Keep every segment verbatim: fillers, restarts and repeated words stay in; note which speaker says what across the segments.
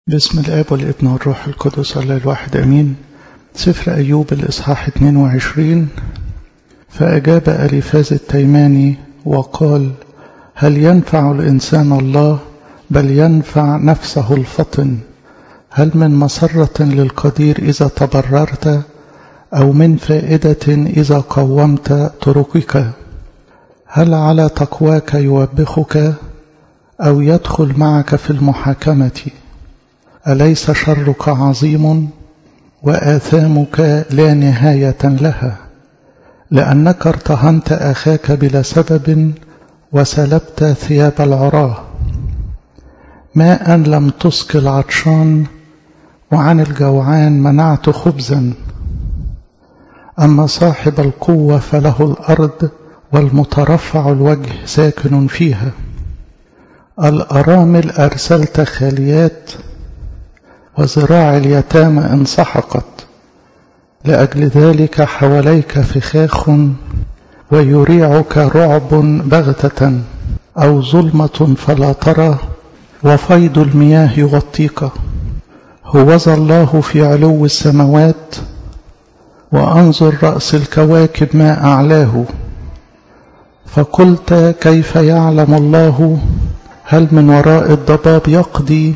Speaker 1: باسم الآب والابن والروح القدس الله الواحد أمين. سفر أيوب الإصحاح اثنين وعشرين. فأجاب أليفاز التيماني وقال: هل ينفع الإنسان الله؟ بل ينفع نفسه الفطن. هل من مسرة للقدير إذا تبررت، أو من فائدة إذا قومت طرقك؟ هل على تقواك يوبخك، أو يدخل معك في المحاكمة؟ أليس شرك عظيم وآثامك لا نهاية لها؟ لأنك ارتهنت أخاك بلا سبب وسلبت ثياب العراه. ماء لم تسق العطشان، وعن الجوعان منعت خبزا. أما صاحب القوة فله الأرض، والمترفع الوجه ساكن فيها. الأرامل أرسلت خاليات، وذراع اليتامى انسحقت. لأجل ذلك حواليك فخاخ، ويريعك رعب بغتة، أو ظلمة فلا ترى، وفيض المياه يغطيك. هوذا الله في علو السماوات، وأنظر رأس الكواكب ما أعلاه. فقلت: كيف يعلم الله؟ هل من وراء الضباب يقضي؟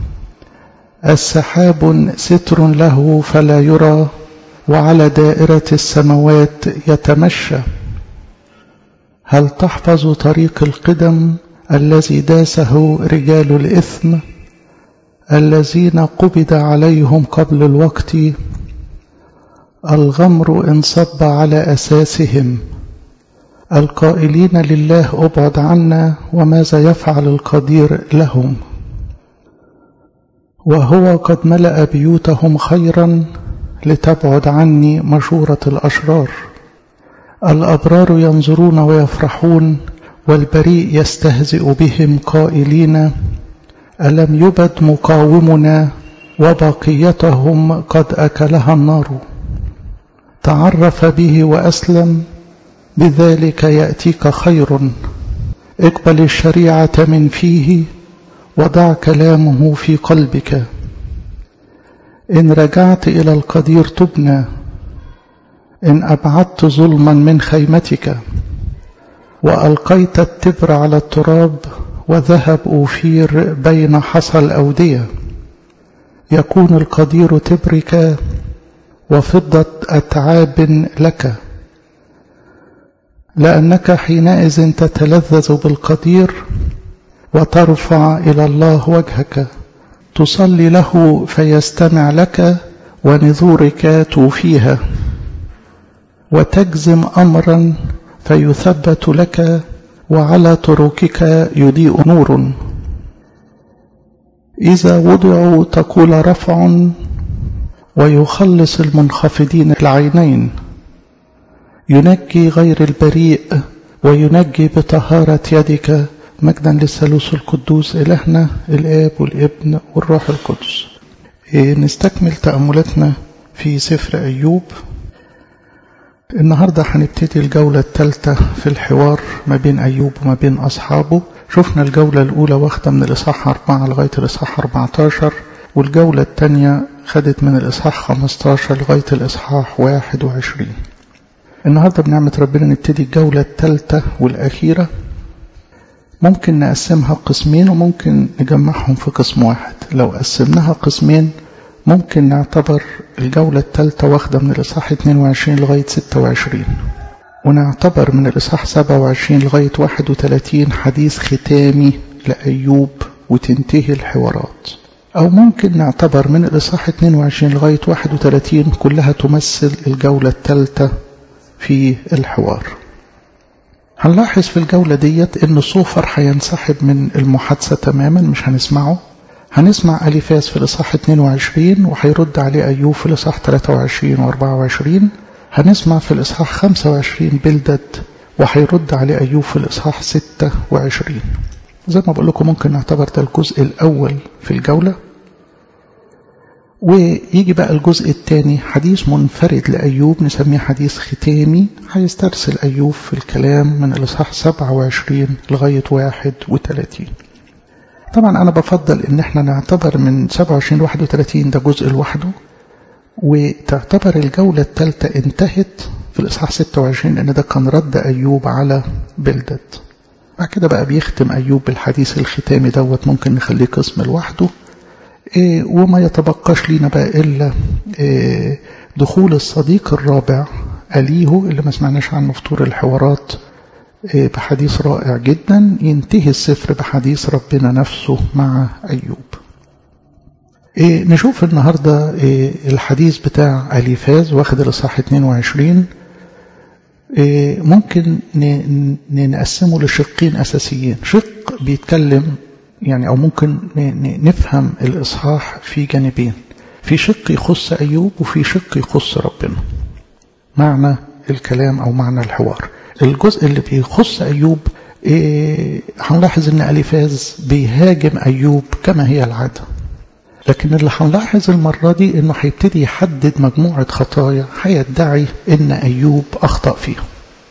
Speaker 1: السحاب ستر له فلا يرى، وعلى دائرة السماوات يتمشى. هل تحفظ طريق القدم الذي داسه رجال الإثم، الذين قبض عليهم قبل الوقت؟ الغمر انصب على أساسهم، القائلين لله أبعد عنا، وماذا يفعل القدير لهم؟ وهو قد ملأ بيوتهم خيرا، لتبعد عني مشورة الأشرار. الأبرار ينظرون ويفرحون، والبريء يستهزئ بهم قائلين: ألم يبد مقاومنا، وبقيتهم قد أكلها النار؟ تعرف به وأسلم، بذلك يأتيك خير. اقبل الشريعة من فيه، وضع كلامه في قلبك. إن رجعت إلى القدير تبنى، إن أبعدت ظلما من خيمتك. وألقيت التبر على التراب، وذهب أوفير بين حصى الأودية. يكون القدير تبرك، وفضة أتعاب لك. لأنك حينئذ تتلذذ بالقدير، وترفع إلى الله وجهك. تصلي له فيستمع لك، ونذورك توفيها. وتجزم أمرا فيثبت لك، وعلى طرقك يضيء نور. إذا وضعوا تقول رفع، ويخلص المنخفضين العينين. ينجي غير البريء، وينجي بطهارة يدك. مجدا للثالوث القدوس إلهنا الآب والابن والروح القدس. إيه نستكمل تأملاتنا في سفر أيوب. النهاردة هنبتدي الجولة الثالثة في الحوار ما بين أيوب وما بين أصحابه. شفنا الجولة الأولى واخدة من الإصحاح أربعة لغاية الإصحاح أربعة عشر، والجولة الثانية خدت من الإصحاح خمسة عشر لغاية الإصحاح واحد وعشرين. النهاردة بنعمة ربنا نبتدي الجولة الثالثة والأخيرة. ممكن نقسمها قسمين، وممكن نجمعهم في قسم واحد. لو قسمناها قسمين ممكن نعتبر الجولة الثالثة واخدة من الإصحاح اثنين وعشرين لغاية ستة وعشرين، ونعتبر من الإصحاح سبعة وعشرين لغاية واحد وثلاثين حديث ختامي لأيوب وتنتهي الحوارات. أو ممكن نعتبر من الإصحاح اثنين وعشرين لغاية واحد وثلاثين كلها تمثل الجولة الثالثة في الحوار. هنلاحظ في الجولة ديت ان صوفر هينسحب من المحادثة تماما، مش هنسمعه. هنسمع أليفاز في الإصحاح اثنين وعشرين، وهيرد عليه أيوب في الإصحاح ثلاثة وعشرين وأربعة وعشرين. هنسمع في الإصحاح خمسة وعشرين بلدد، وهيرد عليه أيوب في الإصحاح ستة وعشرين. زي ما بقول لكم ممكن نعتبر ده الجزء الأول في الجولة. ويجي بقى الجزء الثاني حديث منفرد لأيوب نسميه حديث ختامي. هيسترسل أيوب في الكلام من الإصحاح سبعة وعشرين لغاية واحد وثلاثين. طبعا أنا بفضل إن احنا نعتبر من سبعة وعشرين ل واحد وثلاثين ده جزء لوحده، وتعتبر الجولة الثالثة انتهت في الإصحاح ستة وعشرين، لأن ده كان رد أيوب على بلدد. بعد كده بقى بيختم أيوب بالحديث الختامي دوت، ممكن نخليه قسم لوحده. إيه وما يتبقاش لينا بقى إلا إيه دخول الصديق الرابع أليهو اللي ما سمعناش عنه في طور الحوارات، إيه بحديث رائع جدا. ينتهي السفر بحديث ربنا نفسه مع أيوب. إيه نشوف النهاردة إيه الحديث بتاع أليفاز واخد الإصحاح اتنين وعشرين. إيه ممكن نقسمه لشقين أساسيين. شق بيتكلم يعني أو ممكن نفهم الإصحاح في جانبين، في شق يخص أيوب وفي شق يخص ربنا. معنى الكلام أو معنى الحوار، الجزء اللي بيخص أيوب إيه هنلاحظ إن أليفاز بيهاجم أيوب كما هي العادة، لكن اللي هنلاحظ المرة دي إنه هيبتدي يحدد مجموعة خطايا هيدعي إن أيوب أخطأ فيها.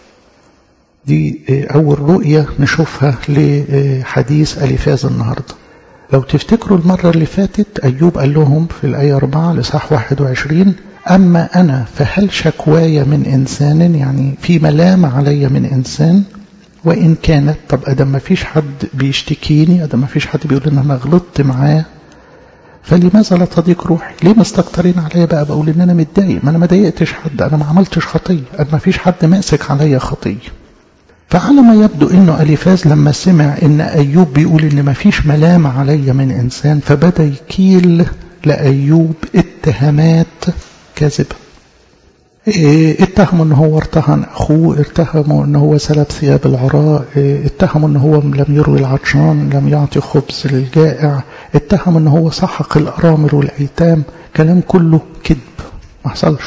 Speaker 1: دي أول رؤية نشوفها لحديث أليفاز النهاردة. لو تفتكروا المرة اللي فاتت أيوب قال لهم في الآية أربعة لإصحاح واحد وعشرين: أما أنا فهل شكواي من إنسان، يعني في ملامة علي من إنسان، وإن كانت، طب أدم ما فيش حد بيشتكيني، أدم ما فيش حد بيقول إن أنا غلطت معاه، فلماذا لا تضيق روحي؟ ليه مستكترين عليا بقى بقول إن أنا متضايق؟ ما أنا ما ضايقتش حد، أنا ما عملتش خطية، أنا ما فيش حد ماسك عليا خطية. فعلى ما يبدو إنه أليفاز لما سمع إن أيوب بيقول إن ما فيش ملامة علي من إنسان، فبدأ يكيل لأيوب اتهامات كاذبة. إيه اتهموا إن هو ارتهن أخوه، اتهموا إن هو سلب ثياب العراء، إيه اتهموا إن هو لم يروي العطشان، لم يعطي خبز للجائع، اتهموا إن هو سحق الأرامل والأيتام. كلام كله كذب، ما حصلش.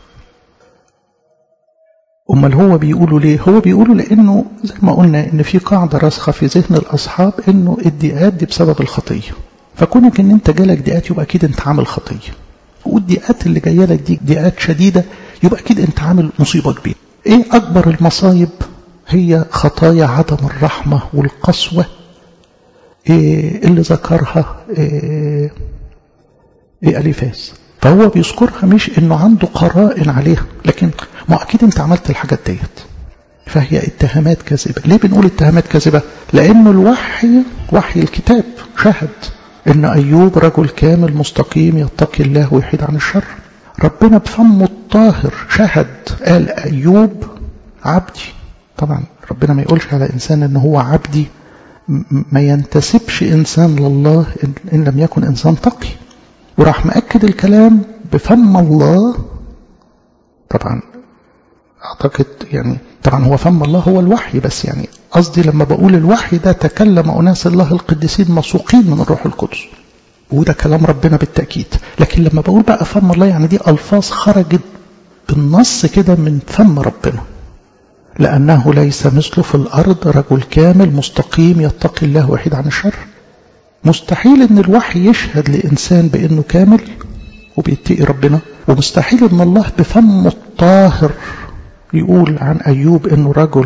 Speaker 1: أمال هو بيقولوا ليه؟ هو بيقولوا لأنه زي ما قلنا إن في قاعدة راسخة في ذهن الأصحاب إنه الضيقات دي بسبب الخطية، فكونك إن أنت جالك ضيقات يبقى أكيد أنت عامل خطية، والضيقات اللي جايه لك دي ضيقات شديدة يبقى أكيد أنت عامل مصيبة كبيرة. إيه أكبر المصايب؟ هي خطايا عدم الرحمة والقسوة إيه اللي ذكرها إيه إيه أليفاز. فهو بيذكرها مش إنه عنده قرائن عليها، لكن ما أكيد أنت عملت الحاجات ديت. فهي اتهامات كاذبة. ليه بنقول اتهامات كاذبة؟ لأنه الوحي، وحي الكتاب، شهد إن أيوب رجل كامل مستقيم يتقي الله ويحيد عن الشر. ربنا بفمه الطاهر شهد، قال أيوب عبدي. طبعا ربنا ما يقولش على إنسان إن هو عبدي، ما ينتسبش إنسان لله إن لم يكن إنسان تقي. وراح مأكد الكلام بفم الله. طبعا أعتقد يعني طبعا هو فم الله هو الوحي، بس يعني قصدي لما بقول الوحي ده تكلم أناس الله القديسين مسوقين من الروح القدس، وده كلام ربنا بالتأكيد. لكن لما بقول بقى فم الله يعني دي ألفاظ خرجت بالنص كده من فم ربنا. لأنه ليس مثله في الأرض رجل كامل مستقيم يتقي الله ويحيد عن الشر. مستحيل ان الوحي يشهد لإنسان بأنه كامل وبيتقي ربنا، ومستحيل ان الله بفمه الطاهر يقول عن أيوب انه رجل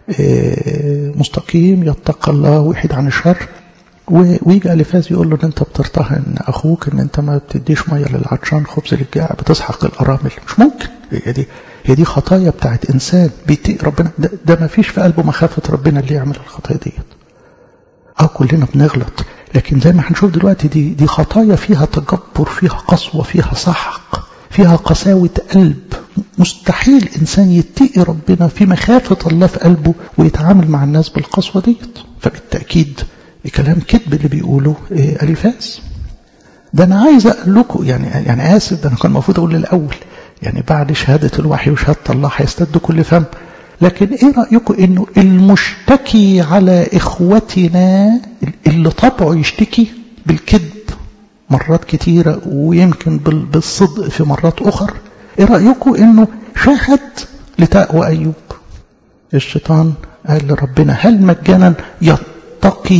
Speaker 1: مستقيم يتقى الله ويحيد عن الشر، ويجي أليفاز يقول له ان انت بترتهن اخوك، ان انت ما بتديش ميه للعطشان، خبز للجائع، بتسحق الارامل. مش ممكن. هي دي هي دي خطايا بتاعت انسان بيتقي ربنا. ده, ده ما فيش في قلبه مخافه ربنا اللي يعمل الخطايا ديت. اه كلنا بنغلط، لكن زي ما هنشوف دلوقتي دي دي خطايا فيها تجبر، فيها قسوة، فيها سحق، فيها قساوة قلب. مستحيل إنسان يتقي ربنا في مخافة الله في قلبه ويتعامل مع الناس بالقسوة ديت. فبالتأكيد كلام كذب اللي بيقوله إيه أليفاز. ده أنا عايز أقول لكم يعني يعني آسف، ده أنا كان المفروض أقول للأول يعني بعد شهادة الوحي وشهادة الله هيستد كل فم. لكن ايه رأيكم انه المشتكي على اخوتنا اللي طبعه يشتكي بالكذب مرات كتيرة ويمكن بالصدق في مرات اخر، ايه رأيكم انه شهد لتقوى ايوب؟ الشيطان قال لربنا هل مجانا يتقي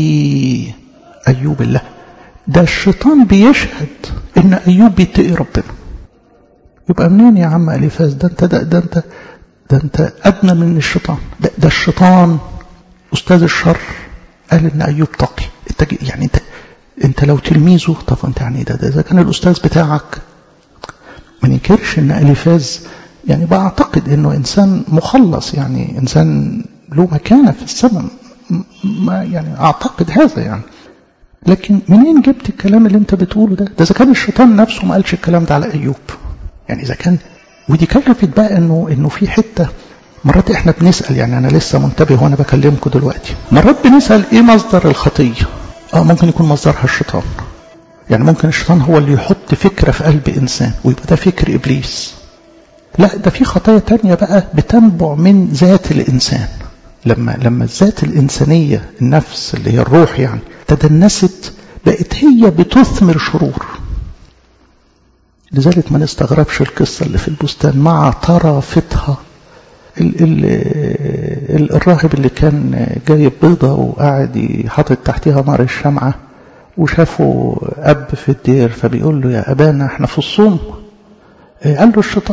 Speaker 1: ايوب الله؟ ده الشيطان بيشهد ان ايوب بيتقي ربنا. يبقى منين يا عم أليفاز؟ ده انت ده, ده انت ده انت ادنى من الشيطان. ده, ده الشيطان استاذ الشر قال ان ايوب تقي. يعني انت انت لو تلميذه، طب انت يعني ده ده اذا كان الاستاذ بتاعك. ما ننكرش ان اليفاز يعني بعتقد انه انسان مخلص، يعني انسان له مكانه في السماء، ما يعني اعتقد هذا يعني. لكن منين جبت الكلام اللي انت بتقوله ده؟ ده اذا كان الشيطان نفسه ما قالش الكلام ده على ايوب. يعني اذا كان، ودي كشفت بقى انه انه في حته مرات احنا بنسال، يعني انا لسه منتبه وانا بكلمكم دلوقتي، مرات بنسال ايه مصدر الخطيه؟ اه ممكن يكون مصدرها الشيطان. يعني ممكن الشيطان هو اللي يحط فكره في قلب انسان ويبقى ده فكر ابليس. لا، ده في خطايا تانية بقى بتنبع من ذات الانسان. لما لما الذات الانسانيه، النفس اللي هي الروح يعني تدنست، بقت هي بتثمر شرور. لذلك ما نستغربش القصه اللي في البستان مع طرافتها. ال ال ال الراهب اللي كان جايب بيضة وقاعد حاطط تحتها نار الشمعة، وشافه أب في الدير فبيقول له يا أبانا احنا في الصوم. قال له الشيطان.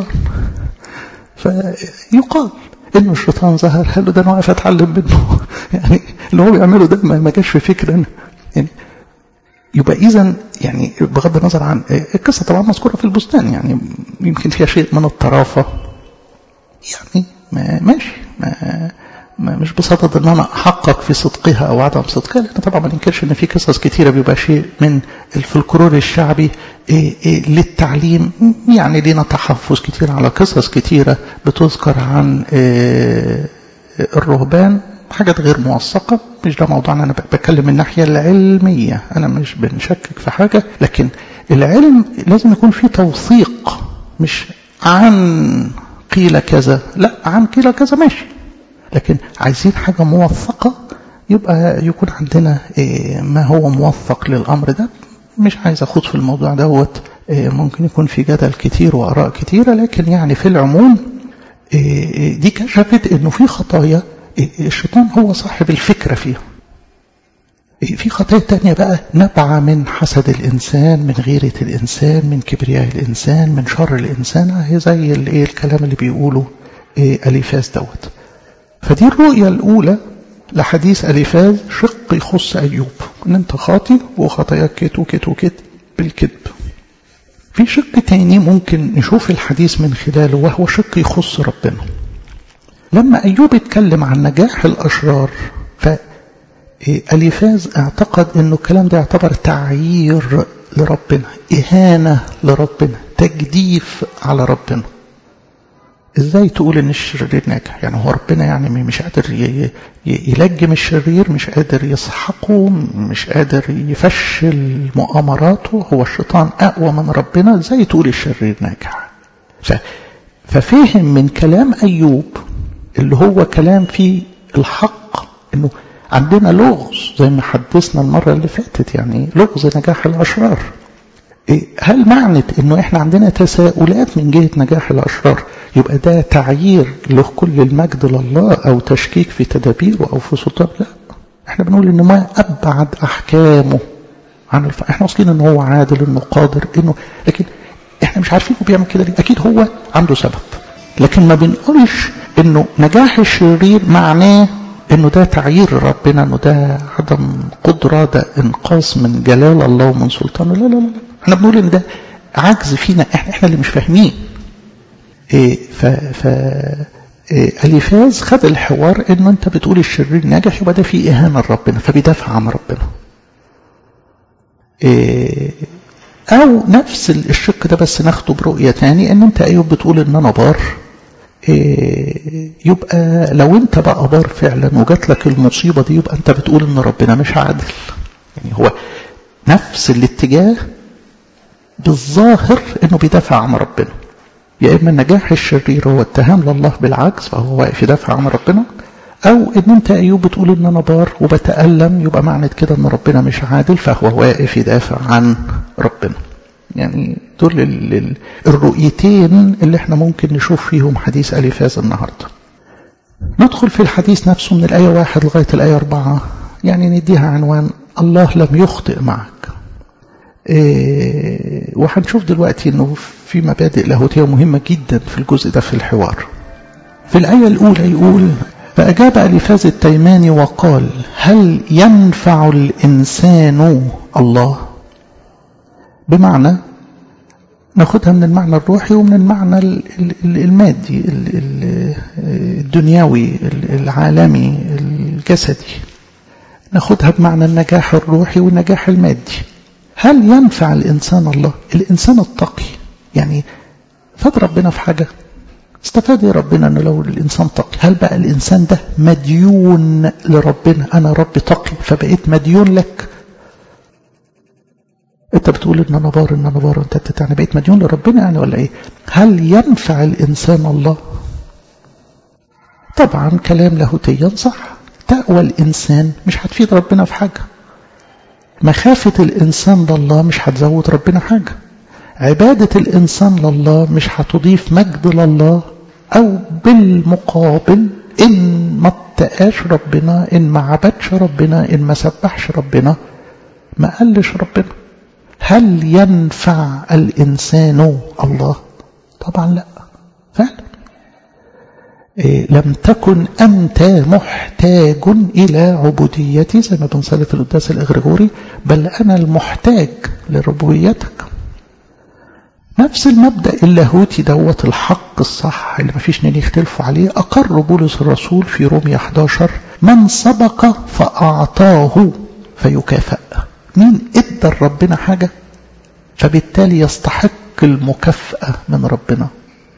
Speaker 1: فيقال إنه الشيطان ظهر قال له ده أنا واقف أتعلم منه. يعني اللي هو بيعمله ده ما جاش في فكرة. يعني يبقى إذن يعني بغض النظر عن القصة طبعا مذكورة في البستان، يعني يمكن فيها شيء من الطرافة، يعني ما ماشي، ما, ما مش بصدد ان انا احقق في صدقها او عدم صدقها، لان طبعا ما ننكرش ان في قصص كتيره بيبقى شيء من الفلكلور الشعبي إيه إيه للتعليم. يعني لينا تحفظ كتير على قصص كتيره بتذكر عن إيه الرهبان، حاجات غير موثقه. مش ده موضوعنا، انا بتكلم من الناحيه العلميه، انا مش بنشكك في حاجه، لكن العلم لازم يكون فيه توثيق، مش عن قيل كذا، لا عن قيل كذا ماشي، لكن عايزين حاجة موثقة، يبقى يكون عندنا ما هو موثق للأمر ده. مش عايز أخوض في الموضوع دوت، ممكن يكون في جدل كتير وآراء كتيرة، لكن يعني في العموم دي كشفت إنه في خطايا الشيطان هو صاحب الفكرة فيها. في خطايا تانية بقى نبع من حسد الإنسان، من غيرة الإنسان، من كبرياء الإنسان، من شر الإنسان، هي زي الايه الكلام اللي بيقوله أليفاز دوت. فدي الرؤية الأولى لحديث أليفاز، شق يخص أيوب، إن أنت خاطي وخطاياك كت وكت وكت بالكذب. في شق تاني ممكن نشوف الحديث من خلاله، وهو شق يخص ربنا. لما أيوب اتكلم عن نجاح الأشرار، ف أليفاز اعتقد انه الكلام ده يعتبر تعيير لربنا، اهانة لربنا، تجديف على ربنا. ازاي تقول ان الشرير ناجح؟ يعني هو ربنا يعني مش قادر يلجم الشرير، مش قادر يسحقه، مش قادر يفشل مؤامراته؟ هو الشيطان اقوى من ربنا؟ ازاي تقول الشرير ناجح؟ ففهم من كلام ايوب اللي هو كلام فيه الحق، انه عندنا لغز زي ما حدثنا المرة اللي فاتت، يعني لغز نجاح الأشرار. هل معنى انه احنا عندنا تساؤلات من جهة نجاح الأشرار يبقى ده تعيير له كل المجد لله او تشكيك في تدابيره او في سلطان؟ لا، احنا بنقول انه ما ابعد احكامه عن الف... احنا واصلين انه هو عادل، انه قادر، انه لكن احنا مش عارفين هو بيعمل كده ليه. اكيد هو عنده سبب، لكن ما بنقولش انه نجاح الشرير معناه انه ده تعيير ربنا، انه ده عدم قدرة، ده انقاص من جلال الله ومن سلطانه. لا لا لا، احنا بنقول ان ده عجز فينا، احنا احنا اللي مش فاهمين. إيه ف ف إيه أليفاز خد الحوار انه انت بتقول الشرير ناجح، يبقى ده فيه اهانة لربنا، فبيدافع عن ربنا. إيه او نفس الشق ده بس ناخده برؤية تاني، ان انت ايوب بتقول ان انا بار، إيه يبقى لو انت بقى بار فعلا وجات لك المصيبة دي، يبقى انت بتقول ان ربنا مش عادل. يعني هو نفس الاتجاه بالظاهر انه بيدافع عن ربنا. يا اما نجاح الشرير هو اتهام لله بالعجز فهو واقف يدافع عن ربنا، او ان انت ايوب بتقول ان انا بار وبتألم، يبقى معنى كده ان ربنا مش عادل فهو واقف يدافع عن ربنا. يعني دول الرؤيتين اللي احنا ممكن نشوف فيهم حديث أليفاز النهاردة. ندخل في الحديث نفسه من الآية واحد لغاية الآية أربعة، يعني نديها عنوان الله لم يخطئ معك. إيه وهنشوف دلوقتي انه في مبادئ لاهوتية مهمة جدا في الجزء ده في الحوار. في الآية الأولى يقول فأجاب أليفاز التيماني وقال: هل ينفع الإنسان الله؟ بمعنى ناخدها من المعنى الروحي ومن المعنى المادي الدنيوي العالمي الجسدي. ناخدها بمعنى النجاح الروحي والنجاح المادي. هل ينفع الإنسان الله؟ الإنسان التقي يعني فاد ربنا في حاجة؟ استفاد ربنا أنه لو الإنسان تقي، هل بقى الإنسان ده مديون لربنا؟ أنا ربي تقي فبقيت مديون لك. أنت بتقول إن أنا بار إن أنا بار أنت تتعني بقيت مديون لربنا يعني ولا إيه؟ هل ينفع الإنسان الله؟ طبعا كلام لاهوتيا صح. تقوى الإنسان مش هتفيد ربنا في حاجة. مخافة الإنسان لله مش هتزود ربنا حاجة. عبادة الإنسان لله مش هتضيف مجد لله، أو بالمقابل إن ما اتقاش ربنا، إن ما عبدش ربنا، إن ما سبحش ربنا، ما قالش ربنا. هل ينفع الإنسان الله؟ طبعا لا. فعلا إيه لم تكن أنت محتاج إلى عبوديتي زي ما بنصلي في القداس الإغريغوري، بل أنا المحتاج لربوبيتك. نفس المبدأ اللاهوتي دوت الحق الصح اللي ما فيش نين يختلفوا عليه أقر بولس الرسول في رومية إحدى عشر: من سبق فأعطاه فيكافئ. مين ادى ربنا حاجة فبالتالي يستحق المكافأة من ربنا.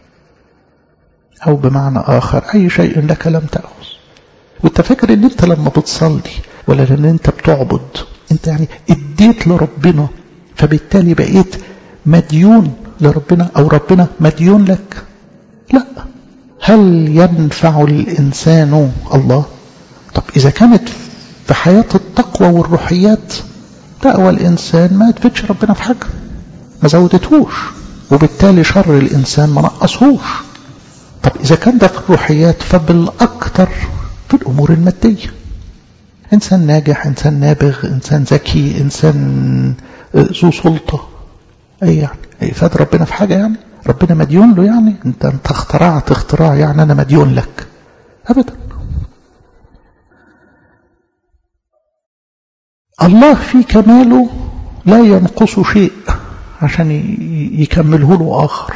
Speaker 1: أو بمعنى آخر أي شيء لك لم تأخذ. وانت فاكر ان انت لما بتصلي ولا لان انت بتعبد انت يعني اديت لربنا فبالتالي بقيت مديون لربنا أو ربنا مديون لك؟ لا. هل ينفع الإنسان الله؟ طب إذا كانت في حياة التقوى والروحيات تقوى الإنسان ما تفيدش ربنا في حاجة، ما زودتهوش، وبالتالي شر الإنسان ما نقصهوش. طب إذا كان ده في الروحيات فبالأكثر في الأمور المادية. إنسان ناجح، إنسان نابغ، إنسان ذكي، إنسان ذو سلطة، أي يعني أي فاد ربنا في حاجة يعني؟ ربنا مديون له يعني؟ أنت أنت اخترعت اختراع يعني أنا مديون لك؟ أبدا. الله في كماله لا ينقص شيء عشان يكمله له آخر،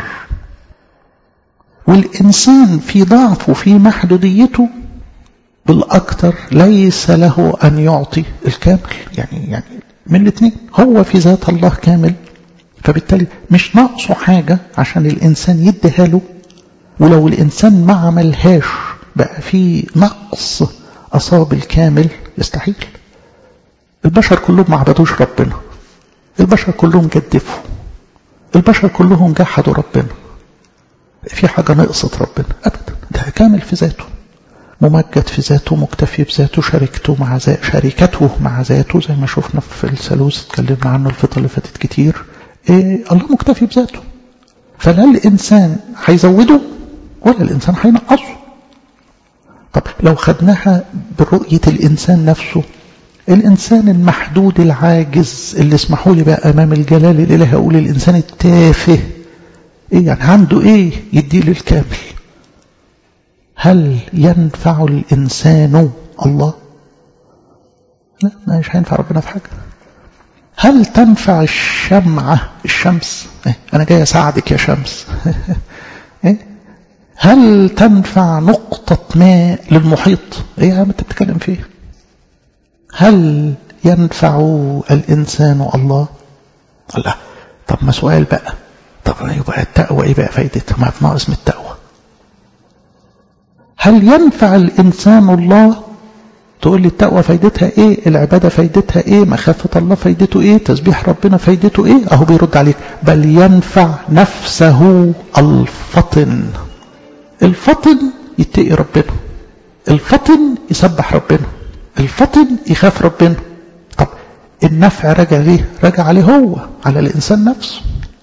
Speaker 1: والإنسان في ضعفه في محدوديته بالأكثر ليس له أن يعطي الكامل. يعني يعني من الاثنين، هو في ذات الله كامل فبالتالي مش ناقصه حاجة عشان الإنسان يديها له، ولو الإنسان ما عملهاش بقى في نقص أصاب الكامل يستحيل. البشر كلهم ما عبدوش ربنا، البشر كلهم جدفوا، البشر كلهم جحدوا ربنا. في حاجة نقصت ربنا؟ أبدا. ده كامل في ذاته، ممجد في ذاته، مكتفي بذاته، شركته مع ذاته شركته مع ذاته زي ما شفنا في الثالوث اتكلمنا عنه الفترة اللي فاتت كتير. إيه الله مكتفي بذاته، فلا الإنسان هيزوده ولا الإنسان هينقصه. طب لو خدناها برؤية الإنسان نفسه، الإنسان المحدود العاجز اللي اسمحوا لي بقى أمام الجلال الإلهي أقول الإنسان التافه، إيه يعني عنده إيه يديه للكامل؟ هل ينفع الإنسان الله؟ لا، مش هينفع ربنا في حاجة. هل تنفع الشمعة الشمس؟ إيه؟ أنا جاي أساعدك يا شمس. إيه؟ هل تنفع نقطة ماء للمحيط؟ إيه يا عم أنت بتتكلم فيه؟ هل ينفع الإنسان الله؟ الله. طب ما سؤال بقى، طب يبقى التقوى إيه بقى فايدتها؟ ما ناقص من التقوى. هل ينفع الإنسان الله؟ تقول لي التقوى فايدتها إيه؟ العبادة فايدتها إيه؟ مخافة الله فايدته إيه؟ تسبيح ربنا فايدته إيه؟ أهو بيرد عليك: بل ينفع نفسه الفطن. الفطن يتقي ربنا، الفطن يسبح ربنا، الفطن يخاف ربنا. طب النفع رجع ليه؟ رجع عليه هو، على الإنسان نفسه.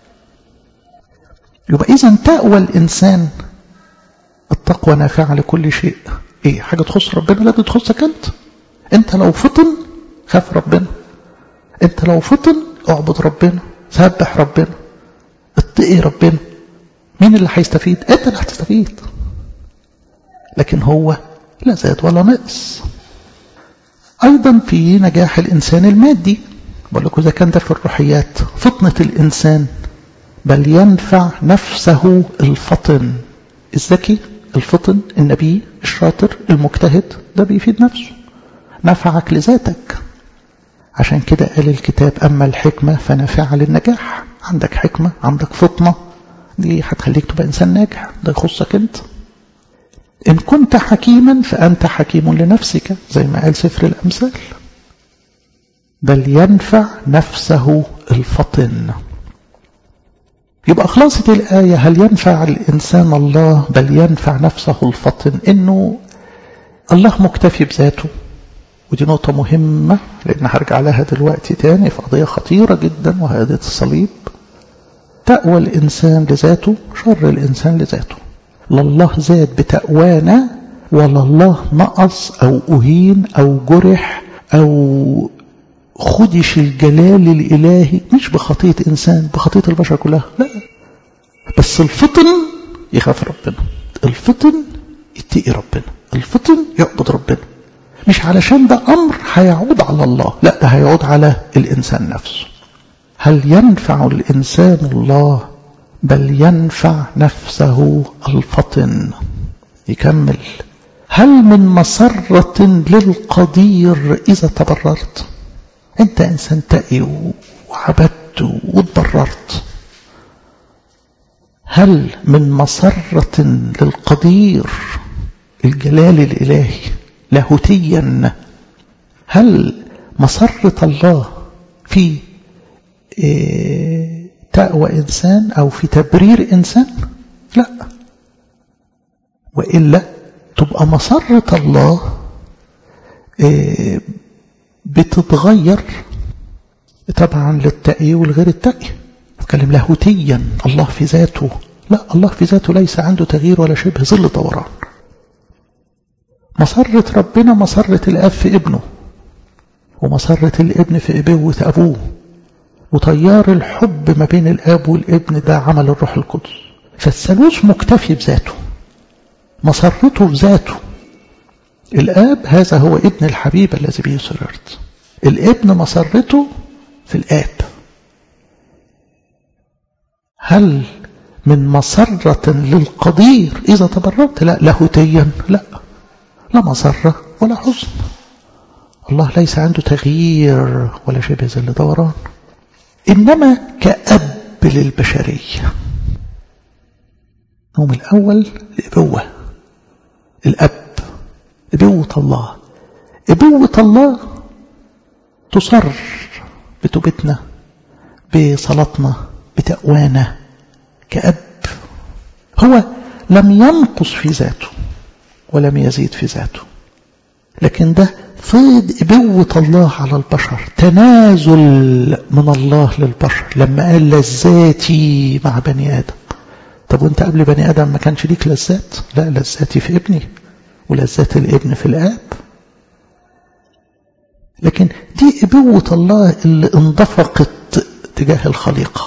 Speaker 1: يبقى إذن تقوى الإنسان، التقوى نافعة لكل شيء. إيه حاجة تخص ربنا؟ لا دي تخصك أنت. أنت لو فطن خاف ربنا، أنت لو فطن اعبد ربنا، سبح ربنا، اتقي ربنا. مين اللي هيستفيد؟ أنت اللي هتستفيد. لكن هو لا زاد ولا نقص. أيضا في نجاح الإنسان المادي، بقول لكم إذا كان ده في الروحيات فطنة الإنسان، بل ينفع نفسه الفطن الذكي، الفطن النبي الشاطر المجتهد، ده بيفيد نفسه، نفعك لذاتك. عشان كده قال الكتاب أما الحكمة فنافعة للنجاح. عندك حكمة، عندك فطنة، دي هتخليك تبقى إنسان ناجح، ده يخصك أنت. إن كنت حكيما فأنت حكيم لنفسك، زي ما قال سفر الأمثال، بل ينفع نفسه الفطن. يبقى خلاصة الآية هل ينفع الإنسان الله بل ينفع نفسه الفطن، إنه الله مكتفي بذاته، ودي نقطة مهمة لأن هرجع لها دلوقتي تاني في قضية خطيرة جدا وهي الصليب. تقوى الإنسان لذاته، شر الإنسان لذاته. لله زاد بتقوانا، ولا الله نقص أو أهين أو جرح أو خدش الجلال الإلهي، مش بخطية إنسان، بخطية البشر كلها، لا. بس الفطن يخاف ربنا، الفطن يتقي ربنا، الفطن يعبد ربنا، مش علشان ده أمر هيعود على الله، لا، ده هيعود على الإنسان نفسه. هل ينفع الإنسان الله بل ينفع نفسه الفطن. يكمل: هل من مسرة للقدير إذا تبررت؟ أنت إنسان تقي وعبدت وتبررت، هل من مسرة للقدير الجلال الإلهي لاهوتيا، هل مسرة الله في إيه تقوى إنسان أو في تبرير إنسان؟ لا، وإلا تبقى مسرة الله إيه بتتغير طبعا للتقي والغير التقي. نتكلم لاهوتيا، الله في ذاته، لا، الله في ذاته ليس عنده تغيير ولا شبه ظل دوران. مسرة ربنا مسرة الأب في ابنه، ومسرة الابن في أبوة أبوه، وطيار الحب ما بين الآب والابن ده عمل الروح القدس. فالثالوث مكتفي بذاته، مسرته بذاته. الآب هذا هو ابن الحبيب الذي به سررت، الابن مسرته في الآب. هل من مسرة للقدير إذا تبررت؟ لا، لاهوتيا لا، لا مسرة ولا حزن. الله ليس عنده تغيير ولا شبه ظل دوران، إنما كأب للبشرية. نوم الأول الأبوة، الأب، أبوة الله. أبوة الله تصر بتوبتنا، بصلاتنا، بتقوانا كأب. هو لم ينقص في ذاته ولم يزيد في ذاته، لكن ده فيض أبوة الله على البشر، تنازل من الله للبشر لما قال لذاتي مع بني آدم. طب وانت قبل بني آدم ما كانش ليك لذات؟ لا، لذاتي في ابني ولذات الابن في الآب. لكن دي أبوة الله اللي اندفقت تجاه الخليقة.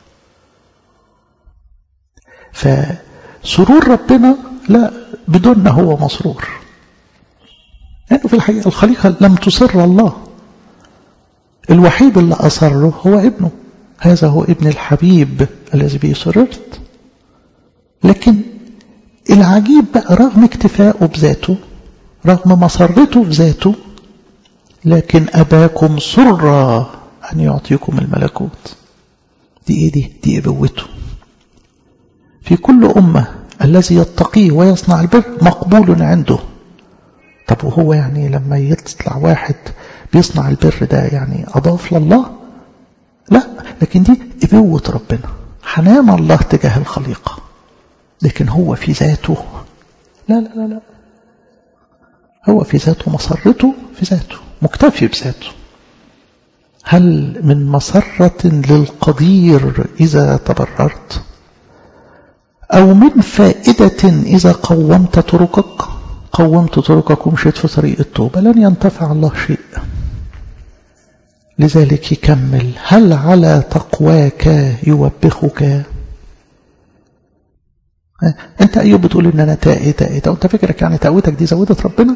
Speaker 1: فسرور ربنا لا بدون هو مسرور، لأنه يعني في الحقيقة الخليقة لم تسر الله، الوحيد اللي أسره هو ابنه، هذا هو ابن الحبيب الذي به سررت. لكن العجيب بقى رغم اكتفائه بذاته، رغم مسرته بذاته، لكن أباكم سر أن يعطيكم الملكوت. دي إيه دي؟ دي أبوته. في كل أمة الذي يتقيه ويصنع البر مقبول عنده. طب وهو يعني لما يطلع واحد بيصنع البر ده يعني أضاف لله؟ لا، لكن دي أبوة ربنا، حنان الله تجاه الخليقة. لكن هو في ذاته لا لا لا لا، هو في ذاته مسرته في ذاته، مكتفي بذاته. هل من مسرة للقدير إذا تبررت، أو من فائدة إذا قومت طرقك؟ قومت طرقك ومشيت في طريق التوبة لن ينتفع الله شيء. لذلك يكمل: هل على تقواك يوبخك؟ انت ايوب بتقول ان انا تائي تائي تائي، وانت فكرك يعني تقويتك دي زودت ربنا؟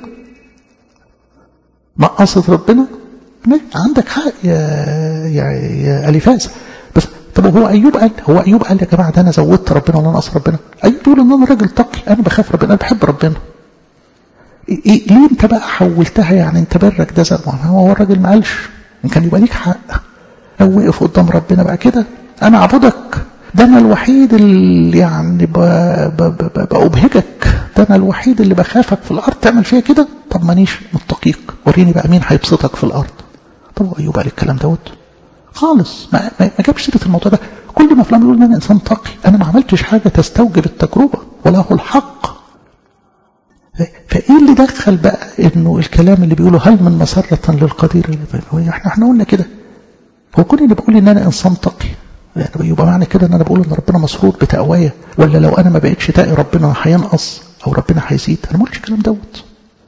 Speaker 1: نقصت ربنا؟ عندك حق يا يا, يا اليفاز، بس طب هو ايوب قال هو ايوب قال يا جماعه ده انا زودت ربنا ولا نقص ربنا؟ ايوب بيقول ان انا راجل تقي، انا بخاف ربنا، انا بحب ربنا. إيه ليه انت بقى حولتها يعني انت برك ده زي ما هو الراجل ما قالش؟ ان كان يبقى ليك حق لو وقف قدام ربنا بقى كده انا اعبدك، ده انا الوحيد اللي يعني بأبهجك، ده انا الوحيد اللي بخافك في الارض، تعمل فيها كده؟ طب مانيش متقيك، وريني بقى مين هيبسطك في الارض. طب ايوب قال الكلام دوت خالص، ما, ما جابش سيره الموضوع ده. كل ما فلان يقول ان انا انسان تقي، انا ما عملتش حاجه تستوجب التجربه ولا هو الحق. فايه اللي دخل بقى انه الكلام اللي بيقوله هل من مسره للقدير؟ احنا احنا قلنا كده. هو كل اللي بقول ان انا انسان تقي يعني يبقى معنى كده ان انا بقول ان ربنا مسرور بتقوايا، ولا لو انا ما بقتش تقي ربنا هينقص او ربنا هيزيد؟ انا ما قلتش الكلام دوت.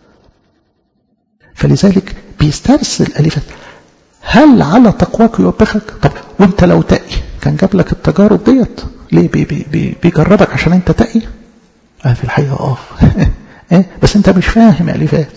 Speaker 1: فلذلك بيسترسل الالفات هل على تقواك يوبخك؟ طب وانت لو تقي كان جاب لك التجارب ديت ليه؟ بي بي بي بيجربك عشان انت تقي؟ اه في الحقيقه اه بس انت مش فاهم الالفات.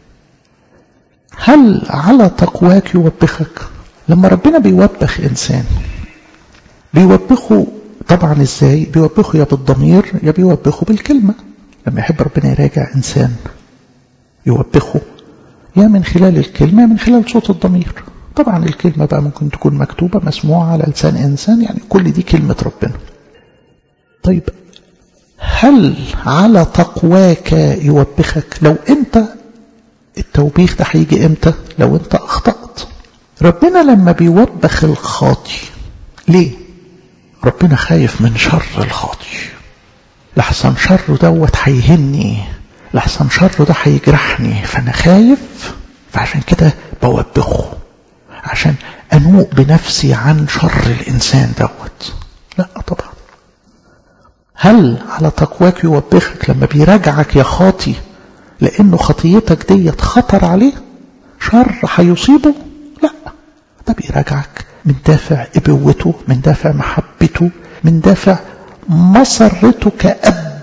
Speaker 1: هل على تقواك يوبخك؟ لما ربنا بيوبخ انسان بيوبخه طبعا ازاي؟ بيوبخه يا بالضمير يا بيوبخه بالكلمه. لما يحب ربنا يراجع انسان يوبخه يا من خلال الكلمه يا من خلال صوت الضمير. طبعا الكلمه بقى ممكن تكون مكتوبه مسموعه على لسان انسان، يعني كل دي كلمه ربنا. طيب هل على تقواك يوبخك؟ لو انت التوبيخ ده هيجي امتى؟ لو انت اخطأت. ربنا لما بيوبخ الخاطي ليه؟ ربنا خايف من شر الخاطي، لحسن شره دوت هيهني، لحسن شره ده هيجرحني، فانا خايف، فعشان كده بوبخه عشان انوء بنفسي عن شر الانسان دوت. لا طبعا. هل على تقواك يوبخك لما بيراجعك يا خاطي لانه خطيتك ديت خطر عليه شر هيصيبه؟ لا، ده بيراجعك من دافع ابوته، من دافع محبته، من دافع مسرته كأب.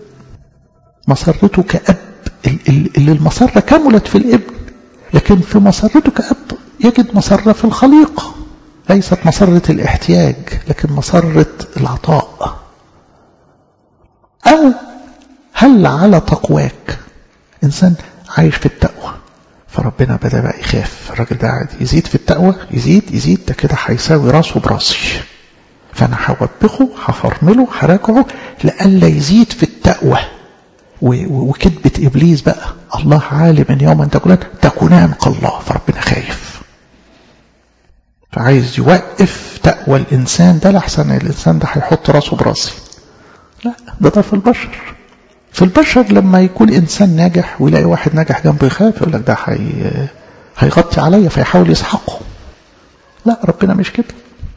Speaker 1: مسرته كأب اللي المسرة كملت في الابن، لكن في مسرته كأب يجد مسرة في الخليقة، ليست مسرة الاحتياج لكن مسرة العطاء. أو هل على تقواك إنسان عايش في التقوى فربنا بدأ بقى يخاف، الراجل ده قاعد يزيد في التقوى، يزيد يزيد ده كده هيساوي راسه براسي، فأنا هوبخه هفرمله هراجعه لألا يزيد في التقوى. وكذبة إبليس بقى الله عالم أن يوما تكونان تكونان كالله، فربنا خايف فعايز يوقف تقوى الإنسان ده لحسن الإنسان ده هيحط راسه براسي. لا، ده ده في البشر. في البشر لما يكون إنسان ناجح ويلاقي واحد ناجح جنبه يخاف، يقول لك ده حي... هيغطي عليا فيحاول يسحقه. لا، ربنا مش كده.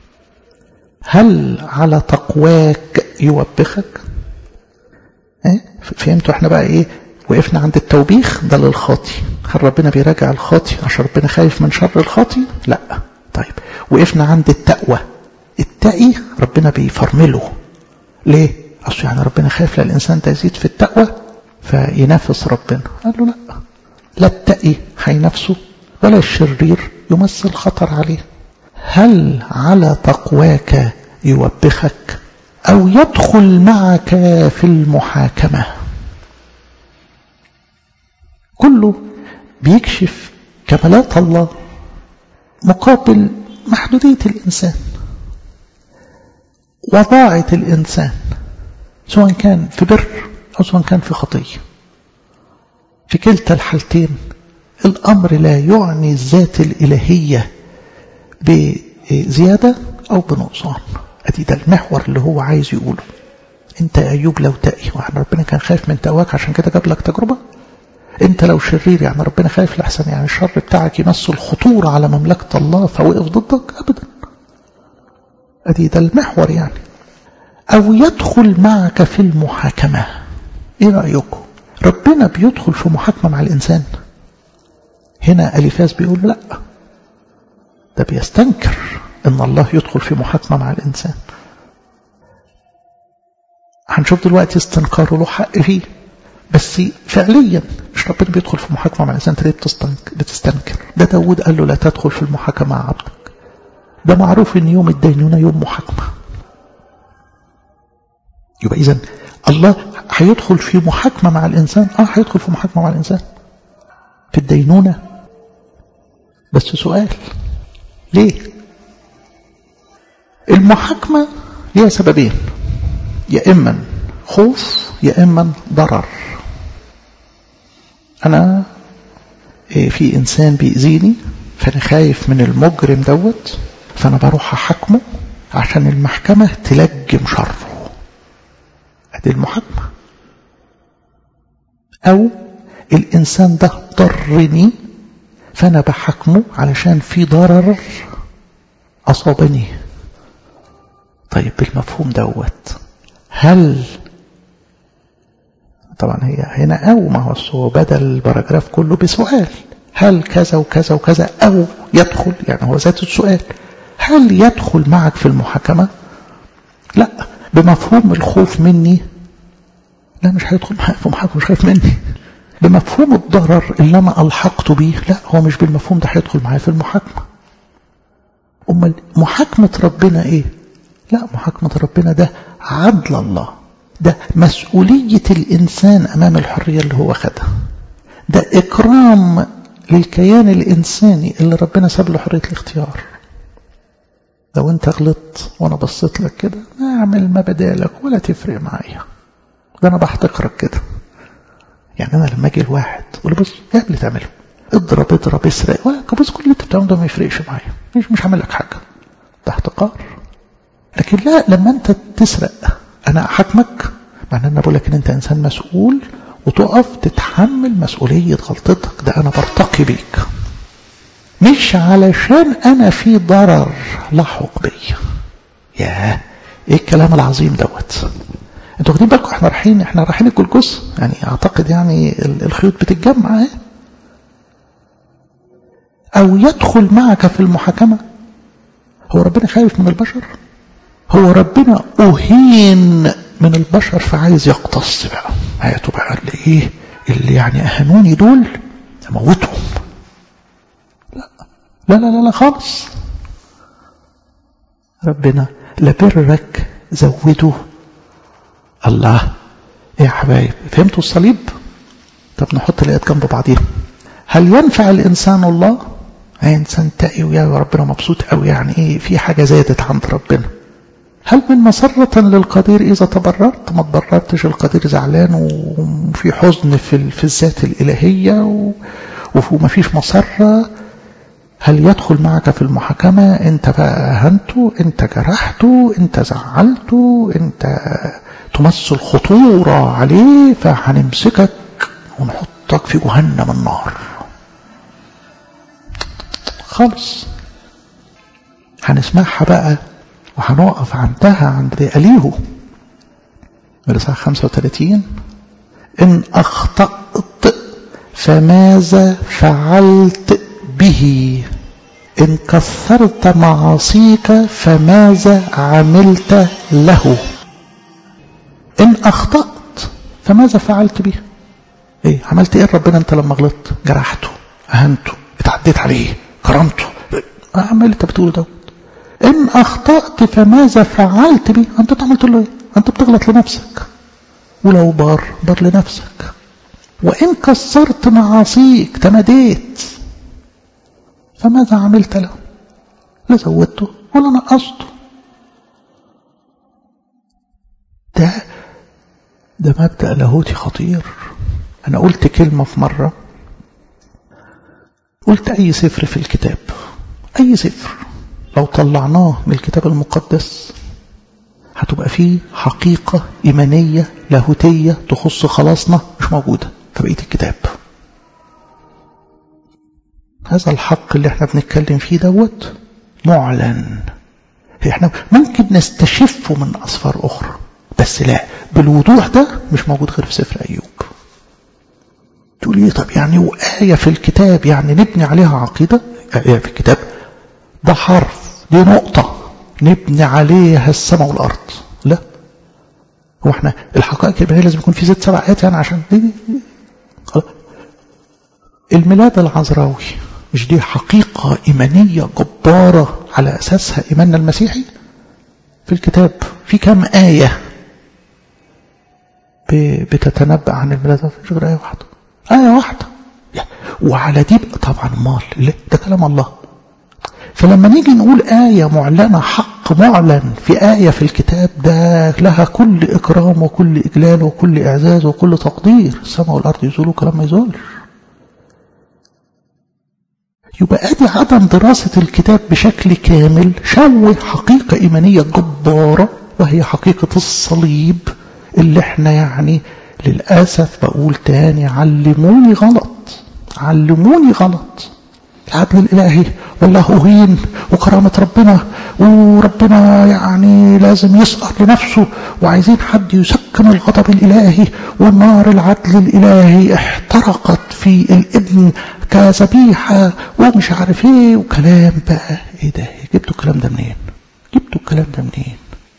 Speaker 1: هل على تقواك يوبخك؟ ايه فهمتوا؟ احنا بقى ايه وقفنا عند التوبيخ ده للخاطي. هل ربنا بيراجع الخاطي عشان ربنا خايف من شر الخاطي؟ لا. طيب وقفنا عند التقوى. التقي ربنا بيفرمله ليه؟ اصل يعني ربنا خايف لا الانسان ده يزيد في التقوى فينافس ربنا. قال له لا، لا التقي هينافسه ولا الشرير يمثل خطر عليه. هل على تقواك يوبخك أو يدخل معك في المحاكمة؟ كله بيكشف كمالات الله مقابل محدودية الإنسان وضاعة الإنسان، سواء كان في بر أو سواء كان في خطية. في كلتا الحالتين الأمر لا يعني الذات الإلهية بزيادة أو بنقصان. أدي ده المحور اللي هو عايز يقوله. أنت يا أيوب لو تقي وإحنا ربنا كان خايف من تقواك عشان كده جاب لك تجربة. أنت لو شرير يعني ربنا خايف لحسن يعني الشر بتاعك يمثل خطورة على مملكة الله فوقف ضدك؟ أبدا. أدي ده المحور يعني. أو يدخل معك في المحاكمة. إيه رأيكم؟ ربنا بيدخل في محاكمة مع الإنسان؟ هنا أليفاز بيقول لا، ده بيستنكر ان الله يدخل في محاكمة مع الانسان. هنشوف دلوقتي استنكاره له حق فيه، بس فعليا مش ربنا بيدخل في محاكمة مع الإنسان. ليه بتستنكر؟ ده داود قال له لا تدخل في المحاكمة مع عبدك. ده معروف ان يوم الدينونة يوم محاكمة. يبقى إذن الله هيدخل في محاكمة مع الإنسان. اه هيدخل في محاكمة مع الإنسان في الدينونة. بس سؤال، ليه؟ المحاكمة ليها سببين، يا إما خوف يا إما ضرر. أنا في إنسان بيأذيني فأنا خايف من المجرم دوت، فأنا بروح أحاكمه عشان المحكمة تلجم شره. هذه المحاكمة. أو الإنسان ده ضرني فأنا بحاكمه علشان في ضرر أصابني. طيب بالمفهوم دوت، هل طبعا هي هنا أو ما هو بدل الباراجراف كله بسؤال، هل كذا وكذا وكذا أو يدخل، يعني هو ذات السؤال، هل يدخل معك في المحاكمة؟ لا. بمفهوم الخوف مني، لا مش هيدخل معك في محاكمة، مش خايف مني. بمفهوم الضرر اللي أنا ألحقت به، لا هو مش بالمفهوم ده هيدخل معي في المحاكمة. أما محاكمة ربنا إيه؟ لا محاكمة ربنا ده عدل الله، ده مسؤولية الإنسان أمام الحرية اللي هو خدها، ده إكرام للكيان الإنساني اللي ربنا ساب له حرية الاختيار. لو أنت غلطت وأنا بصيت لك كده، أعمل ما بدالك ولا تفرق معايا، ده أنا بحتقرك كده. يعني أنا لما أجي الواحد أقول له بص يا اللي تعمله، اضرب اضرب اسرق، بص كل اللي أنت بتعمله ده ما يفرقش معايا، مش مش هعمل لك حاجة، ده احتقار. لكن لا، لما أنت تسرق أنا أحاكمك، معناه أن بقول لك إن أنت إنسان مسؤول وتقف تتحمل مسؤولية غلطتك، ده أنا برتقي بيك، مش علشان أنا في ضرر لحق بي. ياه إيه الكلام العظيم دوت. انتوا واخدين بالكم احنا رايحين احنا رايحين الجلجث، يعني اعتقد يعني الخيوط بتتجمع اهي. او يدخل معك في المحاكمة. هو ربنا خايف من البشر؟ هو ربنا أهين من البشر فعايز يقتص بقى، هاتوا بقى اللي ايه اللي يعني اهانوني دول اموتهم. لا لا لا لا, لا خالص. ربنا لبرك زوده. الله ايه يا حبايب، فهمتوا الصليب؟ طب نحط الآيات جنب بعضيها. هل ينفع الإنسان الله؟ اي انسان تقي ويا ربنا مبسوط قوي، يعني ايه في حاجة زادت عند ربنا. هل من مسرة للقدير إذا تبررت؟ ما تبررتش، القدير زعلان وفي حزن في في الذات الإلهية وما فيش مسرة. هل يدخل معك في المحاكمة؟ انت بقى أهنته، انت جرحته، انت زعلته، انت تمثل خطورة عليه، فهنمسكك ونحطك في جهنم النار خالص. هنسمعها بقى وهنقف عندها عند أليه الإصحاح خمسة وثلاثين. إن أخطأت فماذا فعلت به؟ إن كثرت معاصيك فماذا عملت له؟ إن أخطأت فماذا فعلت به؟ إيه عملت إيه ربنا أنت لما غلطت؟ جرحته، أهنته، اتعديت عليه، كرمته، أعمل أنت بتقول ده. إن أخطأت فماذا فعلت به؟ أنت عملت له إيه؟ أنت بتغلط لنفسك، ولو بار بار لنفسك. وإن كسرت معاصيك تمديت فماذا عملت له؟ لا زودته ولا نقصته. ده ده مبدأ لاهوتي خطير. أنا قلت كلمة في مرة، قلت أي سفر في الكتاب، أي سفر لو طلعناه من الكتاب المقدس هتبقى فيه حقيقة إيمانية لاهوتية تخص خلاصنا مش موجودة في بقية الكتاب. هذا الحق اللي احنا بنتكلم فيه دوت معلن، احنا ممكن نستشفه من أسفار أخرى، بس لا بالوضوح ده مش موجود غير في سفر أيوب. تقول لي طب يعني وآية في الكتاب يعني نبني عليها عقيدة؟ آية في الكتاب ده حرف، دي نقطة نبني عليها السماء والأرض؟ لا، هو احنا الحقائق الإيمانية لازم يكون في ست سبع آيات يعني عشان دي الميلاد العذراوي مش دي حقيقة إيمانية جبارة على أساسها إيماننا المسيحي؟ في الكتاب في كم آية بتتنبأ عن الميلاد؟ مفيش غير آية واحدة، آية واحدة. وعلى دي طبعا مال ده كلام الله. فلما نيجي نقول آية معلنة، حق معلن في آية في الكتاب، ده لها كل إكرام وكل إجلال وكل إعزاز وكل تقدير. السماء والأرض يزولوا كلام ما يزولش. يبقى ادي عدم دراسة الكتاب بشكل كامل شوه حقيقة إيمانية جبارة، وهي حقيقة الصليب اللي احنا يعني للأسف بقول تاني علموني غلط، علموني غلط. العدل الإلهي والله أهين وكرامة ربنا، وربنا يعني لازم يسقط لنفسه، وعايزين حد يسكن الغضب الإلهي، والنار العدل الإلهي احترقت في الابن كذبيحة ومش عارف ايه وكلام بقى. ايه ده؟ جبتوا الكلام ده منين؟ جبتوا الكلام ده منين؟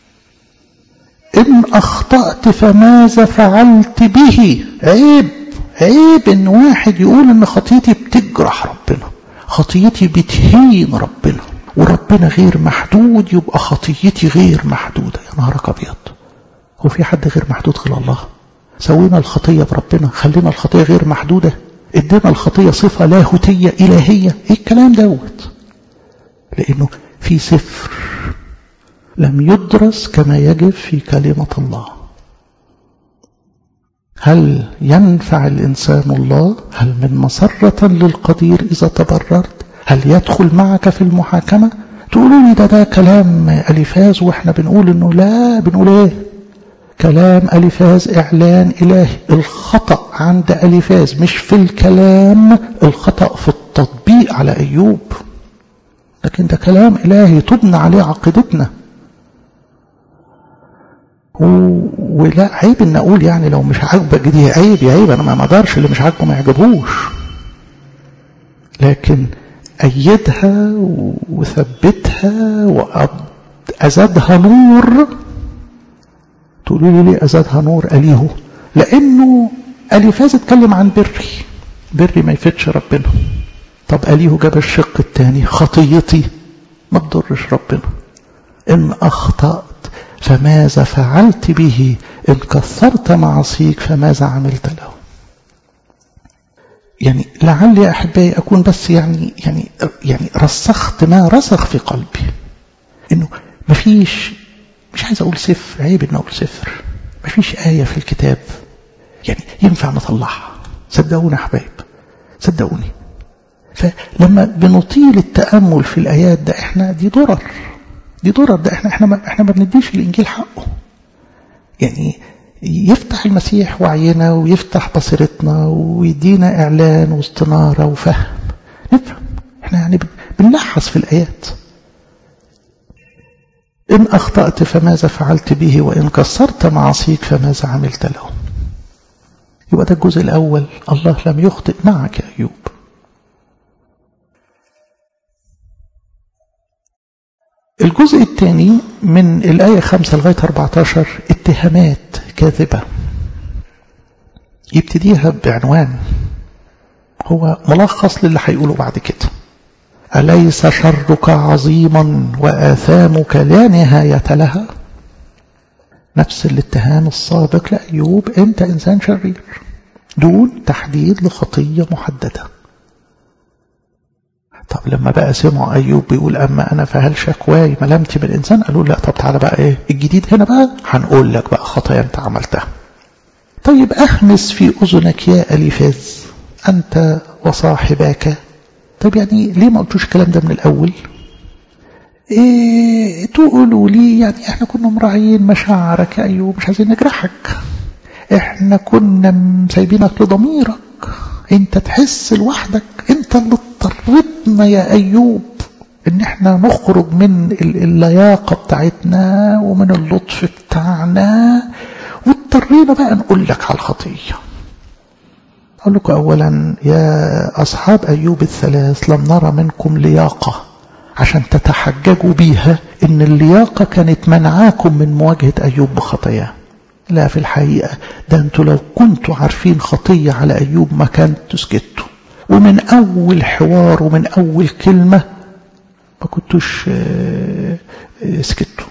Speaker 1: إن أخطأت فماذا فعلت به؟ عيب عيب إن واحد يقول إن خطيتي بتجرح ربنا، خطيتي بتهين ربنا، وربنا غير محدود يبقى خطيتي غير محدودة. يا نهارك أبيض، هو في حد غير محدود غير الله؟ سوينا الخطية بربنا، خلينا الخطية غير محدودة، ادينا الخطية صفة لاهوتية إلهية. ايه الكلام دوت؟ لأنه في سفر لم يدرس كما يجب في كلمة الله. هل ينفع الإنسان الله؟ هل من مسرة للقدير إذا تبررت؟ هل يدخل معك في المحاكمة؟ تقولوا لي ده ده كلام أليفاز، وإحنا بنقول إنه لا. بنقول إيه؟ كلام أليفاز إعلان إلهي. الخطأ عند أليفاز مش في الكلام، الخطأ في التطبيق على أيوب. لكن ده كلام إلهي تبنى عليه عقيدتنا. ولا عيب ان اقول يعني لو مش عاجبك دي عيب، يا عيب، انا ما اقدرش اللي مش عاجبه ما يعجبوش، لكن ايدها وثبتها وازادها نور. تقولوا لي ليه ازادها نور؟ اليهو لانه اليفاز اتكلم عن بري، بري ما يفتش ربنا. طب اليهو جاب الشق الثاني، خطيتي ما تضرش ربنا. ان اخطأت فماذا فعلت به؟ إن كثرت معصيك فماذا عملت له؟ يعني لعلي أحبائي أكون بس يعني يعني يعني رسخت ما رسخ في قلبي، إنه مفيش، مش عايز أقول سفر، عيب إن أقول سفر، مفيش آية في الكتاب يعني ينفع نطلعها. صدقوني أحبائي، صدقوني. فلما بنطيل التأمل في الآيات ده إحنا دي ضرر، دي ضرر. ده احنا احنا ما احنا ما بنديش الانجيل حقه. يعني يفتح المسيح وعينا ويفتح بصيرتنا ويدينا اعلان واستناره وفهم نفهم. احنا يعني بنلحظ في الايات. ان اخطأت فماذا فعلت به؟ وان كسرت معصيك فماذا عملت له؟ يبقى ده الجزء الاول، الله لم يخطئ معك يا ايوب. الجزء الثاني من الآية خمسة لغاية أربعة عشر اتهامات كاذبة، يبتديها بعنوان هو ملخص للي هيقوله بعد كده. أليس شرك عظيما وآثامك لا نهاية لها؟ نفس الاتهام السابق لأيوب، أنت إنسان شرير، دون تحديد لخطية محددة. طب لما بقى سمعوا أيوب بيقول أما أنا فهل شكواي ملامتي من الإنسان، قالوا لا، طب تعالى بقى إيه الجديد هنا بقى، هنقول لك بقى خطايا أنت عملتها. طيب أهمس في أذنك يا أليفاز أنت وصاحباك. طيب يعني ليه ما قلتوش الكلام ده من الأول؟ إيه تقولوا لي يعني إحنا كنا مراعيين مشاعرك يا أيوب، مش عايزين نجرحك، إحنا كنا سايبينك لضميرك، انت تحس لوحدك، انت اللي اضطرتنا يا ايوب ان احنا نخرج من اللياقة بتاعتنا ومن اللطف بتاعنا، واضطرينا بقى نقول لك على الخطية. اقول لكم اولا يا اصحاب ايوب الثلاث، لم نرى منكم لياقة عشان تتحججوا بيها ان اللياقة كانت منعاكم من مواجهة ايوب بخطاياه. لا في الحقيقة ده انتوا لو كنتوا عارفين خطية على أيوب ما كنتوا سكتوا، ومن أول حوار ومن أول كلمة ما كنتوش سكتوا.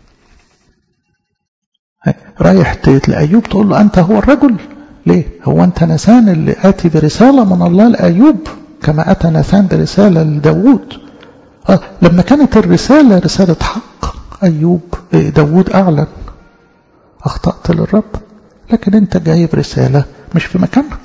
Speaker 1: رايح لأيوب تقول له أنت هو الرجل؟ ليه؟ هو أنت نسان اللي آتي برسالة من الله لأيوب كما أتى نسان برسالة لداود؟ آه لما كانت الرسالة رسالة حق أيوب داود أعلن أخطأت للرب، لكن أنت جايب رسالة مش في مكانها.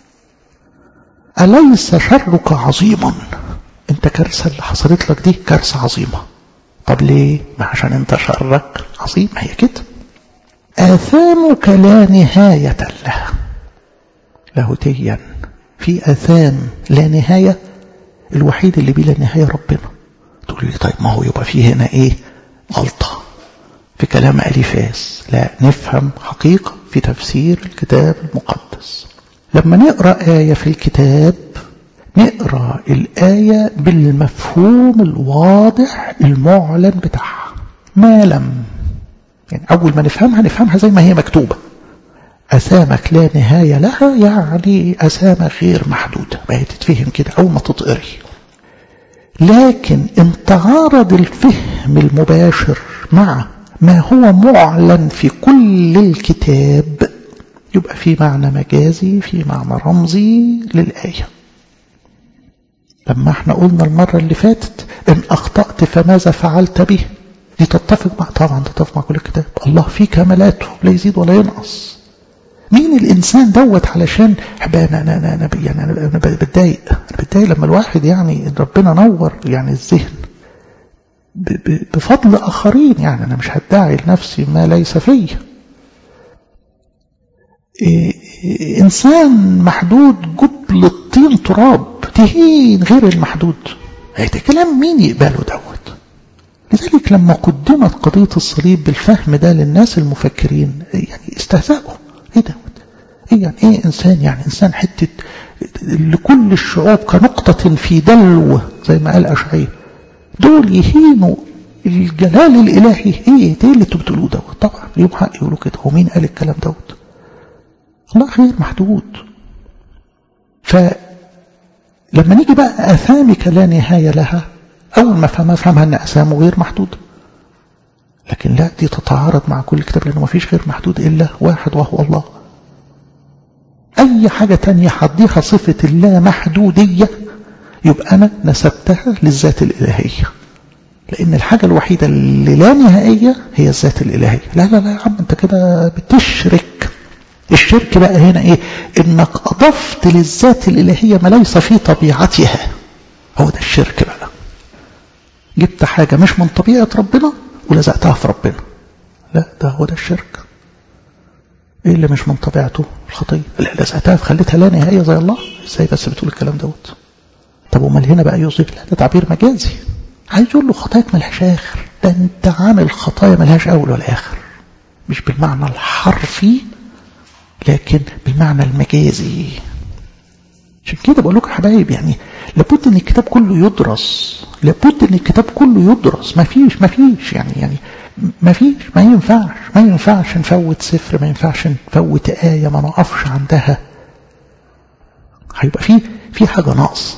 Speaker 1: أليس شرك عظيما؟ أنت كارثة اللي حصلت لك دي كارثة عظيمة. طب ليه؟ ما عشان أنت شرك عظيم، هي كده. آثامك لا نهاية لها. لاهوتيا في آثام لا نهاية، الوحيد اللي بلا نهاية ربنا. تقول لي طيب ما هو يبقى فيه هنا ايه غلطة في كلام أليفاز. لا، نفهم حقيقة في تفسير الكتاب المقدس. لما نقرأ آية في الكتاب نقرأ الآية بالمفهوم الواضح المعلن بتاعها. ما لم يعني أول ما نفهمها نفهمها زي ما هي مكتوبة. أسامك لا نهاية لها يعني أسامة غير محدودة، ما هي تتفهم كده أول ما تتقري. لكن ان تعارض الفهم المباشر مع ما هو معلن في كل الكتاب يبقى في معنى مجازي، في معنى رمزي للآية. لما احنا قلنا المرة اللي فاتت ان أخطأت فماذا فعلت به، دي تتفق مع طبعا تتفق مع كل الكتاب. الله فيه كمالاته لا يزيد ولا ينقص. مين الإنسان دوت علشان أنا أنا أنا أنا يعني أنا أنا بتضايق أنا بتضايق لما الواحد يعني ربنا نور يعني الذهن بفضل آخرين. يعني أنا مش هدعي لنفسي ما ليس فيه. إنسان محدود جبل الطين تراب تهين غير المحدود. ده كلام مين يقبله دوت؟ لذلك لما قدمت قضية الصليب بالفهم ده للناس المفكرين يعني استهزأوا. ايه ده؟ ايه يعني ايه انسان؟ يعني انسان حتة لكل الشعوب كنقطة في دلو زي ما قال أشعياء. دول يهينوا الجلال الإلهي. ايه ده اللي انتوا بتقولوه دوت؟ طبعا ليهم حق يقولوا كده. هو مين قال الكلام دوت؟ الله غير محدود. فلما نيجي بقى آثامك لا نهاية لها، أول ما فهمها فهمها أن أسامه غير محدود. لكن لا، دي تتعارض مع كل كتاب لأنه ما فيش غير محدود إلا واحد وهو الله. أي حاجة تانية حديها صفة اللا محدودية يبقى أنا نسبتها للذات الإلهية، لأن الحاجة الوحيدة اللي لا نهائية هي الذات الإلهية. لا لا لا يا عم أنت كده بتشرك. الشرك بقى هنا إيه؟ إنك أضفت للذات الإلهية ما ليس في طبيعتها. هو ده الشرك بقى. جبت حاجة مش من طبيعة ربنا ولزقتها في ربنا. لا، ده هو ده الشرك. ايه اللي مش من طبيعته؟ الخطيه. اللي لزقتها خليتها لا نهايه زي الله. ازاي بس بتقول الكلام دوت؟ طب امال هنا بقى يوصف؟ لا، ده تعبير مجازي. عايز يقول له خطاياك ملهاش اخر. ده انت عامل خطايا ملهاش اول ولا اخر، مش بالمعنى الحرفي لكن بالمعنى المجازي. عشان كده بقول لكم يا حبايب يعني لابد ان الكتاب كله يدرس. لابد ان الكتاب كله يدرس. ما فيش ما فيش يعني يعني ما فيش ما ينفعش ما ينفعش نفوت سفر، ما ينفعش نفوت آية ما نقفش عندها. هيبقى في في حاجة ناقص.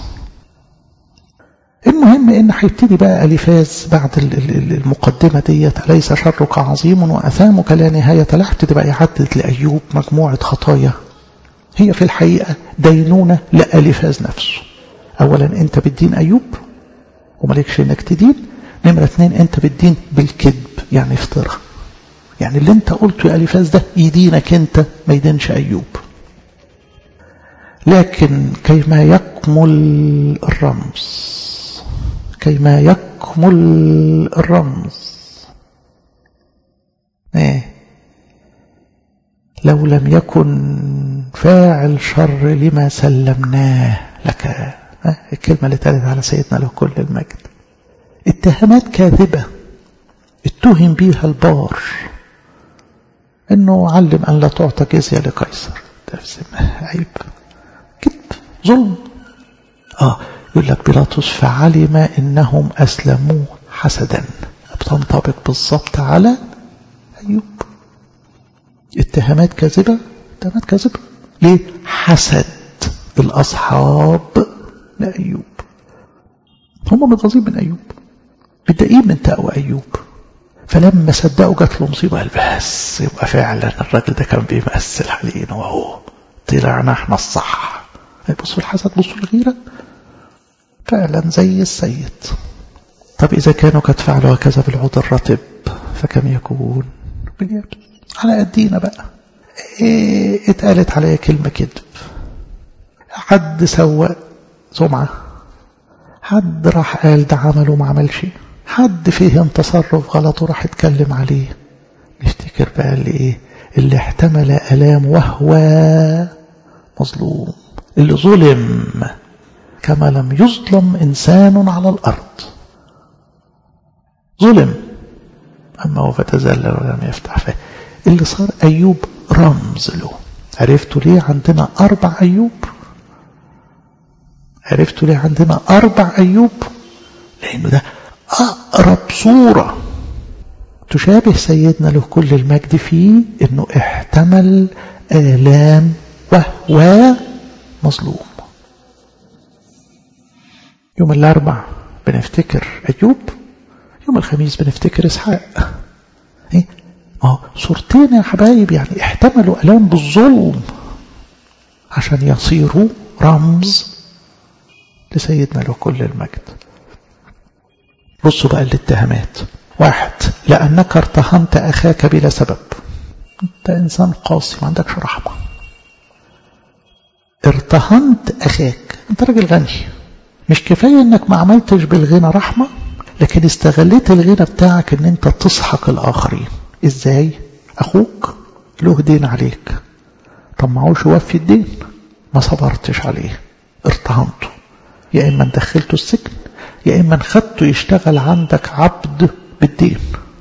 Speaker 1: المهم ان هيبتدي بقى أليفاز بعد المقدمة ديت أليس شرك عظيم وأثامك لا نهاية له، هيبتدي بقى يعدد لأيوب مجموعة خطايا هي في الحقيقة دينونة لأليفاز نفسه. أولا أنت بالدين أيوب ومالكش إنك تدين. نمرة اثنين أنت بالدين بالكذب يعني افتراء. يعني اللي أنت قلته يا أليفاز ده يدينك أنت ما يدينش أيوب. لكن كيما يكمل الرمز كيما يكمل الرمز ايه لو لم يكن فاعل شر لما سلمناه لك. الكلمة اللي تالت على سيدنا له كل المجد. اتهامات كاذبة اتهم بيها البار انه علم ان لا تعطى جزية لقيصر. عيب، كذب، ظلم. اه يقول لك بيلاطس فعلم انهم اسلموه حسدا. بتنطبق بالضبط على ايوب. اتهامات كاذبة، اتهامات كاذبة. ليه؟ حسد الأصحاب لأيوب. هم متغاظين من أيوب، متضايقين من تقوى أيوب، فلما صدقوا جات له مصيبة قال بس يبقى فعلا الراجل ده كان بيمثل علينا وهو طلعنا احنا الصح. بصوا الحسد، بصوا الغيرة، فعلا زي السيد. طب إذا كانوا قد فعلوا هكذا بالعود الرطب فكم يكون باليابس؟ على قدينا بقى. إيه اتقالت عليا كلمة كذب، حد سوى سمعة، حد راح قال ده عمل وما عملش، حد فهم تصرف غلط وراح اتكلم عليه. نفتكر بقى اللي ايه؟ اللي احتمل ألام وهو مظلوم، اللي ظلم كما لم يظلم إنسان على الأرض. ظلم أما هو فتذلل ولم يفتح فيه. اللي صار أيوب رمز له. عرفتوا ليه عندنا أربع أيوب؟ عرفتوا ليه عندنا أربع أيوب؟ لأنه ده أقرب صورة تشابه سيدنا له كل المجد فيه إنه احتمل آلام وهو مظلوم. يوم الأربع بنفتكر أيوب، يوم الخميس بنفتكر إسحاق. إيه؟ ما صورتين يا حبايب، يعني احتملوا آلام بالظلم عشان يصيروا رمز لسيدنا له كل المجد. بصوا بقى الاتهامات. واحد، لأنك ارتهنت أخاك بلا سبب. أنت إنسان قاسي ما عندكش رحمة. ارتهنت أخاك، أنت راجل غني، مش كفاية أنك ما عملتش بالغنى رحمة، لكن استغليت الغنى بتاعك أن أنت تسحق الآخرين. إزاي؟ أخوك له دين عليك، طب معوش وفي الدين، ما صبرتش عليه، ارتهنته، يا إما دخلته السجن يا إما خدته يشتغل عندك عبد بالدين.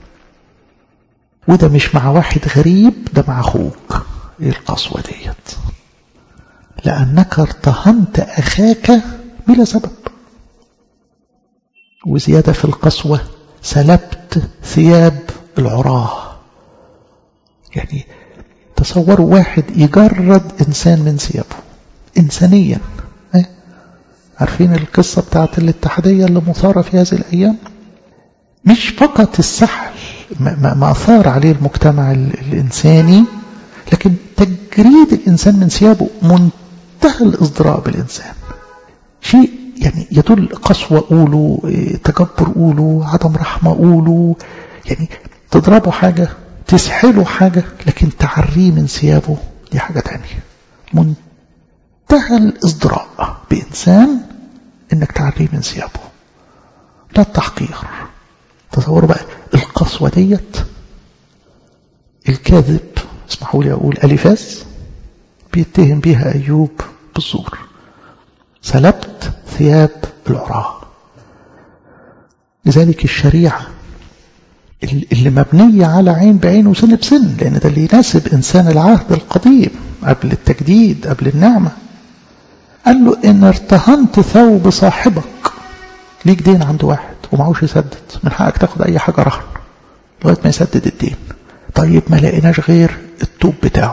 Speaker 1: وده مش مع واحد غريب، ده مع أخوك. إيه القسوة ديت؟ لأنك ارتهنت أخاك بلا سبب. وزيادة في القسوة، سلبت ثياب العراه. يعني تصوروا واحد يجرد إنسان من ثيابه إنسانيا. عارفين القصة بتاعت الاتحادية اللي مثارة في هذه الأيام؟ مش فقط السحل ما, ما أثار عليه المجتمع الإنساني، لكن تجريد الإنسان من ثيابه، منتهى الإصدراء بالإنسان. شيء يعني يدل قسوة قولوا، تجبر قولوا، عدم رحمة قولوا. يعني تضربه حاجة، تسحله حاجة، لكن تعريه من ثيابه دي حاجة تانية. منتهى الإصدراء بإنسان إنك تعريه من ثيابه، لا التحقير. تصوروا بقى القسوة ديت. الكاذب، اسمحوا لي أقول أليفاز، بيتهم بيها أيوب بالزور. سلبت ثياب العراة. لذلك الشريعة اللي مبنية على عين بعين وسن بسن، لأن ده اللي يناسب إنسان العهد القديم قبل التجديد قبل النعمة. قال له إن ارتهنت ثوب صاحبك، ليك دين عند واحد ومعوش يسدد، من حقك تاخد أي حاجة رهن لغاية ما يسدد الدين. طيب ما لقيناش غير التوب بتاعه.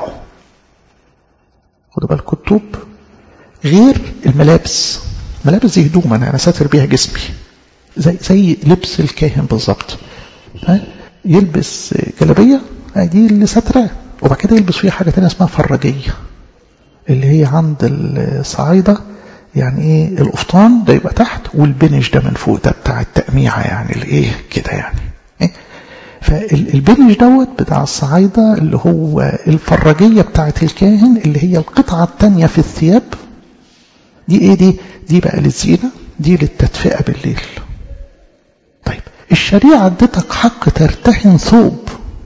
Speaker 1: خدوا بالكم، التوب غير الملابس. ملابس دي هدوم أنا ساتر بيها جسمي، زي زي لبس الكاهن بالظبط. يلبس جلابية دي اللي ساتراه، وبعد كده يلبس فيها حاجة تانية اسمها فراجية، اللي هي عند الصعايدة يعني ايه، القفطان ده يبقى تحت والبنش ده من فوق، ده بتاع التأميعة يعني الايه كده يعني إيه؟ فالبنش دوت بتاع الصعايدة اللي هو الفراجية بتاعت الكاهن، اللي هي القطعة التانية في الثياب دي. ايه دي؟ دي بقى للزينة، دي للتدفئة بالليل. طيب الشريعة ادتك حق ترتهن ثوب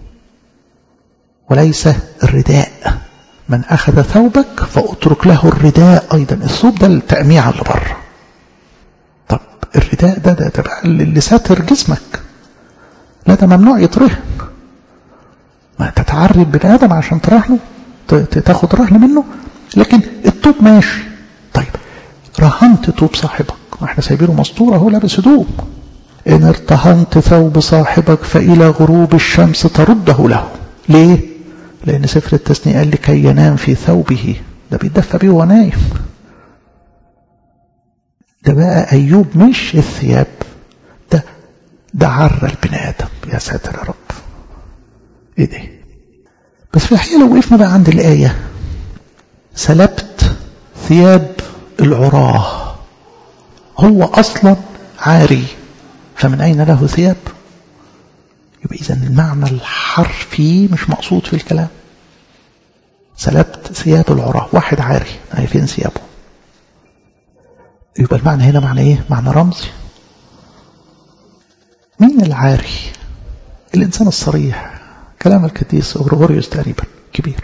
Speaker 1: وليس الرداء. من أخذ ثوبك فأترك له الرداء أيضا. الثوب ده التأميع اللي بره. طب الرداء ده ده, ده بقى اللي ساتر جسمك، لا ده ممنوع يترهن. ما تتعري بني آدم عشان ترهنه، تاخد رهن منه، لكن الثوب ماشي. طيب رهنت ثوب صاحبك، ما احنا سايبينه مسطور اهو لابس هدوم. إن ارتهنت ثوب صاحبك فإلى غروب الشمس ترده له. ليه؟ لأن سفر التثنية قال لكي ينام في ثوبه، ده بيتدفى بيه وهو نايم. ده بقى أيوب مش الثياب، ده ده عرى البني آدم. يا ساتر يا رب، ايه ده؟ بس في الحقيقة لو وقفنا بقى عند الآية سلبت ثياب العراه، هو أصلا عاري، فمن أين له ثياب؟ يبقى إذن المعنى الحرفي مش مقصود في الكلام. سلبت ثياب العراه، واحد عاري، أي فين ثيابه؟ يبقى المعنى هنا معنى إيه؟ معنى رمزي. مين العاري؟ الإنسان الصريح. كلام القديس غريغوريوس تقريبا كبير.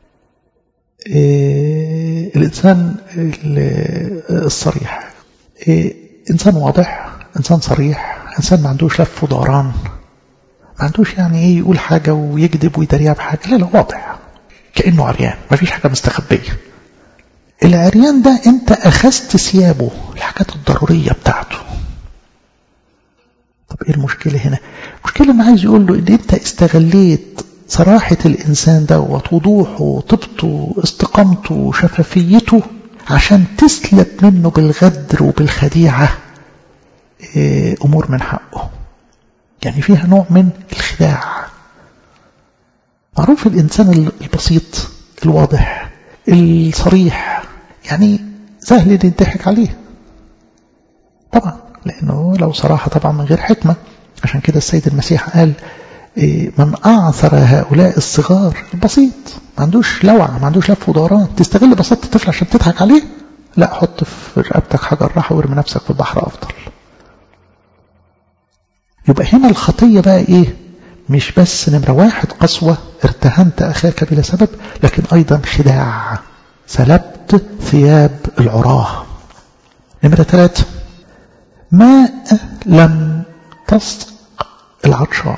Speaker 1: إيه الإنسان الصريح، إيه إنسان واضح، إنسان صريح، إنسان ما عندوش لف ودوران، ما عندوش يعني إيه يقول حاجة ويكذب ويداريها بحاجة، لا لا، واضح كأنه عريان، ما فيش حاجة مستخبية. العريان ده أنت أخذت ثيابه، الحاجات الضرورية بتاعته. طب إيه المشكلة هنا؟ المشكلة إنه عايز يقول له إن أنت استغليت صراحة الإنسان دوت، وضوحه، طبته، استقامته، شفافيته، عشان تسلب منه بالغدر وبالخديعة أمور من حقه. يعني فيها نوع من الخداع. معروف الإنسان البسيط الواضح الصريح يعني سهل أن يضحك عليه طبعا، لأنه لو صراحة طبعا من غير حكمة. عشان كده السيد المسيح قال من أعثر هؤلاء الصغار البسيط، ما عندوش لوعة، ما عندوش لف ودوران، تستغل بساطة الطفل عشان تضحك عليه؟ لا، حط في رقبتك حجر راحة وارمي نفسك في البحر أفضل. يبقى هنا الخطية بقى إيه؟ مش بس نمرة واحد قسوة، ارتهنت أخاك بلا سبب، لكن أيضا خداع، سلبت ثياب العراه. نمرة ثلاثة، ماء لم تسق العطشان.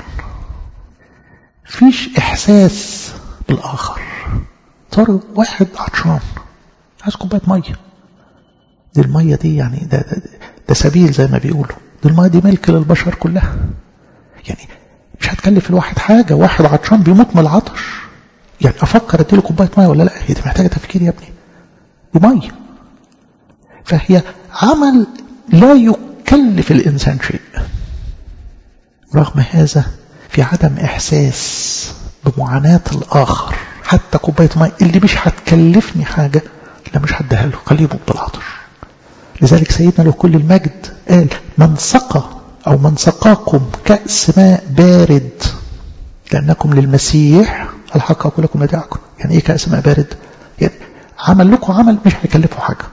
Speaker 1: فيش إحساس بالآخر. صار واحد عطشان عايز كوباية مية، دي المية دي يعني ده, ده, ده سبيل زي ما بيقولوا، دي المية دي ملك للبشر كلها. يعني مش هتكلف الواحد حاجة، واحد عطشان بيموت من العطش، يعني أفكر أديله كوباية مية ولا لا؟ هي دي محتاجة تفكير يا ابني، دي مية. فهي عمل لا يكلف الإنسان شيء، رغم هذا في عدم إحساس بمعاناة الآخر. حتى كوباية ماء اللي مش هتكلفني حاجة، لا مش هديها له، خليه يموت بالعطش. لذلك سيدنا له كل المجد قال من سقى أو من سقاكم كأس ماء بارد لأنكم للمسيح الحق أقول لكم وداعكم. يعني إيه كأس ماء بارد؟ يعني عمل لكم عمل مش هيكلفه حاجة.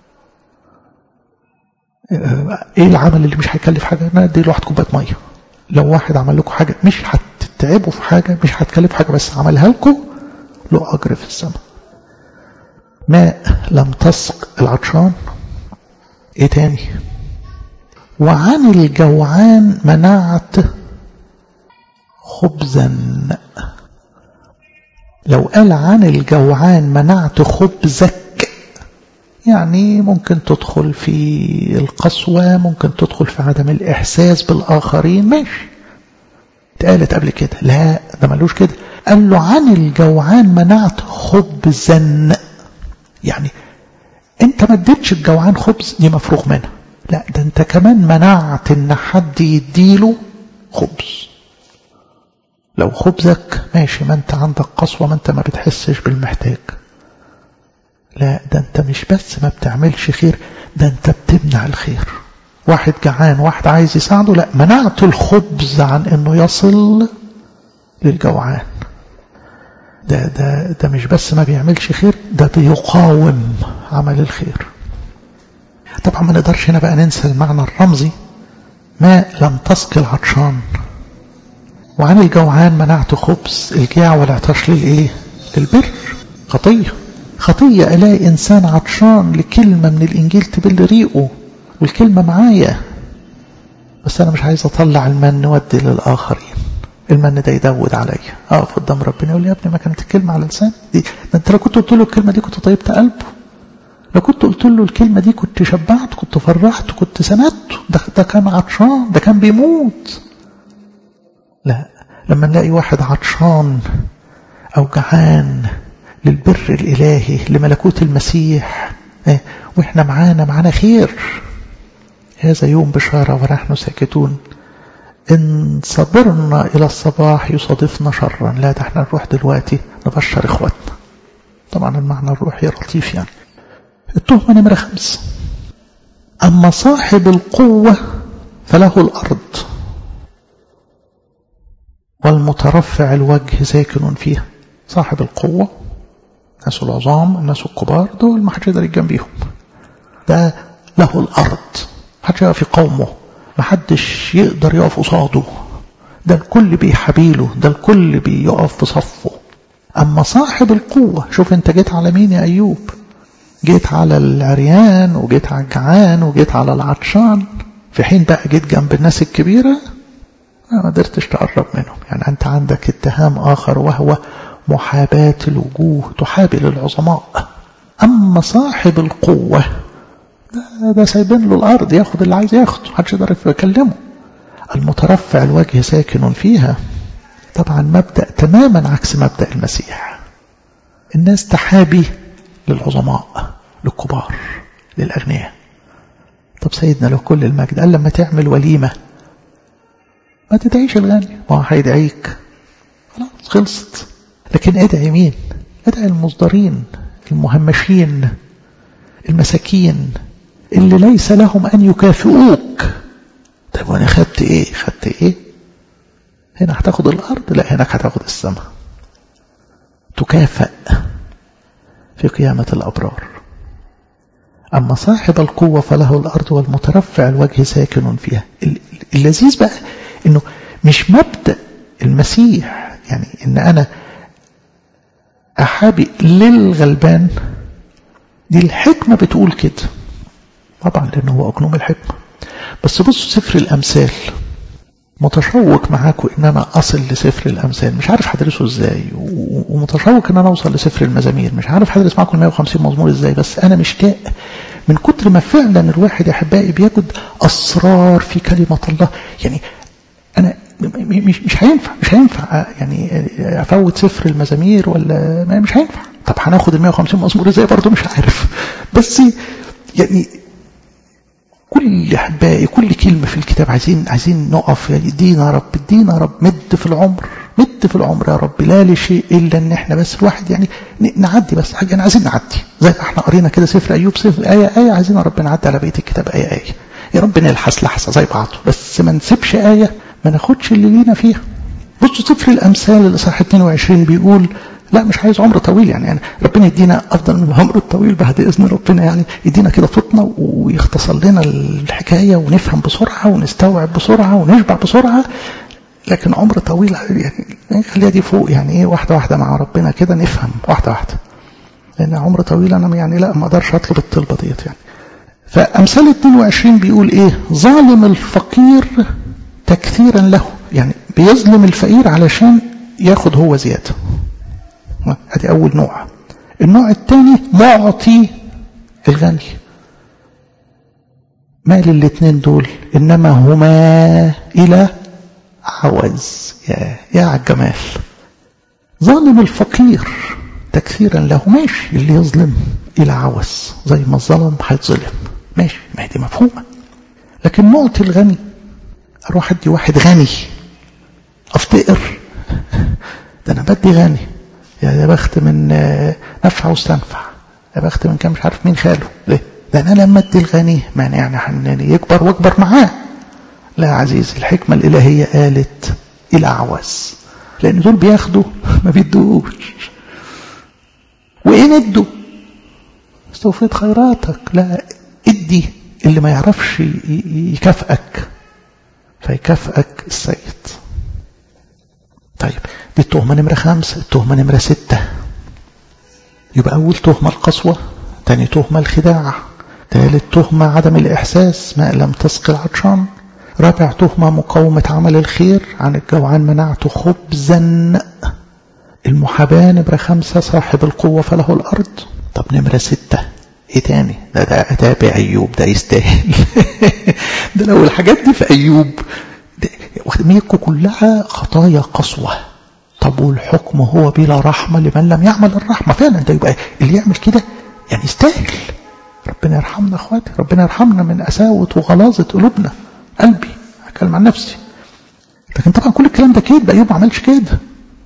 Speaker 1: إيه العمل اللي مش هيكلف حاجة؟ أنا أدي له واحد كوباية مية. لو واحد عمل لكم حاجة مش هتتعبوا في حاجة، مش هتكلف حاجة، بس عملها لكم، له أجر في السماء. ماء لم تسق العطشان. ايه تاني؟ وعن الجوعان منعت خبزا. لو قال عن الجوعان منعت خبزك، يعني ممكن تدخل في القسوة، ممكن تدخل في عدم الإحساس بالآخرين، ماشي، اتقالت قبل كده. لا، ده ملوش كده. قال له عن الجوعان منعت خبزا، يعني انت ما اديتش الجوعان خبز دي مفروغ منها، لا ده انت كمان منعت ان حد يديله خبز. لو خبزك ماشي، ما انت عندك قسوة، ما انت ما بتحسش بالمحتاج، لا ده انت مش بس ما بتعملش خير، ده انت بتمنع الخير. واحد جعان، واحد عايز يساعده، لا منعت الخبز عن انه يصل للجوعان. ده, ده, ده مش بس ما بيعملش خير، ده بيقاوم عمل الخير. طبعا ما نقدرش هنا بقى ننسى المعنى الرمزي، ماء لم تسق العطشان. وعن الجوعان منعت خبز. الجياع والعطش للايه؟ للبر. خطية خطية الاقي انسان عطشان لكلمة من الانجيل تبل ريقه، والكلمة معايا، بس انا مش عايز اطلع المن ودي للاخرين. المن ده يدود عليا، اقف قدام ربنا يقول لي يا ابني ما كانت الكلمة على لسان دي، ده انت لو كنت قلت له الكلمة دي كنت طيبت قلبه، لو كنت قلت له الكلمة دي كنت شبعت، كنت فرحت، كنت سندته، ده, ده كان عطشان، ده كان بيموت. لا، لما نلاقي واحد عطشان أو جعان للبر الإلهي لملكوت المسيح، وإحنا معانا معانا خير. هذا يوم بشارة ونحن ساكتون، إن صبرنا إلى الصباح يصادفنا شرا. لا، ده احنا نروح دلوقتي نبشر إخواتنا. طبعا المعنى الروحي لطيف يعني. التهمة نمرة خمس، أما صاحب القوة فله الأرض والمترفع الوجه ساكن فيها. صاحب القوة، الناس العظام، الناس الكبار، دول ما حدش يقدر يتجنب بيهم. ده له الأرض، ما حدش يقف في قومه، ما حدش يقدر يقف قصاده. ده الكل بيحابيله، ده الكل بيقف في صفه. أما صاحب القوة، شوف انت جيت على مين يا أيوب؟ جيت على العريان وجيت على الجعان وجيت على العطشان، في حين بقى جيت جنب الناس الكبيرة ما قدرتش تقرب منهم. يعني أنت عندك اتهام آخر، وهو محاباة الوجوه، تحابي للعظماء. أما صاحب القوة ده, ده سايبين له الأرض، ياخد اللي عايز ياخده، محدش يقدر يكلمه. المترفع الوجه ساكن فيها. طبعا مبدأ تماما عكس مبدأ المسيح. الناس تحابي للعظماء، للكبار، للأغنياء. طب سيدنا له كل المجد قال لما تعمل وليمة ما تدعيش الغني، ما هو هيدعيك، خلاص خلصت. لكن ادعي مين؟ ادعي المصدرين، المهمشين، المساكين اللي ليس لهم أن يكافئوك. طيب وانا خدت ايه؟ خدت ايه؟ هنا هتاخد الأرض؟ لا، هناك هتاخد السماء. تكافئ في قيامة الأبرار. أما صاحب القوة فله الأرض والمترفع الوجه ساكن فيها. اللذيذ بقى إنه مش مبدأ المسيح يعني إن أنا أحابي للغلبان، دي الحكمة بتقول كده طبعا لأنه هو أقنوم الحكمة. بس بصوا سفر الأمثال، متشوق معاكم إن أنا أصل لسفر الأمثال، مش عارف هدرسه إزاي، ومتشوق إن أنا أوصل لسفر المزامير، مش عارف هدرس معاكم مئة وخمسين مزمور إزاي، بس أنا مشتاق من كتر ما فعلا الواحد يا أحبائي بيجد أسرار في كلمة الله. يعني أنا مش مش هينفع مش هينفع يعني أفوت سفر المزامير ولا مش هينفع. طب هناخد ال مئة وخمسين مزمور إزاي برضه مش عارف. بس يعني كل أحبائي كل كلمة في الكتاب عايزين عايزين نقف، يعني ادينا يا رب، ادينا يا رب، مد في العمر، مد في العمر يا رب، لا لشيء إلا إن إحنا بس الواحد يعني نعدي بس حاجة. أنا عايزين نعدي زي ما إحنا قرينا كده سفر أيوب، سفر آية آية، عايزين يا رب نعدي على بقية الكتاب آية آية. يا رب نلحس لحظة زي بعضه، بس ما نسيبش آية ما ناخدش اللي لينا فيها. بصوا سفر الأمثال الإصحاح اثنين وعشرين بيقول لا مش عايز عمر طويل، يعني, يعني ربنا يدينا أفضل من العمر الطويل بعد إذن ربنا، يعني يدينا كده فطنة ويختصر لنا الحكاية ونفهم بسرعة ونستوعب بسرعة ونشبع بسرعة. لكن عمر طويل يعني خليها دي فوق، يعني إيه واحدة واحدة مع ربنا كده نفهم واحدة واحدة. لأن عمر طويل أنا يعني لا ما أقدرش أطلب الطلبة ديت يعني. فأمثال اثنين وعشرين بيقول إيه؟ ظالم الفقير تكثيرا له، يعني بيظلم الفقير علشان ياخد هو زيادة. هذه أول نوع. النوع الثاني معطي الغني. مال الاثنين دول إنما هما إلى عوز. يا يا عالجمال. ظالم الفقير تكثيرا له، ماشي، اللي يظلم إلى عوز زي ما الظلم هيتظلم، ماشي، ما دي مفهومة. لكن معطي الغني، أروح أدي واحد غني أفتقر، ده أنا بدي غني، يا بخت من نفع واستنفع، يا بخت من كان مش عارف مين خاله. ليه؟ ده أنا لما أدي الغني معنى يعني حناني يكبر واكبر معاه. لا يا عزيزي، الحكمة الإلهية قالت إلى عوز، لأن دول بياخدوا ما بيدوش. وإن ادوا استوفيت خيراتك، لا ادي اللي ما يعرفش يكافئك فيكافئك السيد. طيب دي التهمة نمرة خمسة. التهمة نمرة ستة، يبقى أول تهمة القسوة، تاني تهمة الخداع، ثالث تهمة عدم الإحساس ما لم تسقي العطشان، رابع تهمة مقاومة عمل الخير، عن الجوعان منعته خبزا. المحاباة نمرة خمسة، صاحب القوة فله الأرض. طب نمرة ستة ايه تاني؟ ده ده أتابع أيوب، ده يستاهل. ده لو الحاجات دي في أيوب ميكو كلها خطايا قسوة، طب والحكم هو بلا رحمة لمن لم يعمل الرحمة. فعلا ده يبقى اللي يعمل كده يعني يستاهل. ربنا يرحمنا اخواتي، ربنا يرحمنا من قساوة وغلاظة قلوبنا. قلبي أتكلم عن نفسي. لكن طبعا كل الكلام ده كده أيوب ما عملش كده.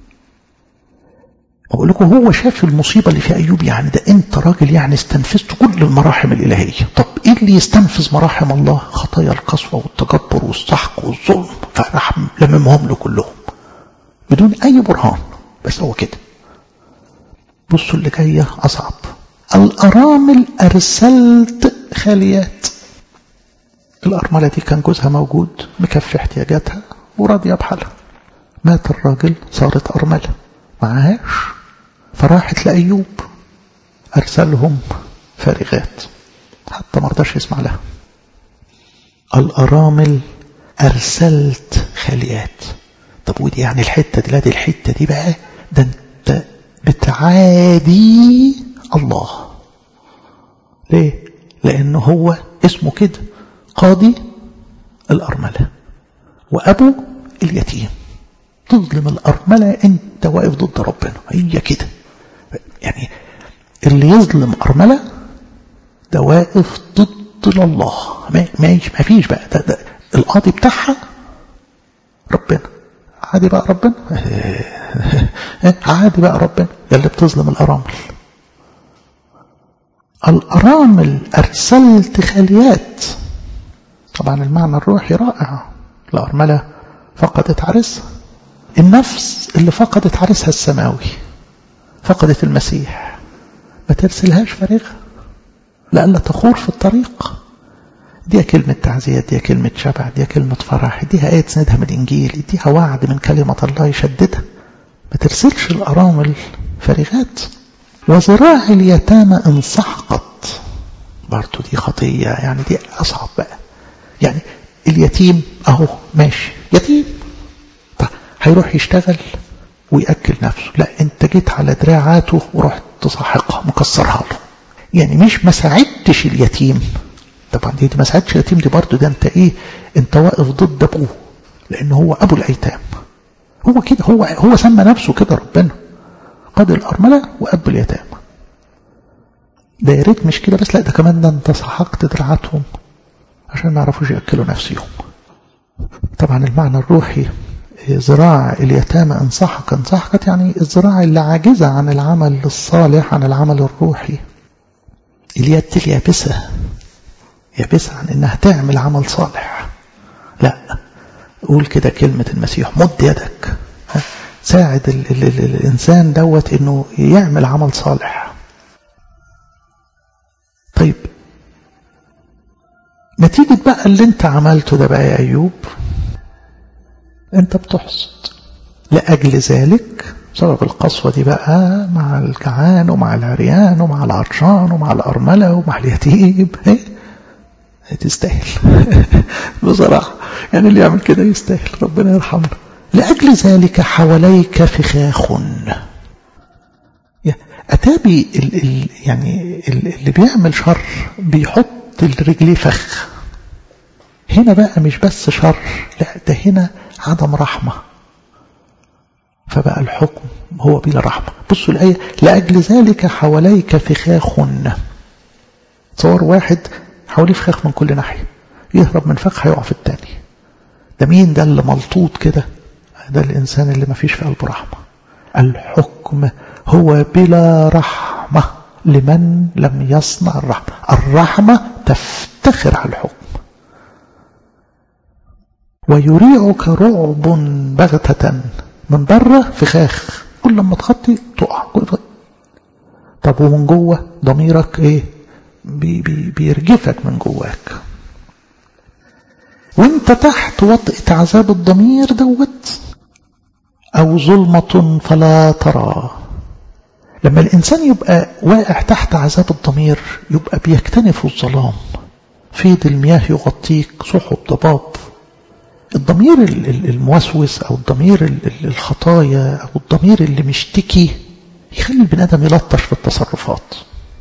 Speaker 1: أقول لكم هو شاف المصيبة اللي في أيوب، يعني ده أنت راجل يعني استنفذت كل المراحم الإلهية. طب إيه اللي يستنفذ مراحم الله؟ خطايا القسوة والتجبر والسحق والظلم، فراح لممهم له كلهم بدون أي برهان. بس هو كده. بصوا اللي جاية أصعب. الأرامل أرسلت خاليات. الأرملة دي كان جوزها موجود مكفي احتياجاتها وراضية بحالها. مات الراجل صارت أرملة معهاش، فراحت لأيوب أرسلهم فارغات، حتى مرضاش يسمع لها. الأرامل أرسلت خاليات. طب ودي يعني الحتة دي، لا دي الحتة دي بقى ده انت بتعادي الله. ليه؟ لأنه هو اسمه كده قاضي الأرملة وأبو اليتيم. تظلم الأرملة أنت واقف ضد ربنا. هي كده يعني اللي يظلم أرملة ده واقف ضد الله. ما, ما, ما فيش بقى ده, ده القاضي بتاعها ربنا. عادي بقى ربنا عادي بقى ربنا يلي بتظلم الأرامل. الأرامل أرسلت خاليات. طبعا المعنى الروحي رائع. الأرملة فقدت عرسها، النفس اللي فقدت عرسها السماوي فقدت المسيح، ما ترسلهاش فارغة لألا تخور في الطريق. دي كلمة تعزية، دي كلمة شبع، دي كلمة فرح، ديها آية تسندها من الإنجيل، ديها وعد من كلمة الله يشددها. ما ترسلش الأرامل فارغات. وذراع اليتامى انسحقت. برضو دي خطية، يعني دي أصعب بقى. يعني اليتيم أهو ماشي يتيم، طيب هيروح يشتغل ويأكل نفسه، لا انت جيت على دراعاته ورحت تصحقها مكسرها له. يعني مش ما ساعدتش اليتيم. طبعا دي ما ساعدتش اليتيم، دي برضو ده انت ايه، انت واقف ضد ابوه، لان هو ابو الايتام. هو كده، هو هو سمى نفسه كده ربنا قاضي الارمله واب اليتام. ده يا ريت مش كده بس، لا ده كمان ده انت سحقت دراعاتهم عشان ما يعرفوش ياكلوا نفسهم. طبعا المعنى الروحي ذراع اليتامى انسحق. انسحقت يعني الذراع اللي عاجزة عن العمل الصالح، عن العمل الروحي. اليد اليابسة، يابسة عن انها تعمل عمل صالح. لا، قول كده كلمة المسيح، مد يدك ساعد ال ال ال الانسان دوت انه يعمل عمل صالح. طيب نتيجة بقى اللي انت عملته ده بقى يا ايوب، انت بتحصد. لأجل ذلك بسبب القسوة دي بقى مع الجعان ومع العريان ومع العطشان ومع الأرملة ومع اليتيم، ايه تستاهل بصراحة. يعني اللي يعمل كده يستاهل، ربنا يرحمنا. لأجل ذلك حواليك فخاخ. أتابي ال ال يعني اللي بيعمل شر بيحط الرجليه فخ. هنا بقى مش بس شر، لا ده هنا عدم رحمة، فبقى الحكم هو بلا رحمة. بصوا الآية، لأجل ذلك حواليك فخاخ. تصور واحد حواليه فخاخ من كل ناحية، يهرب من فخ هيقع في التاني. ده مين ده اللي ملطوط كده؟ ده الإنسان اللي ما فيش في قلبه رحمة. الحكم هو بلا رحمة لمن لم يصنع الرحمة. الرحمة تفتخر على الحكم. ويريعك رعب بغتة. من بره فخاخ، كل لما تخطي تقع. طب ومن جوه ضميرك ايه؟ بي بي بيرجفك من جواك، وانت تحت وطئة عذاب الضمير دوت. او ظلمة فلا ترى. لما الانسان يبقى واقع تحت عذاب الضمير يبقى بيكتنف الظلام. فيض المياه يغطيك، سحب ضباب. الضمير الموسوس او الضمير الخطايا او الضمير اللي مشتكي يخلي البني ادم يلطش في التصرفات.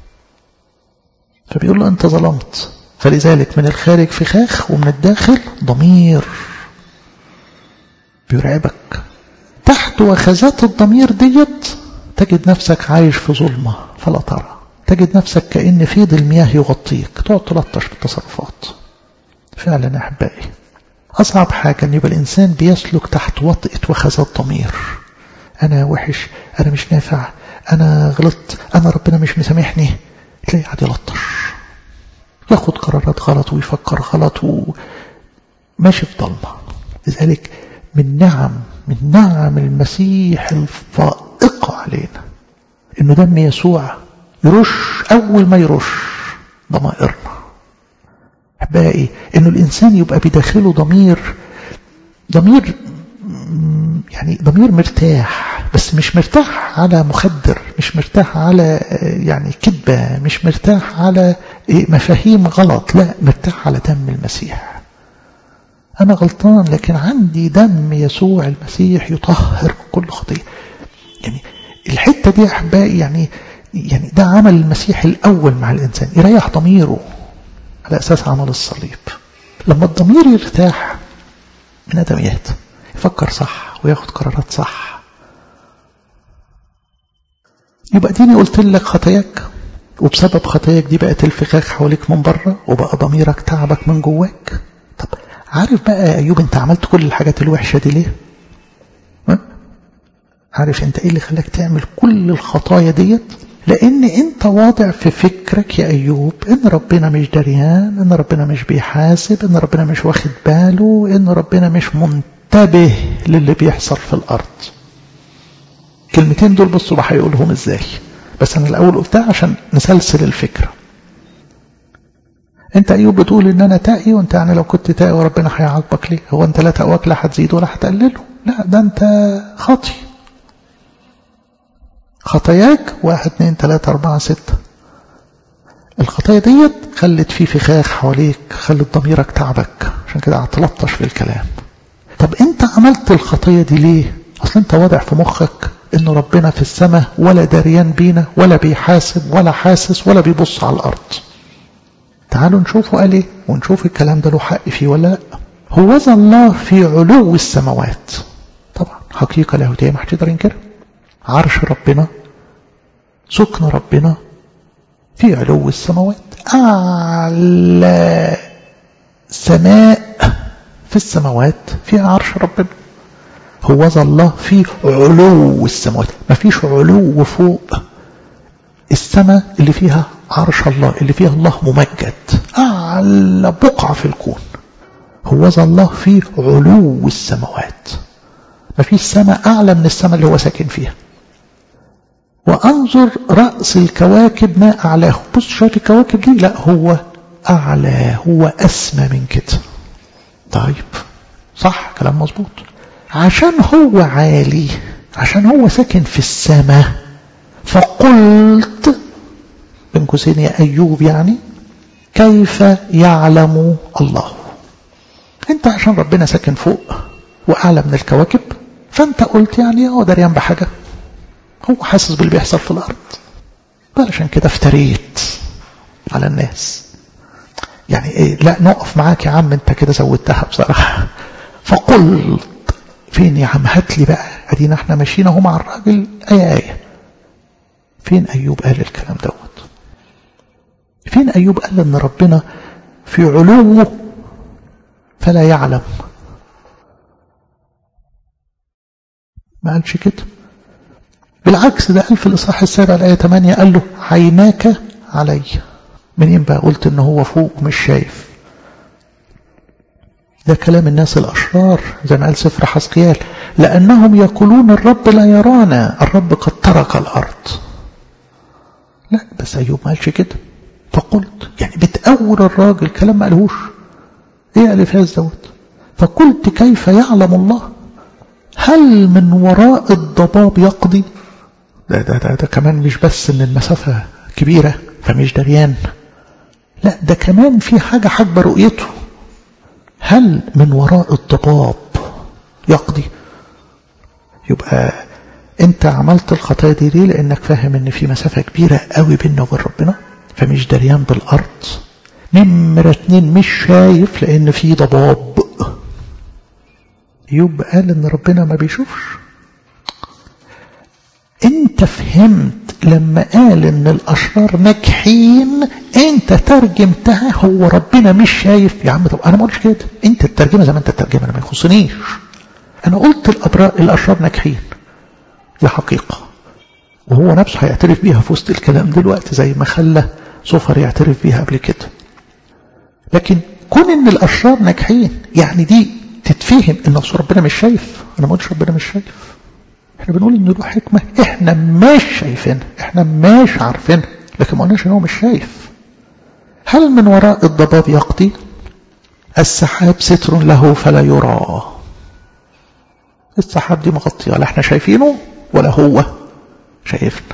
Speaker 1: فبيقول له انت ظلمت، فلذلك من الخارج فخاخ ومن الداخل ضمير بيرعبك. تحت وخزات الضمير ديت تجد نفسك عايش في ظلمة فلا ترى، تجد نفسك كأن فيض المياه يغطيك، تقعد تلطش بالتصرفات. فعلا يا أحبائي أصعب حاجة أن يبقى الإنسان بيسلك تحت وطئة وخزات ضمير. أنا وحش، أنا مش نافع، أنا غلطت، أنا ربنا مش مسامحني. تلاقي قاعد يلطش، ياخد قرارات غلط ويفكر غلط وماشي في ضلمة. لذلك من نعم من نعم المسيح الفائقة علينا إنه دم يسوع يرش أول ما يرش ضمائرنا. أحبائي إنه الإنسان يبقى بداخله ضمير ضمير يعني ضمير مرتاح، بس مش مرتاح على مخدر، مش مرتاح على يعني كذبة، مش مرتاح على مفاهيم غلط، لا مرتاح على دم المسيح. أنا غلطان لكن عندي دم يسوع المسيح يطهر كل خطية. يعني الحتة دي أحبائي يعني يعني ده عمل المسيح الأول مع الإنسان، يريح ضميره على أساس عمل الصليب. لما الضمير يرتاح من أدميات يفكر صح وياخد قرارات صح. يبقى ديني قلت لك خطاياك، وبسبب خطاياك دي بقت الفخاخ حواليك من بره، وبقى ضميرك تعبك من جواك. طب عارف بقى أيوب أنت عملت كل الحاجات الوحشة دي ليه؟ عارف أنت إيه اللي خلاك تعمل كل الخطايا ديت؟ لأن أنت واضع في فكرك يا أيوب إن ربنا مش دريان، إن ربنا مش بيحاسب، إن ربنا مش واخد باله، إن ربنا مش منتبه للي بيحصل في الأرض. كلمتين دول بصوا هيقولهم إزاي، بس أنا الأول قلتها عشان نسلسل الفكرة. أنت أيوب بتقول إن أنا تائي، وأنت يعني لو كنت تائي وربنا هيعاقبك ليه؟ هو أنت لا تقواك لا هتزيد ولا هتقلله، لا ده أنت خاطي. خطاياك واحد اتنين تلاتة اربعة ستة. الخطايا ديت خلت فيه فخاخ حواليك، خلت ضميرك تعبك، عشان كده هتلطش في الكلام. طب انت عملت الخطايا دي ليه؟ اصل انت واضع في مخك انه ربنا في السماء ولا دريان بينا ولا بيحاسب ولا حاسس ولا بيبص على الارض. تعالوا نشوفه قال ايه ونشوف الكلام ده له حق فيه ولا لا. هوذا الله في علو السماوات. طبعا حقيقة لاهوتية ما حدش يقدر ينكرها. عرش ربنا، سكن ربنا في علو السماوات، أعلى سماء في السماوات فيها عرش ربنا. هوذا الله في علو السماوات، ما فيش علو فوق السماء اللي فيها عرش الله، اللي فيها الله ممجد، أعلى بقعة في الكون. هوذا الله في علو السماوات، ما فيش سماء أعلى من السماء اللي هو ساكن فيها. وأنظر رأس الكواكب ما أعلاه. بص شايف الكواكب دي؟ لا هو أعلى، هو أسمى من كده. طيب صح كلام مظبوط. عشان هو عالي، عشان هو ساكن في السماء، فقلت بين قوسين يا أيوب يعني كيف يعلم الله؟ انت عشان ربنا ساكن فوق وأعلى من الكواكب، فانت قلت يعني هو دريان بحاجة، هو حاسس باللي بيحصل في الأرض، علشان كده افتريت على الناس. يعني ايه؟ لا نقف معاك يا عم، انت كده زودتها بصراحة. فقلت فين يا عم؟ هات لي بقى، ادينا احنا ماشيين اهو مع الراجل ايه ايه. فين ايوب قال الكلام دوت؟ فين ايوب قال ان ربنا في علوه فلا يعلم؟ ما قالش كده، بالعكس ده قال في الإصحاح السابع الآية ثمانية قال له عيناك علي. منين بقى قلت إنه هو فوق ومش شايف؟ ده كلام الناس الأشرار زي ما قال سفر حزقيال، لأنهم يقولون الرب لا يرانا، الرب قد ترك الأرض. لا بس أيوب ما قالش كده. فقلت يعني بتأول الراجل كلام ما قالهوش. ايه قال فاز دوت؟ فقلت كيف يعلم الله؟ هل من وراء الضباب يقضي؟ ده, ده, ده, ده كمان مش بس ان المسافة كبيرة فمش دريان، لا ده كمان في حاجة حجب رؤيته. هل من وراء الضباب يقضي؟ يبقى انت عملت الخطايا دي ليه؟ لانك فاهم ان في مسافة كبيرة قوي بيننا وبين ربنا، فمش دريان بالارض. نمرة اتنين مش شايف لان في ضباب. أيوب قال ان ربنا ما بيشوفش، انت فهمت لما قال ان الاشرار ناجحين انت ترجمتها هو ربنا مش شايف. يا عم طب انا ما قلتش كده، انت الترجمه زي ما انت الترجمه، انا ما يخصنيش. انا قلت الابرار الاشرار ناجحين، دي حقيقه، وهو نفسه هيعترف بيها في وسط الكلام دلوقتي زي ما خلى صفر يعترف بيها قبل كده. لكن كون ان الاشرار ناجحين يعني دي تتفهم ان ربنا مش شايف. انا ما قلتش ربنا مش شايف، احنا بنقول ان له حكمه احنا مش شايفينها، احنا مش عارفينها، لكن ما قلناش ان هو مش شايف. هل من وراء الضباب يقضي؟ السحاب ستر له فلا يرى. السحاب دي مغطيه، لا احنا شايفينه ولا هو شايفنا.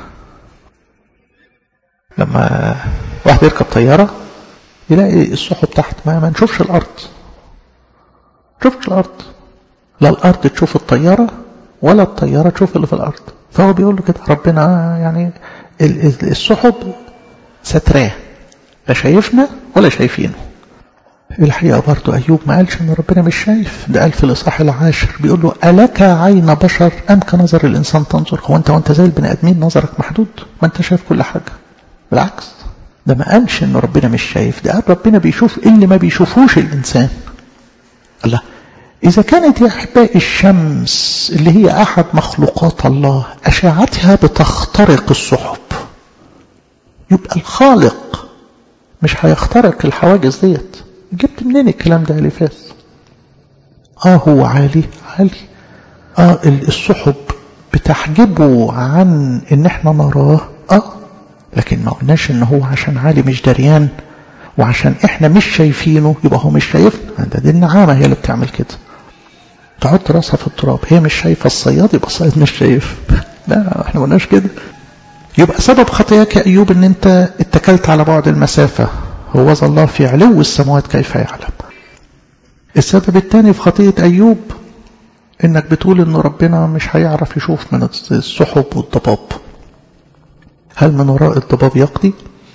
Speaker 1: لما واحد يركب طياره يلاقي السحب تحت، ما, ما نشوفش الارض، نشوفش الارض، لا الارض تشوف الطياره ولا الطياره تشوف اللي في الارض. فهو بيقول له كده ربنا يعني السحب ستراه، لا شايفنا ولا شايفينه. الحقيقه برضو ايوب ما قالش ان ربنا مش شايف، ده قال في الاصحاح العاشر بيقول له الك عين بشر ام كنظر الانسان تنظر؟ هو انت وانت زي البني ادمين نظرك محدود؟ ما انت شايف كل حاجه. بالعكس، ده ما قالش ان ربنا مش شايف، ده قال ربنا بيشوف اللي ما بيشوفوش الانسان. الله، إذا كانت يا أحبائي الشمس اللي هي أحد مخلوقات الله أشعتها بتخترق السحب، يبقى الخالق مش هيخترق الحواجز ديت. جبت منين الكلام ده يا لفاس؟ آه هو عالي عالي، آه السحب بتحجبه عن إن احنا نراه، آه لكن ما قلناش إن هو عشان عالي مش دريان، وعشان احنا مش شايفينه يبقى هو مش شايفنا. ده دي النعامة هي اللي بتعمل كده، تحط راسها في التراب، هي مش شايفة الصياد يبقى الصياد مش شايف. لا احنا ما قلناش كده. يبقى سبب خطيئك يا أيوب ان انت اتكلت على بعد المسافة، هو ذا الله في علو السماوات كيف يعلم. السبب الثاني في خطيئة أيوب انك بتقول ان ربنا مش هيعرف يشوف من السحب والضباب. هل من وراء الضباب يقضي؟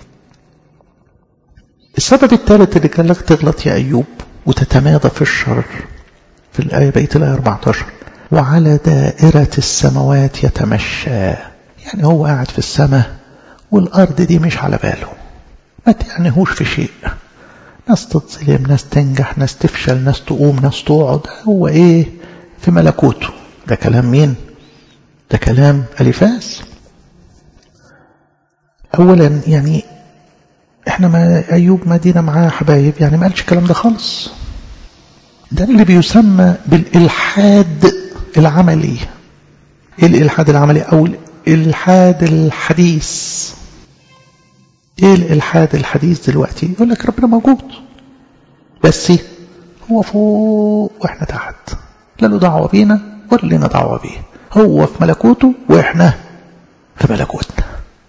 Speaker 1: السبب الثالث اللي كان لك تغلط يا أيوب وتتمادى في الشر في الآية بقية الآية أربعة عشر، وعلى دائرة السماوات يتمشى. يعني هو قاعد في السماء والأرض دي مش على باله، ما تعنيهوش في شيء. ناس تتظلم، ناس تنجح، ناس تفشل، ناس تقوم، ناس تقعد، هو ايه في ملكوته. ده كلام مين؟ ده كلام أليفاز. أولا يعني احنا ما أيوب ما دينا معاه حبايب، يعني ما قالش الكلام ده خالص. ده اللي بيسمى بالإلحاد العملي. ايه الإلحاد العملي او الإلحاد الحديث؟ ايه الإلحاد الحديث دلوقتي؟ يقول لك ربنا موجود بس هو فوق واحنا تحت، لا له دعوة بينا ولا لنا دعوة بيه، هو في ملكوته واحنا في ملكوتنا.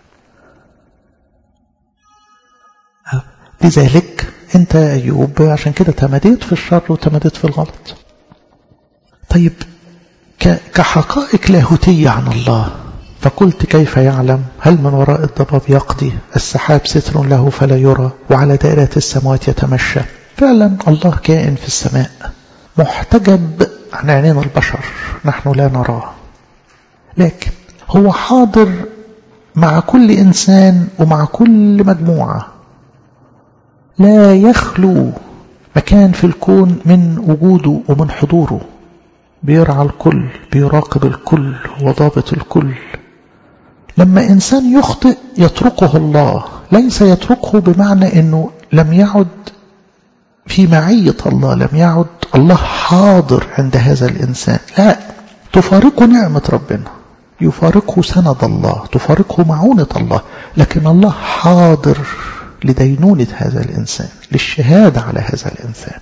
Speaker 1: لذلك انت يا أيوب عشان كده تمديت في الشر وتمديت في الغلط. طيب كحقائق لاهوتية عن الله فقلت كيف يعلم؟ هل من وراء الضباب يقضي؟ السحاب ستر له فلا يرى، وعلى دائرة السماوات يتمشى. فعلا الله كائن في السماء محتجب عن عينين البشر، نحن لا نراه، لكن هو حاضر مع كل إنسان ومع كل مجموعة. لا يخلو مكان في الكون من وجوده ومن حضوره، بيرعى الكل، بيراقب الكل، وضابط الكل. لما إنسان يخطئ يتركه الله، ليس يتركه بمعنى أنه لم يعد في معية الله، لم يعد الله حاضر عند هذا الإنسان، لا، تفارقه نعمة ربنا، يفارقه سند الله، تفارقه معونة الله، لكن الله حاضر لدينونة هذا الإنسان، للشهادة على هذا الإنسان.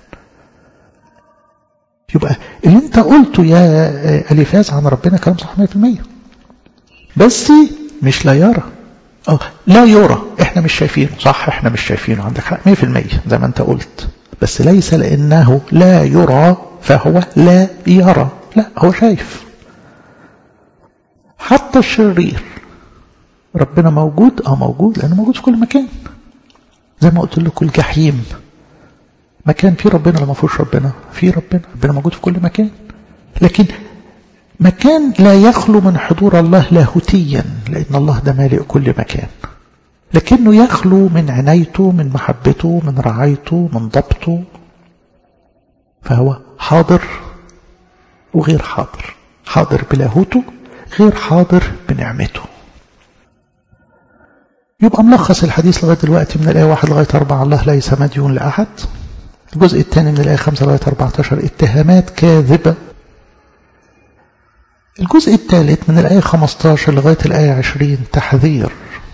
Speaker 1: يبقى اللي انت قلته يا أليفاز عن ربنا كلام صح مية في المية، بس مش لا يرى. اه لا يرى، احنا مش شايفينه، صح احنا مش شايفينه، عندك حق مية في المية زي ما انت قلت، بس ليس لأنه لا يرى فهو لا يرى، لا هو شايف. حتى الشرير ربنا موجود، اه موجود لأنه موجود في كل مكان. زي ما قلت لكم الجحيم مكان فيه ربنا، لما فيهوش ربنا في ربنا، ربنا موجود في كل مكان. لكن مكان لا يخلو من حضور الله لاهوتيا، لأن الله ده مالئ كل مكان، لكنه يخلو من عنايته، من محبته، من رعايته، من ضبطه. فهو حاضر وغير حاضر، حاضر بلاهوته، غير حاضر بنعمته. يبقى ملخص الحديث لغاية دلوقتي من الآية واحد لغاية أربعة: الله ليس مديون لأحد. الجزء الثاني من الآية خمسة لغاية أربعة عشر: اتهامات كاذبة. الجزء الثالث من الآية خمسة عشر لغاية الآية عشرين: تحذير.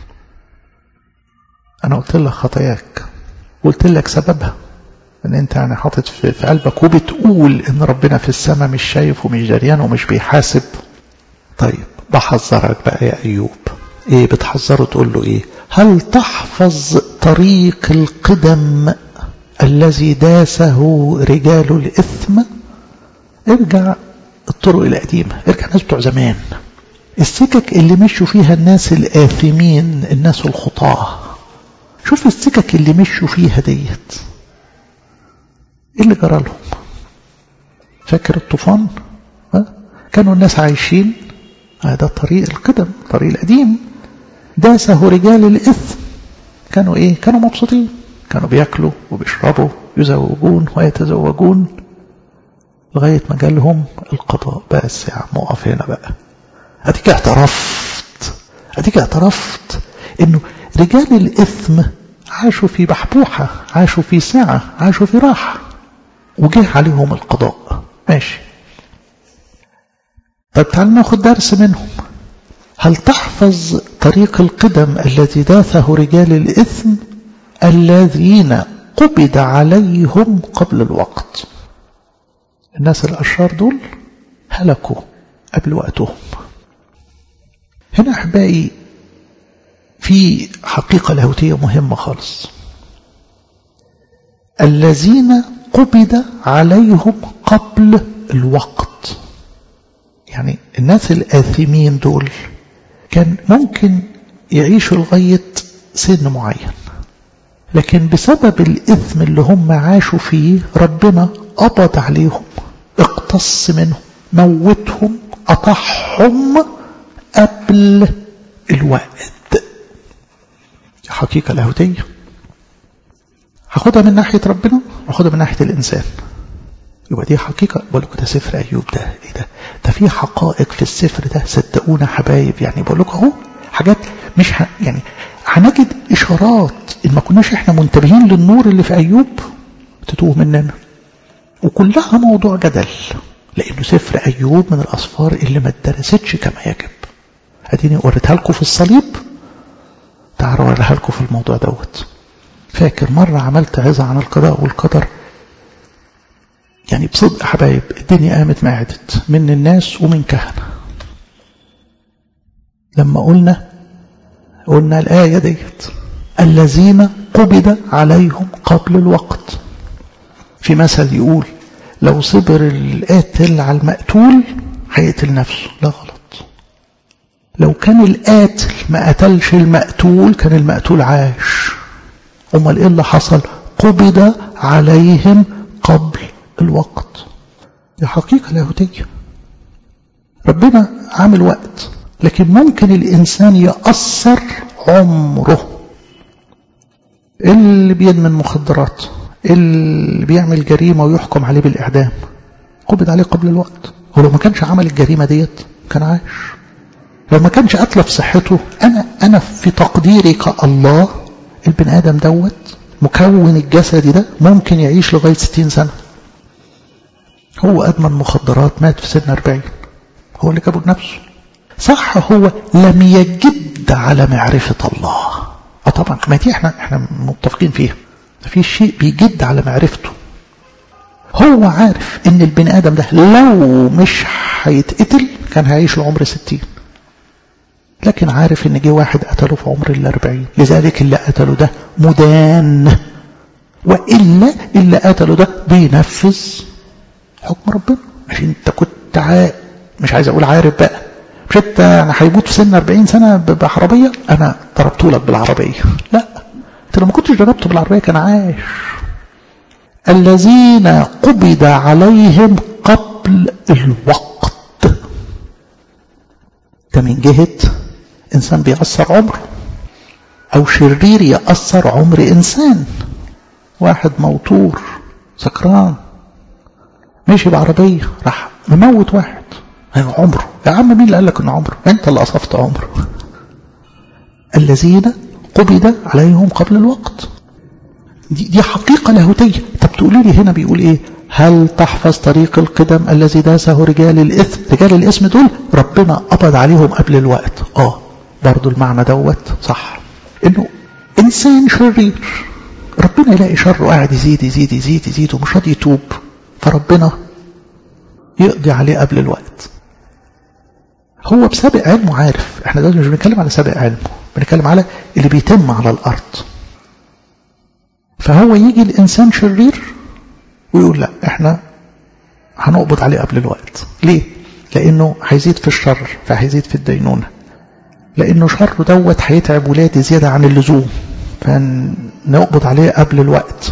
Speaker 1: أنا قلت لك خطاياك، قلت لك سببها، ان انت يعني حاطط في قلبك وبتقول ان ربنا في السماء مش شايف ومش جريان ومش بيحاسب. طيب بحذرك بقى يا ايوب. ايه بتحذره؟ تقول له ايه؟ هل تحفظ طريق القدم الذي داسه رجال الاثم؟ ارجع الطرق القديمة، ارجع الناس بتوع زمان، السكك اللي مشوا فيها الناس الآثمين، الناس الخطاة. شوف السكك اللي مشوا فيها ديت ايه اللي جرى لهم. فاكر الطوفان؟ ها؟ كانوا الناس عايشين هذا طريق القدم، طريق القديم، داسه رجال الإثم. كانوا ايه؟ كانوا مبسوطين، كانوا بياكلوا وبيشربوا، يزوجون ويتزوجون، لغاية ما جالهم القضاء. بس يا عم اقف هنا بقى، اديك اعترفت، اديك اعترفت انه رجال الإثم عاشوا في بحبوحة، عاشوا في سعة، عاشوا في راحة، وجه عليهم القضاء. ماشي، طيب تعال ناخد درس منهم. هل تحفظ طريق القدم الذي داثه رجال الإثم الذين قبض عليهم قبل الوقت؟ الناس الأشرار دول هلكوا قبل وقتهم. هنا أحبائي في حقيقة لاهوتية مهمة خالص. الذين قبض عليهم قبل الوقت، يعني الناس الآثمين دول كان ممكن يعيشوا لغاية سن معين، لكن بسبب الإثم اللي هم عاشوا فيه ربنا قبض عليهم، اقتص منهم، موتهم، قطعهم قبل الوقت. حقيقة لاهوتية. هاخدها من ناحية ربنا وهاخدها من ناحية الإنسان. يبقى دي حقيقة. بقول لكم ده سفر أيوب، ده إيه ده؟ ده في حقائق في السفر ده، صدقونا حبايب. يعني بقول لكم أهو حاجات مش ه... يعني هنجد إشارات إن ما كناش إحنا منتبهين للنور اللي في أيوب تتوه مننا، وكلها موضوع جدل، لأنه سفر أيوب من الأسفار اللي ما اتدرستش كما يجب. أديني وريتها لكم في الصليب، تعالوا أوريها لكم في الموضوع دوت. فاكر مرة عملت عظة عن القضاء والقدر، يعني بصدق حبايب الدنيا قامت ما عدت من الناس ومن كهنة لما قلنا قلنا الآية ديت: الذين قبض عليهم قبل الوقت. في مثل يقول لو صبر القاتل على المقتول هيقتل نفسه. لا، غلط. لو كان القاتل ما قتلش المقتول كان المقتول عاش. امال ايه اللي حصل؟ قبض عليهم قبل الوقت. دي حقيقة لاهوتية. ربنا عامل وقت، لكن ممكن الإنسان يأثر عمره. اللي بيدمن مخدرات، اللي بيعمل جريمة ويحكم عليه بالإعدام، قبض عليه قبل الوقت. هو لو ما كانش عمل الجريمة ديت كان عايش. لو ما كانش أتلف صحته، أنا أنا في تقديري كالله البني آدم دوت مكون الجسدي ده ممكن يعيش لغاية ستين سنة. هو أدمن مخدرات، مات في سن أربعين، هو اللي جابه لنفسه. صح، هو لم يجد على معرفة الله. اه طبعا، ما دي احنا احنا متفقين فيها. في شيء بيجد على معرفته. هو عارف ان البني آدم ده لو مش هيتقتل كان هيعيش لعمر ستين، لكن عارف ان جه واحد قتله في عمر الأربعين، لذلك اللي قتله ده مدان، وإلا اللي قتله ده بينفذ حكم ربنا. مش انت كنت عا... مش عايز اقول عارف بقى، مش انت انا هيموت في سن أربعين سنة بعربية انا ضربته لك بالعربية. لا، انت لو ما كنتش ضربته بالعربية كان عايش. الذين قبض عليهم قبل الوقت. ده من جهة إنسان بيأثر عمره، أو شرير يأثر عمر إنسان. واحد موتور سكران ماشي بعربية راح مموت واحد، عمره. يا عم مين اللي قال لك إنه عمره؟ أنت اللي أصفت عمره. الذين قبض عليهم قبل الوقت، دي, دي حقيقة لاهوتية. طب تقولي لي هنا بيقول إيه؟ هل تحفظ طريق القدم الذي داسه رجال الإثم؟ رجال الإثم دول ربنا قبض عليهم قبل الوقت. آه برضو المعنى دوت صح، إنه إنسان شرير ربنا يلاقي شره قاعد يزيد يزيد يزيد يزيد ومش راضي يتوب، فربنا يقضي عليه قبل الوقت. هو بسابق علمه عارف. احنا دلوقتي مش بنتكلم على سابق علمه، بنتكلم على اللي بيتم على الأرض. فهو يجي الإنسان شرير ويقول لا احنا هنقبض عليه قبل الوقت. ليه؟ لأنه هيزيد في الشر فهيزيد في الدينونة، لأنه شره دوت هيتعب ولادي زيادة عن اللزوم، فنقبض عليه قبل الوقت.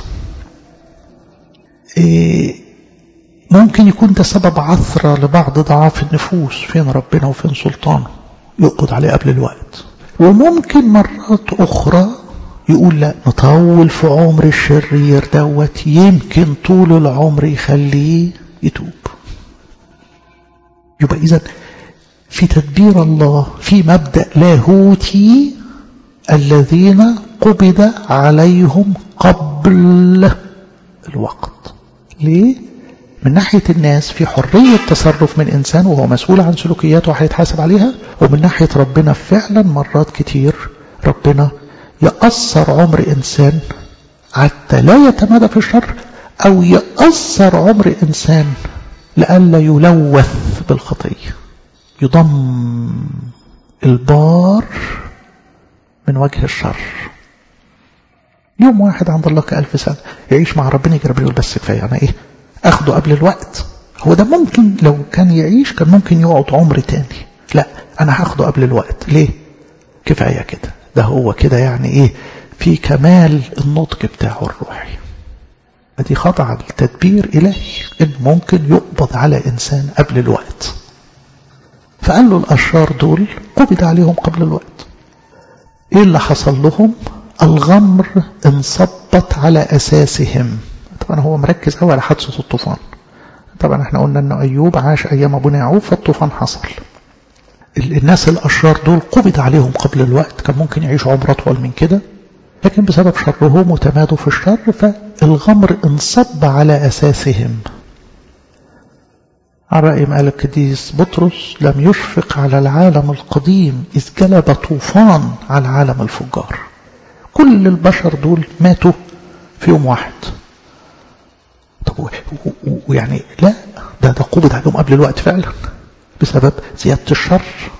Speaker 1: إيه ممكن يكون ده سبب عثرة لبعض ضعاف النفوس، فين ربنا وفين سلطانه، يقبض عليه قبل الوقت. وممكن مرات أخرى يقول لا نطول في عمر الشرير دوت، يمكن طول العمر يخليه يتوب. يبقى إذن في تدبير الله في مبدأ لاهوتي الذين قبض عليهم قبل الوقت. ليه؟ من ناحية الناس في حرية تصرف من إنسان وهو مسؤول عن سلوكياته وهيتحاسب عليها، ومن ناحية ربنا فعلا مرات كتير ربنا يأثر عمر إنسان حتى لا يتمادى في الشر، أو يأثر عمر إنسان لئلا يلوث بالخطية، يضم البار من وجه الشر. يوم واحد عند الله كألف سنة يعيش مع ربنا، يجي ربنا يقول بس كفاية أنا إيه أخده قبل الوقت. هو ده ممكن لو كان يعيش كان ممكن يقعد عمر تاني، لا أنا هاخده قبل الوقت. ليه؟ كفاية كده، ده هو كده يعني إيه في كمال النضج بتاعه الروحي. دي خضع لتدبير إلهي إن ممكن يقبض على إنسان قبل الوقت. فقال له الأشرار دول قبض عليهم قبل الوقت. إيه اللي حصل لهم؟ الغمر انصبت على أساسهم. طبعا هو مركز أول على حادثة الطوفان. طبعا احنا قلنا أن أيوب عاش أيام أبونا يعقوب فالطوفان حصل. الناس الأشرار دول قبض عليهم قبل الوقت، كان ممكن يعيشوا عمر أطول من كده، لكن بسبب شرهم وتمادوا في الشر فالغمر انصب على أساسهم. على رأي ما قال القديس بطرس لم يشفق على العالم القديم إذ جلب طوفان على العالم الفجار. كل البشر دول ماتوا في يوم واحد. طب ويعني لا ده ده قبض عليهم قبل الوقت فعلا بسبب زيادة الشر.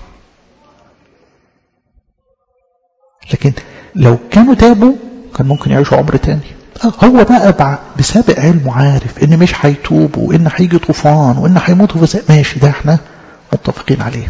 Speaker 1: لكن لو كانوا تابوا كان ممكن يعيشوا عمر تاني. هو بقى بسابق علمه عارف ان مش هيتوبوا وان هيجي طوفان وان هيموتوا في ماشي، ده احنا متفقين عليه.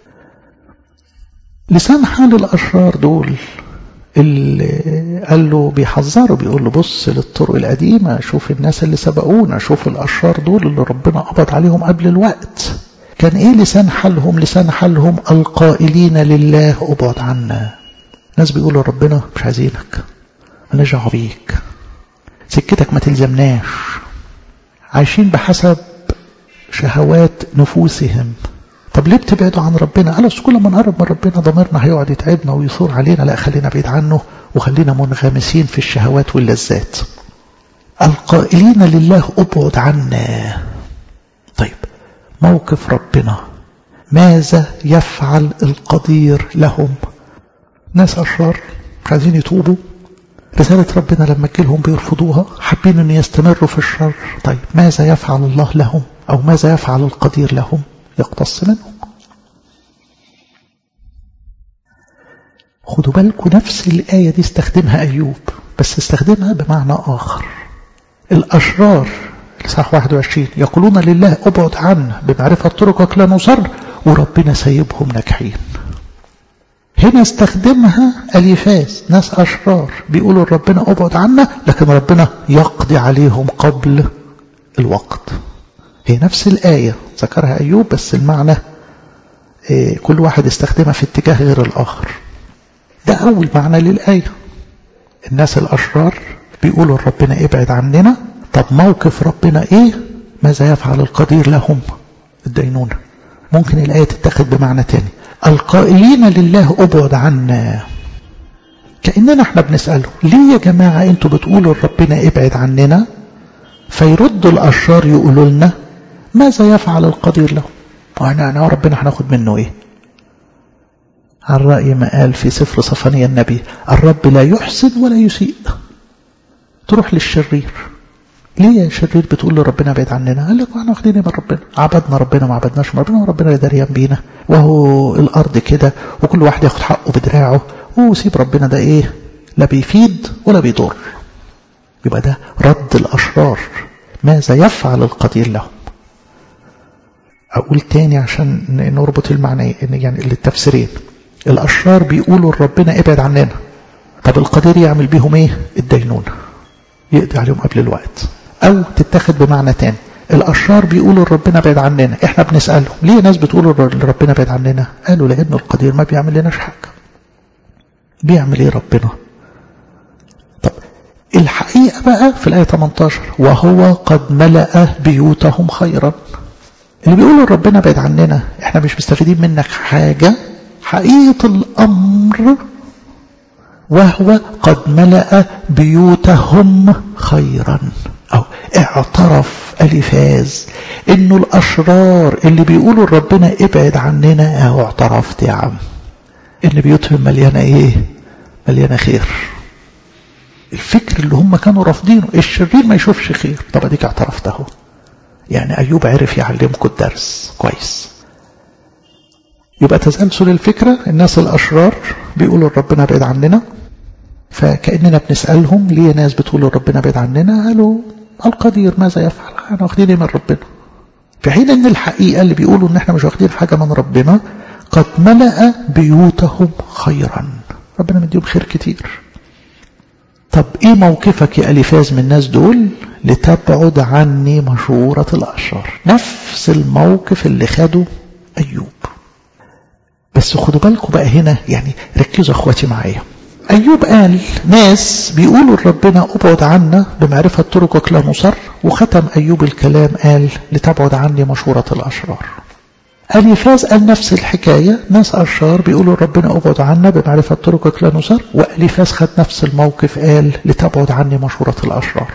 Speaker 1: لسان حال الاشرار دول اللي قال له بيحذره، بيقول له بص للطرق القديمة، شوف الناس اللي سبقونا، شوف الاشرار دول اللي ربنا قبض عليهم قبل الوقت. كان ايه لسان حالهم؟ لسان حالهم القائلين لله ابعد عنا. ناس بيقولوا ربنا مش عايزينك، مالناش دعوه بيك، سكتك ما تلزمناش، عايشين بحسب شهوات نفوسهم. طب ليه بتبعدوا عن ربنا؟ قالوا كل ما نقرب من ربنا ضميرنا هيقعد يتعبنا ويثور علينا، لا خلينا بعيد عنه وخلينا منغمسين في الشهوات واللذات. القائلين لله ابعد عنا. طيب موقف ربنا ماذا يفعل القدير لهم؟ ناس أشرار مش عايزين يتوبوا، رسالة ربنا لما تجيلهم بيرفضوها، حابين أن يستمروا في الشر. طيب ماذا يفعل الله لهم؟ أو ماذا يفعل القدير لهم؟ يقتص منهم. خدوا بالكم نفس الآية دي استخدمها أيوب، بس استخدمها بمعنى آخر. الأشرار الإصحاح واحد وعشرين يقولون لله ابعد عنه بمعرفة طرقك لا نصر، وربنا سايبهم ناجحين. هنا استخدمها اليفاز، ناس أشرار بيقولوا ربنا ابعد عنا، لكن ربنا يقضي عليهم قبل الوقت. هي نفس الآية ذكرها أيوب بس المعنى إيه كل واحد استخدمها في اتجاه غير الآخر. ده أول معنى للآية. الناس الأشرار بيقولوا ربنا ابعد عننا. طب موقف ربنا إيه؟ ماذا يفعل القدير لهم؟ الدينونة. ممكن الآية تتخذ بمعنى تاني، القائلين لله ابعد عنا، كأننا احنا بنسأله ليه يا جماعة انتوا بتقولوا ربنا ابعد عننا؟ فيرد الأشرار يقولوا لنا ماذا يفعل القدير لهم؟ وانا انا ربنا هناخد منه ايه؟ عن رأي ما قال في سفر صفانيا النبي، الرب لا يحسن ولا يسيء. تروح للشرير، ليه يا شرير بتقول له ربنا بعيد عننا؟ قال لك احنا واخدين من ربنا، عبدنا ربنا ما عبدناش من ربنا، وربنا اللي داريان بينا، وهو الارض كده وكل واحد ياخد حقه بدراعه، وسيب ربنا ده ايه؟ لا بيفيد ولا بيضر. يبقى ده رد الاشرار، ماذا يفعل القدير لهم؟ اقول تاني عشان نربط المعنى يعني التفسيرين. الاشرار بيقولوا ربنا ابعد عننا، طب القدير يعمل بيهم ايه؟ الدينونة، يقضي عليهم قبل الوقت. او تتخذ بمعنى تاني، الاشرار بيقولوا ربنا بعيد عننا، احنا بنسألهم ليه ناس بتقولوا ربنا بعيد عننا؟ قالوا لان القدير ما بيعمل لناش حاجة. بيعمل ايه ربنا؟ طب الحقيقة بقى في الآية ثمانية عشر، وهو قد ملأ بيوتهم خيرا. اللي بيقولوا ربنا بعيد عننا احنا مش مستفيدين منك حاجة، حقيقة الأمر وهو قد ملأ بيوتهم خيرا. أو اعترف أليفاز إنه الأشرار اللي بيقولوا ربنا ابعد عننا، أو اعترفت يا عم إن بيوتهم مليانة إيه؟ مليانة خير. الفكر اللي هم كانوا رافضينه، الشرير ما يشوفش خير، طب اديك اعترفته. يعني أيوب عرف يعلمكم الدرس كويس. يبقى تسلسل الفكرة، الناس الأشرار بيقولوا ربنا بعيد عننا، فكأننا بنسألهم ليه ناس بتقولوا ربنا بعيد عننا؟ قالوا القدير ماذا يفعل؟ احنا واخدين من ربنا. في حين ان الحقيقة اللي بيقولوا ان احنا مش واخدين حاجة من ربنا، قد ملأ بيوتهم خيرا، ربنا مديهم خير كتير. طب ايه موقفك يا أليفاز من الناس دول؟ لتبعد عني مشورة الأشرار. نفس الموقف اللي خده أيوب. بس خدوا بالكم بقى هنا، يعني ركزوا اخواتي معايا. أيوب قال ناس بيقولوا ربنا ابعد عنا بمعرفة طرقك لا نصر، وختم أيوب الكلام قال لتبعد عني مشورة الأشرار. أليفاز قال نفس الحكاية، ناس أشرار بيقولوا ربنا ابعد عنا بمعرفة طرقك لا نصر، وأليفاز خد نفس الموقف قال لتبعد عني مشورة الأشرار.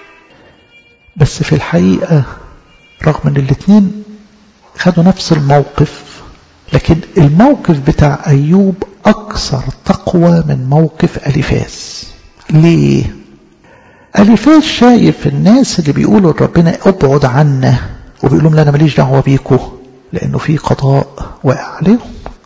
Speaker 1: بس في الحقيقة رغم ان الاثنين خدوا نفس الموقف، لكن الموقف بتاع أيوب أكثر تقوى من موقف أليفاز. ليه؟ أليفاز شايف الناس اللي بيقولوا ربنا ابعد عنا وبيقولوا لا أنا ماليش دعوة بيكم، لأنه في قضاء واقع عليهم،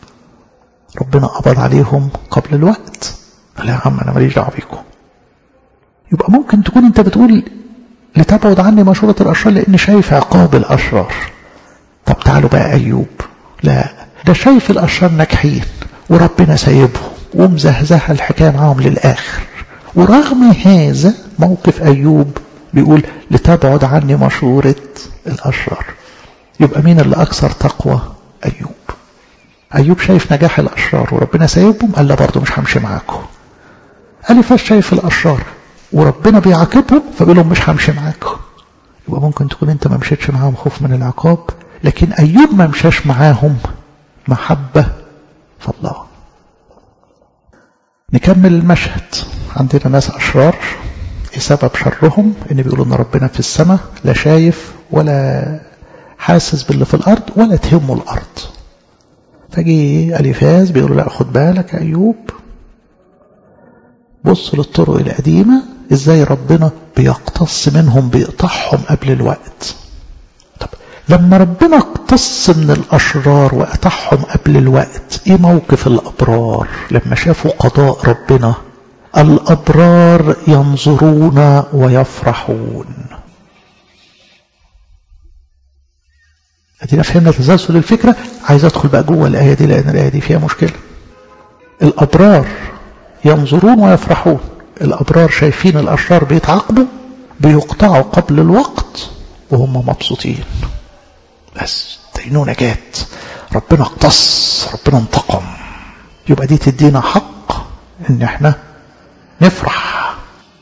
Speaker 1: ربنا قبض عليهم قبل الوقت. لا يا عم أنا ماليش دعوة بيكم. يبقى ممكن تكون أنت بتقول لتبعد عني مشورة الأشرار لأن شايف عقاب الأشرار. طب تعالوا بقى أيوب، لا ده شايف الأشرار ناجحين وربنا سايبهم ومزهزه الحكاية معاهم للآخر، ورغم هذا موقف أيوب بيقول لتبعد عني مشورة الأشرار. يبقى مين اللي أكثر تقوى؟ أيوب. أيوب شايف نجاح الأشرار وربنا سايبهم، قال لا برضه مش همشي معاكم. أليفاز شايف الأشرار وربنا بيعاقبهم فبيقول لهم مش همشي معاكم. يبقى ممكن تكون انت ما مشيتش معاهم خوف من العقاب، لكن أيوب ما مشاش معاهم محبة فالله. نكمل المشهد. عندنا ناس أشرار، ايه سبب شرهم؟ ان بيقولوا ان ربنا في السماء لا شايف ولا حاسس باللي في الأرض ولا تهمه الأرض. فجي أليفاز بيقولوا لا خد بالك أيوب، بص للطرق القديمة ازاي ربنا بيقتص منهم، بيقطعهم قبل الوقت. طب لما ربنا اقتص من الأشرار وقطعهم قبل الوقت، ايه موقف الأبرار لما شافوا قضاء ربنا؟ الأبرار ينظرون ويفرحون. ادينا فهمنا تسلسل الفكرة. عايز ادخل بقى جوه الآية دي لأن الآية دي فيها مشكلة. الأبرار ينظرون ويفرحون. الأبرار شايفين الأشرار بيتعاقبوا بيقطعوا قبل الوقت وهم مبسوطين. بس دينونة جات، ربنا اقتص، ربنا انتقم. يبقى دي تدينا حق ان احنا نفرح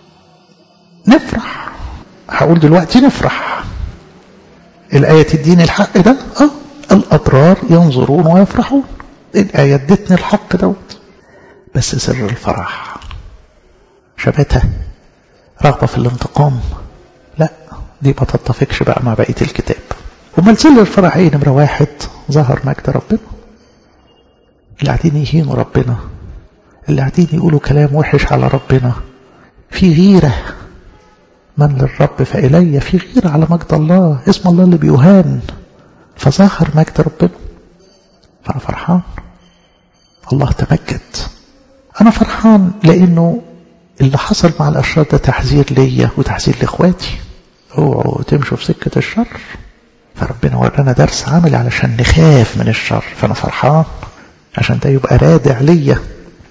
Speaker 1: نفرح هقول دلوقتي نفرح. الآية تديني الحق ده. اه الأبرار ينظرون ويفرحون. الآية ادتني الحق دوت. بس سر الفرح شبتها رغبة في الانتقام، لا دي ما تتفقش بقى مع بقية الكتاب. ومال سر الفرح ايه؟ نمرة واحد ظهر مجد ربنا. اللي قاعدين يهينوا ربنا، اللي قاعدين يقولوا كلام وحش على ربنا، في غيرة. من للرب فإلي، في غيرة على مجد الله، اسم الله اللي بيهان. فظهر مجد ربنا، فأنا فرحان. الله تمجد. أنا فرحان لأنه اللي حصل مع الأشرار ده تحذير ليا وتحذير لإخواتي. اوعوا تمشوا في سكة الشر. فربنا ورانا درس عملي علشان نخاف من الشر. فأنا فرحان عشان ده يبقى رادع ليا.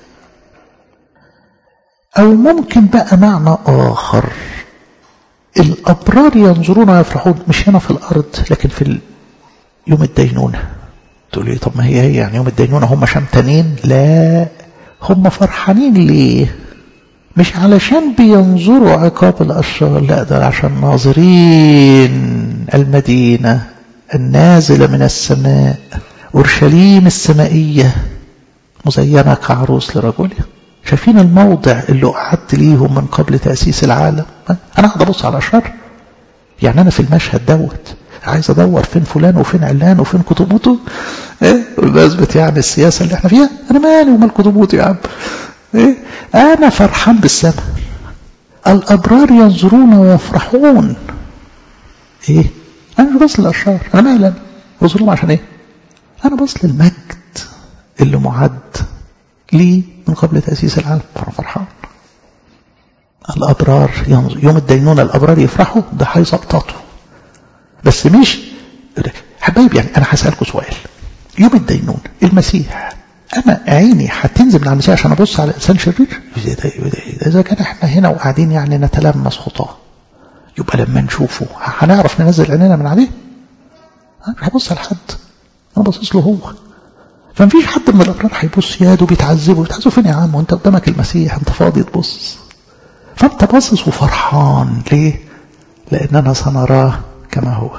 Speaker 1: أو ممكن بقى معنى آخر، الأبرار ينظرون ويفرحون، مش هنا في الأرض لكن في يوم الدينونة. تقول لي طب ما هي هي يعني يوم الدينونة هم شمتانين؟ لا، هم فرحانين. ليه؟ مش علشان بينظروا عقاب الأشرار، لا ده عشان ناظرين المدينة النازلة من السماء، أورشليم السمائية مزينة كعروس لرجلها. شايفين الموضع اللي قعدت ليهم من قبل تأسيس العالم. أنا قاعد أبص على الأشرار. يعني أنا في المشهد دوت عايز أدور فين فلان وفين علان وفين كتبوته. إيه بمناسبة يعني السياسة اللي احنا فيها، أنا مالي ومال كتبوته يا عم. إيه أنا فرحان بالسماء. الأبرار ينظرون ويفرحون. إيه أنا مش بص للأشرار، أنا مالي بصلهم عشان إيه؟ أنا بص للمجد اللي معد لي من قبل تأسيس العالم. فأنا فرحان. الأبرار ينظر. يوم الدينونة الأبرار يفرحوا، ده هيظبطوا. بس مش حبايب، يعني أنا هسألكوا سؤال. يوم الدينونة المسيح، أنا عيني هتنزل من على المسيح عشان أبص على إنسان شرير؟ إذا كان إحنا هنا وقاعدين يعني نتلمس خطاه، يبقى لما نشوفه هنعرف ننزل عينينا من عليه؟ أنا مش هبص على حد، أنا باصص له هو. فمفيش حد من الأبرار هيبص ياده بيتعذبوا. بيتعذبوا فين يا عم وانت قدامك المسيح؟ انت فاضي تبص. فانت باصص وفرحان. ليه؟ لأننا سنراه كما هو.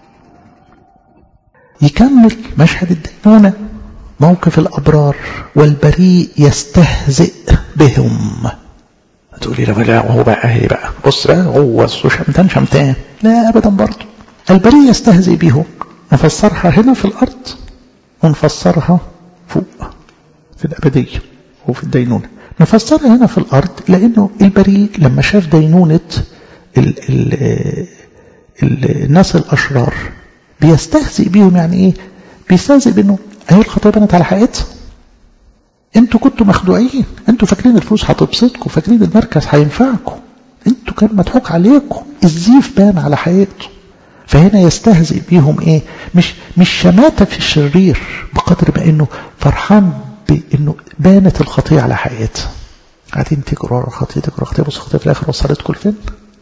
Speaker 1: يكمل مشهد الدينونة، موقف الأبرار. والبريء يستهزئ بهم. تقولي لا هو بقى هي بقى بص بقى هو شمتان شمتان. لا أبدا برضه. البريء يستهزئ بهم نفسرها هنا في الأرض ونفسرها فوق في الأبدية وفي الدينونة. نفسرها هنا في الأرض لأنه البريء لما شاف دينونة ال ال ال الناس الأشرار بيستهزئ بيهم. يعني إيه؟ بيستهزئ بأنه أهي الخطية بنت على حقيقتها. أنتوا كنتوا مخدوعين، أنتوا فاكرين الفلوس هتبسطكم، فاكرين المركز هينفعكم، أنتوا كان مضحوك عليكم، الزيف بان على حقيقته. فهنا يستهزئ بيهم. إيه؟ مش مش شماتة في الشرير بقدر ما إنه فرحان بإنه بانت الخطية على حقيقتها. قاعدين تجروا ورا الخطية تجروا الخطية، بص الخطية في الآخر وصلتكم لفين؟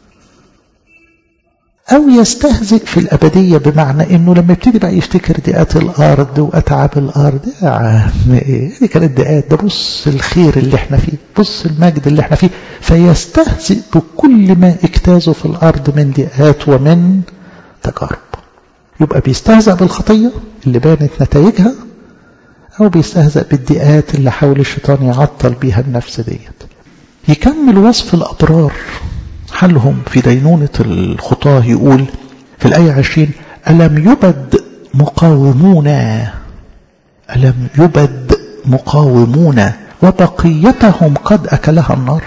Speaker 1: أو يستهزئ في الأبدية بمعنى إنه لما يبتدي بقى يفتكر دقات الأرض وأتعاب الأرض، يا عم إيه دي كانت دقات، ده بص الخير اللي احنا فيه، بص المجد اللي احنا فيه. فيستهزئ بكل ما اجتازه في الأرض من دقات ومن تجارب. يبقى بيستهزأ بالخطية اللي بانت نتائجها، أو بيستهزأ بالدقات اللي حاول الشيطان يعطل بيها النفس ديت. يكمل وصف الأبرار حلهم في دينونة الخطاه. يقول في الآية عشرين: ألم يبد مقاومون، ألم يبد مقاومون وبقيتهم قد أكلها النار.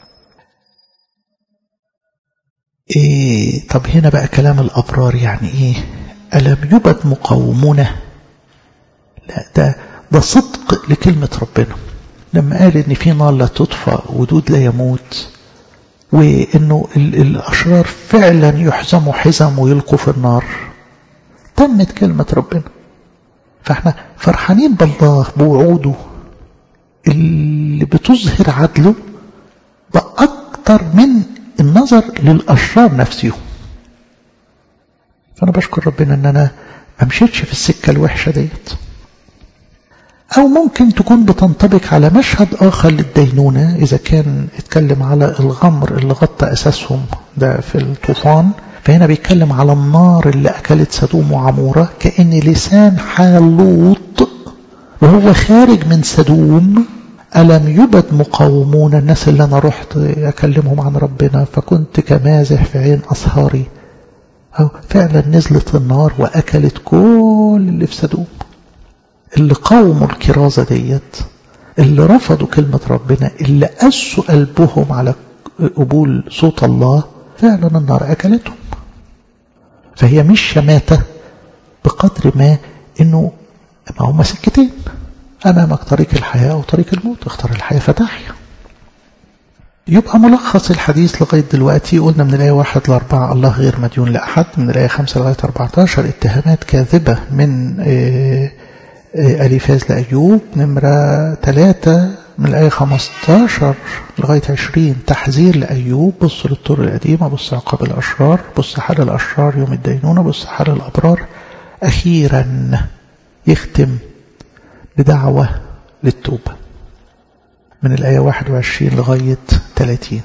Speaker 1: إيه طب هنا بقى كلام الأبرار يعني إيه؟ ألم يبد مقاومون، لا ده ده صدق لكلمة ربنا لما قال إن في نار لا تطفأ ودود لا يموت، وإنه الأشرار فعلا يحزموا حزم ويلقوا في النار. تمت كلمة ربنا. فاحنا فرحانين بالله بوعوده اللي بتظهر عدله بأكتر من النظر للأشرار نفسهم. فأنا بشكر ربنا أن أنا ما مشيتش في السكة الوحشة ديت. أو ممكن تكون بتنطبق على مشهد آخر للدينونة، إذا كان اتكلم على الغمر اللي غطى أساسهم ده في الطوفان، فهنا بيتكلم على النار اللي أكلت سدوم وعمورة، كأن لسان حال لوط وهو خارج من سدوم: ألم يبد مقاومون، الناس اللي أنا رحت أكلمهم عن ربنا فكنت كمازح في عين أصهاري. أو فعلا نزلت النار وأكلت كل اللي في سدوم، اللي قاوموا الكرازة ديت، اللي رفضوا كلمة ربنا، اللي قسوا قلبهم على قبول صوت الله، فعلا النار أكلتهم. فهي مش شماتة بقدر ما إنه ما هم سكتين، أمامك طريق الحياة أو طريق الموت، اختار الحياة فتحيا. يبقى ملخص الحديث لغاية دلوقتي قلنا من الآية واحد لأربعة الله غير مديون لأحد، من الآية خمسة لغاية أربعتاشر اتهامات كاذبة من أليفاز لأيوب، نمرة ثلاثة من الآية خمستاشر لغاية عشرين تحذير لأيوب: بص للطور القديمة، بص عقاب الأشرار، بص حال الأشرار يوم الدينونة، بص حال الأبرار. أخيرا يختم بدعوة للتوبة من الآية واحد وعشرين لغاية ثلاثين.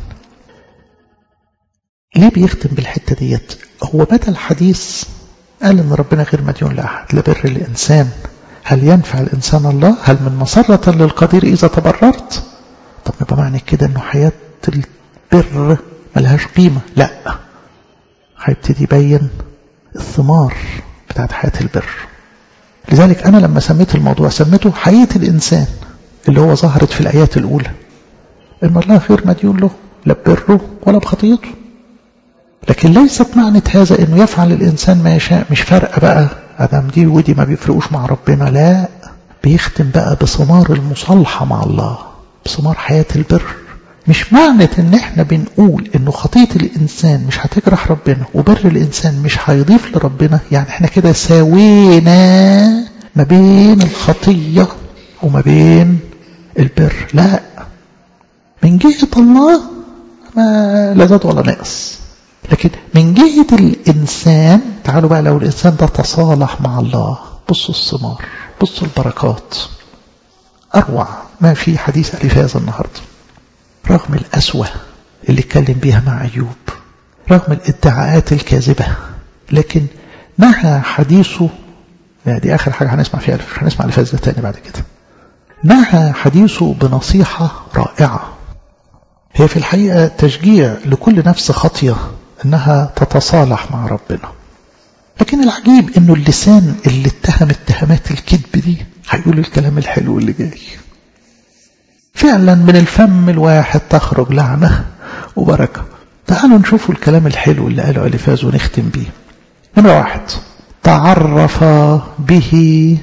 Speaker 1: ليه بيختم بالحتة ديت؟ هو بدأ الحديث قال إن ربنا غير مديون لأحد، لبر الإنسان هل ينفع الإنسان الله؟ هل من مسرة للقدير إذا تبررت؟ طب يبقى معنى كده إنه حياة البر ملهاش قيمة؟ لا، هيبتدي يبين الثمار بتاعت حياة البر. لذلك أنا لما سميت الموضوع سميته حياة الإنسان، اللي هو ظهرت في الآيات الأولى إن الله غير مديون له لا ببره ولا بخطيته. لكن ليست معنى هذا إنه يفعل الإنسان ما يشاء، مش فارقة بقى أدم دي ودي ما بيفرقوش مع ربنا، لا، بيختم بقى بثمار المصالحة مع الله، بثمار حياة البر. مش معنى إن إحنا بنقول إنه خطية الإنسان مش هتجرح ربنا وبر الإنسان مش هيضيف لربنا، يعني إحنا كده ساوينا ما بين الخطية وما بين البر. لا، من جهة الله ما لا زاد ولا نقص، لكن من جهة الإنسان تعالوا بقى، لو الإنسان ده تصالح مع الله، بصوا الثمار، بصوا البركات. أروع ما في حديث أليفاز النهاردة، رغم الأسوة اللي اتكلم بيها مع أيوب، رغم الادعاءات الكاذبة، لكن نهى حديثه. دي آخر حاجة هنسمع فيها، هنسمع أليفاز ده تاني بعد كده. نهى حديثه بنصيحة رائعة، هي في الحقيقة تشجيع لكل نفس خطية انها تتصالح مع ربنا. لكن العجيب انه اللسان اللي اتهم اتهامات الكذب دي هيقول الكلام الحلو اللي جاي. فعلا من الفم الواحد تخرج لعنة وبركة. تعالوا نشوفوا الكلام الحلو اللي قاله أليفاز ونختم بيه. نمرة واحد: تعرف به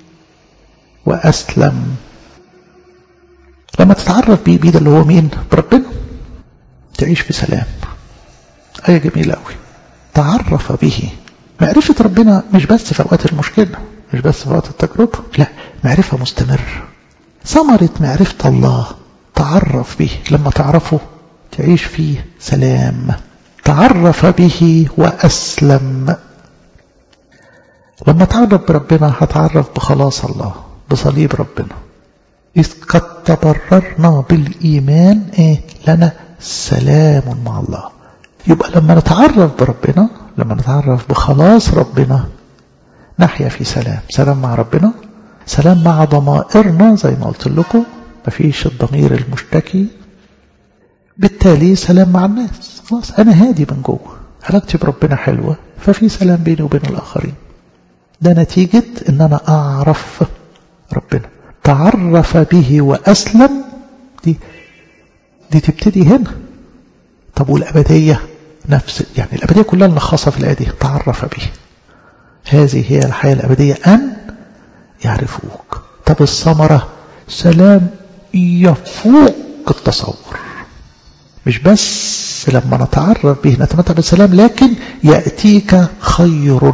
Speaker 1: وأسلم. لما تتعرف بيه، بيه ده اللي هو مين؟ بربنا، تعيش في سلام. آية جميلة أوي. تعرف به، معرفة ربنا مش بس في أوقات المشكلة، مش بس في وقت التجربة، لا، معرفة مستمرة. ثمرة معرفة الله تعرف به، لما تعرفه تعيش فيه سلام. تعرف به وأسلم. لما تعرف بربنا هتعرف بخلاص الله، بصليب ربنا. إذ قد تبررنا بالإيمان إيه لنا سلام مع الله. يبقى لما نتعرف بربنا، لما نتعرف بخلاص ربنا، نحيا في سلام. سلام مع ربنا، سلام مع ضمائرنا، زي ما قلت لكم مفيش الضمير المشتكي. بالتالي سلام مع الناس، خلاص أنا هادي من جوه، علاقتي بربنا حلوة، ففي سلام بيني وبين الآخرين. ده نتيجة إن أنا أعرف ربنا. تعرف به وأسلم، دي دي تبتدي هنا. طب والأبدية نفس، يعني الأبدية كلها نلخصها في الآية دي: تعرف به. هذه هي الحياة الأبدية، أن يعرفوك. طب الثمرة سلام يفوق التصور. مش بس لما نتعرف به نتمتع بالسلام، لكن يأتيك خير.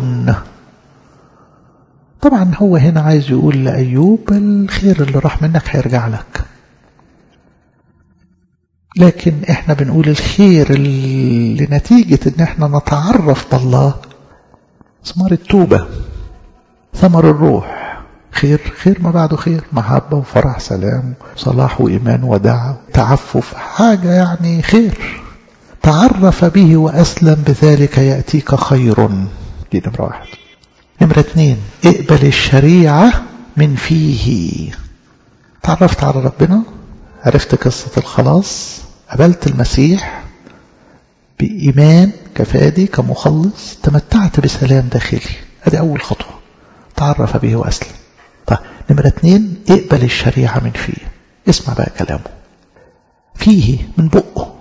Speaker 1: طبعا هو هنا عايز يقول لأيوب الخير اللي راح منك هيرجع لك، لكن احنا بنقول الخير اللي نتيجة ان احنا نتعرف بالله، ثمر التوبة، ثمر الروح، خير خير ما بعده خير، محبة وفرح سلام وصلاح وإيمان ودعوة تعفف، حاجة يعني خير. تعرف به وأسلم بذلك يأتيك خير. دي نمرة واحد. نمرة اتنين اقبل الشريعة من فيه. تعرفت على ربنا، عرفت قصة الخلاص، قبلت المسيح بإيمان كفادي كمخلص، تمتعت بسلام داخلي. هذه أول خطوة، تعرف به وأسلم. طيب نمرة اتنين اقبل الشريعة من فيه. اسمع بقى كلامه فيه من بقه.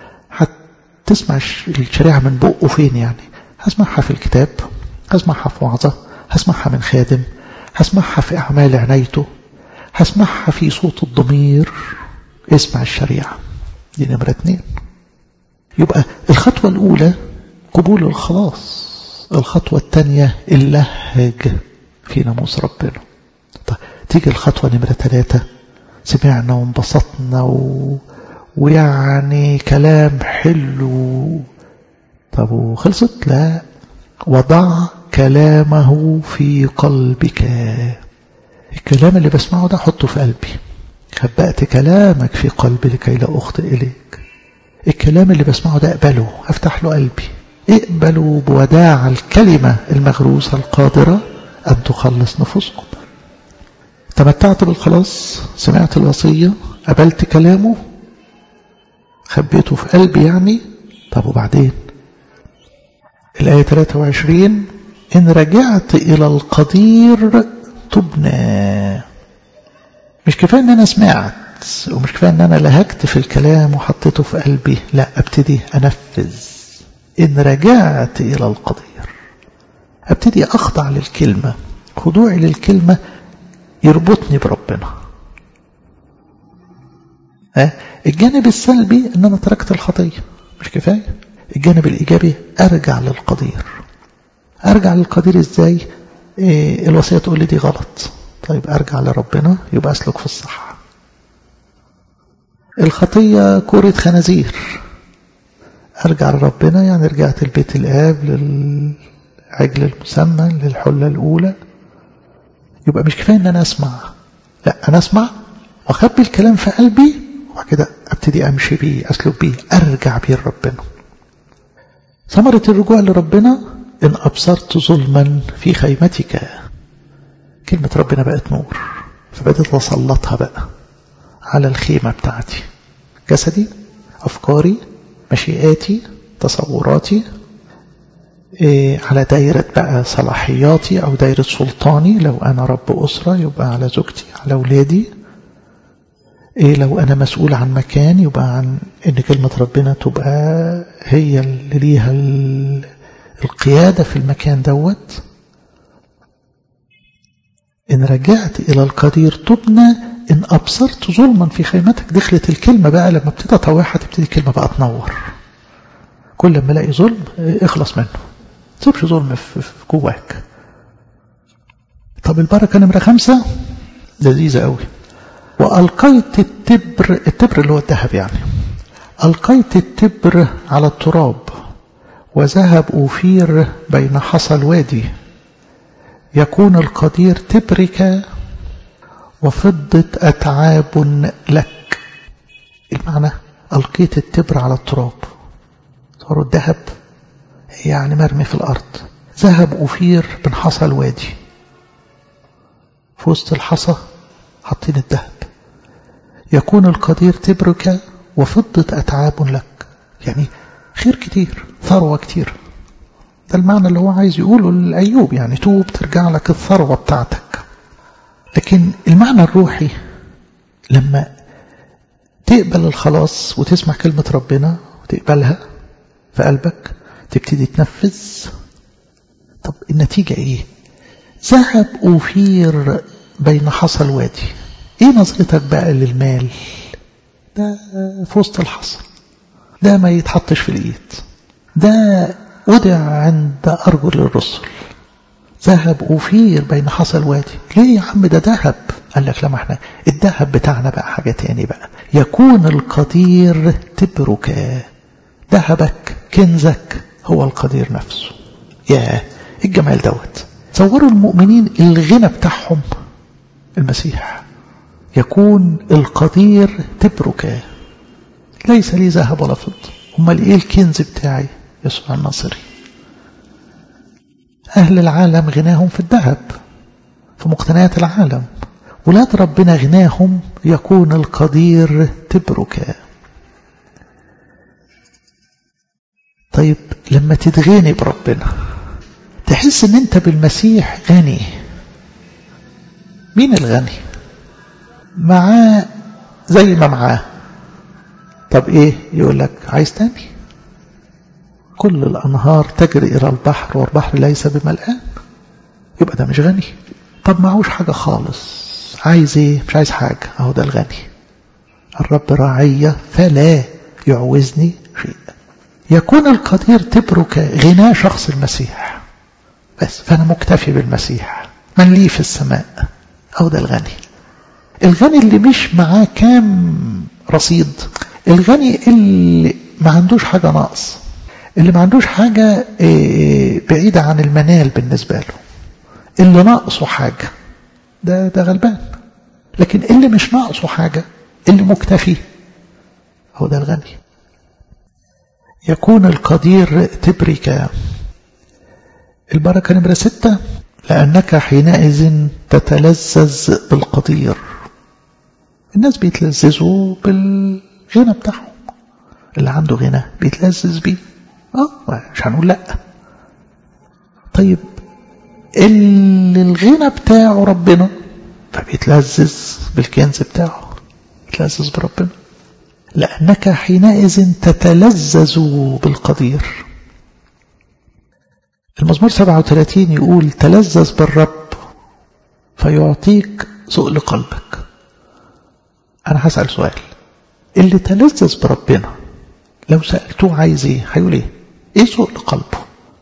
Speaker 1: هتسمع الشريعة من بقه فين؟ يعني هسمعها في الكتاب، هسمعها في وعظة، هسمعها من خادم، هسمعها في أعمال عنايته، هسمعها في صوت الضمير. اسمع الشريعة. دي نمرة اتنين. يبقى الخطوة الأولى قبول الخلاص، الخطوة الثانية اللهج في ناموس ربنا. طيب تيجي الخطوة نمرة ثلاثة، سمعنا وانبسطنا و... ويعني كلام حلو. طب وخلصت؟ لا، وضع كلامه في قلبك. الكلام اللي بسمعه ده حطه في قلبي. خبأت كلامك في قلبي لكي لا أخطئ إليك. الكلام اللي بسمعه ده اقبله، افتح له قلبي. اقبلوا بوداع الكلمة المغروسة القادرة أن تخلص نفوسكم. تمتعت بالخلاص، سمعت الوصية، قبلت كلامه، خبيته في قلبي يعني. طب وبعدين الآية ثلاثة وعشرين إن رجعت إلى القدير تبنى. مش كفاية أن أنا سمعت، ومش كفاية أن أنا لهجت في الكلام وحطيته في قلبي، لا، أبتدي أنفذ. إن رجعت إلى القدير، أبتدي أخضع للكلمة. خضوعي للكلمة يربطني بربنا. أه؟ الجانب السلبي أن أنا تركت الخطية، مش كفاية. الجانب الإيجابي أرجع للقدير. أرجع للقدير إزاي؟ إيه الوصية تقول لي دي غلط، طيب أرجع لربنا يبقى أسلك في الصح. الخطية كورة خنازير، أرجع لربنا يعني رجعت البيت الآب للعجل المسمى للحلة الأولى. يبقى مش كفاية أن أنا أسمع، لا، أنا أسمع وأخبي الكلام في قلبي، وبعد كده أبتدي أمشي بيه، أسلك بيه، أرجع بيه لربنا. ثمرة الرجوع لربنا إن أبصرت ظلما في خيمتك. كلمة ربنا بقت نور، فبدأت أسلطها بقى على الخيمة بتاعتي، جسدي، أفكاري، مشيئاتي، تصوراتي، إيه على دايرة بقى صلاحياتي أو دايرة سلطاني. لو أنا رب أسرة يبقى على زوجتي، على أولادي. إيه لو أنا مسؤول عن مكان يبقى عن إن كلمة ربنا تبقى هي اللي ليها القيادة في المكان دوت. إن رجعت إلى القدير تبنى إن أبصرت ظلما في خيمتك. دخلت الكلمة بقى، لما ابتدى طوعها تبتدي الكلمة بقى تنور. كل ما الاقي ظلم اخلص منه، تسيبش ظلم في جواك. طب البركة نمرة خمسة لذيذة قوي. وألقيت التبر، التبر اللي هو الذهب يعني، ألقيت التبر على التراب وذهب أوفير بين حصى الوادي. يكون القدير تبرك وفضة أتعاب لك. المعنى ألقيت التبر على التراب، صار الذهب يعني مرمي في الأرض. ذهب أوفير بين حصى الوادي، في وسط الحصى حاطين الذهب. يكون القدير تبرك وفضة أتعاب لك، يعني خير كتير، ثروة كتير. ده المعنى اللي هو عايز يقوله لأيوب، يعني توب ترجع لك الثروة بتاعتك. لكن المعنى الروحي لما تقبل الخلاص وتسمع كلمة ربنا وتقبلها في قلبك، تبتدي تنفذ. طب النتيجة ايه؟ ذهب أوفير بين حصى الوادي. ايه نظرتك بقى للمال ده؟ في وسط الحصى ده ما يتحطش في الايد، ده وضع عند أرجل الرسل. ذهب أوفير بين حصى الوادي. ليه يا عم ده ذهب؟ قال لك لما احنا الذهب بتاعنا بقى حاجة تاني بقى. يكون القدير تبرك. ذهبك كنزك هو القدير نفسه. يا الجمال دوت. تصوروا المؤمنين الغنى بتاعهم المسيح. يكون القدير تبرك. ليس لي ذهب ولا فضة، امال ايه الكنز بتاعي؟ يسوع الناصري. اهل العالم غناهم في الذهب، في مقتنيات العالم. ولاد ربنا غناهم يكون القدير تبرك. طيب لما تتغني بربنا تحس ان انت بالمسيح غني. مين الغني؟ معاه زي ما معاه. طب ايه؟ يقول لك عايز تاني. كل الانهار تجري الى البحر والبحر ليس بملآن. يبقى ده مش غني. طب معهوش حاجة خالص، عايز ايه؟ مش عايز حاجة. اهو ده الغني. الرب راعية فلا يعوزني شيء. يكون القدير تبرك غناه شخص المسيح بس. فانا مكتفي بالمسيح، من لي في السماء. اهو ده الغني. الغني اللي مش معاه كام رصيد، الغني اللي ما عندوش حاجة ناقص، اللي ما عندوش حاجة بعيدة عن المنال بالنسبة له، اللي ناقصه حاجة، ده ده غلبان. لكن اللي مش ناقصه حاجة، اللي مكتفي، هو ده الغني. يكون القدير تبرك. البركة نمرة ستة، لأنك حينئذ تتلذذ بالقدير. الناس بيتلذذوا بالغنى بتاعهم. اللي عنده غنى بيتلذذ بيه. اه مش هنقول لا. طيب اللي الغنى بتاعه ربنا فبيتلذذ بالكنز بتاعه، بيتلذذ بربنا. لأنك حينئذ تتلذذ بالقدير. المزمور سبعة وثلاثين يقول تلذذ بالرب فيعطيك سؤل قلبك. أنا هسأل سؤال، اللي تلذذ بربنا لو سألتوه عايز ايه هيقول ايه؟ ايه سؤل قلبه؟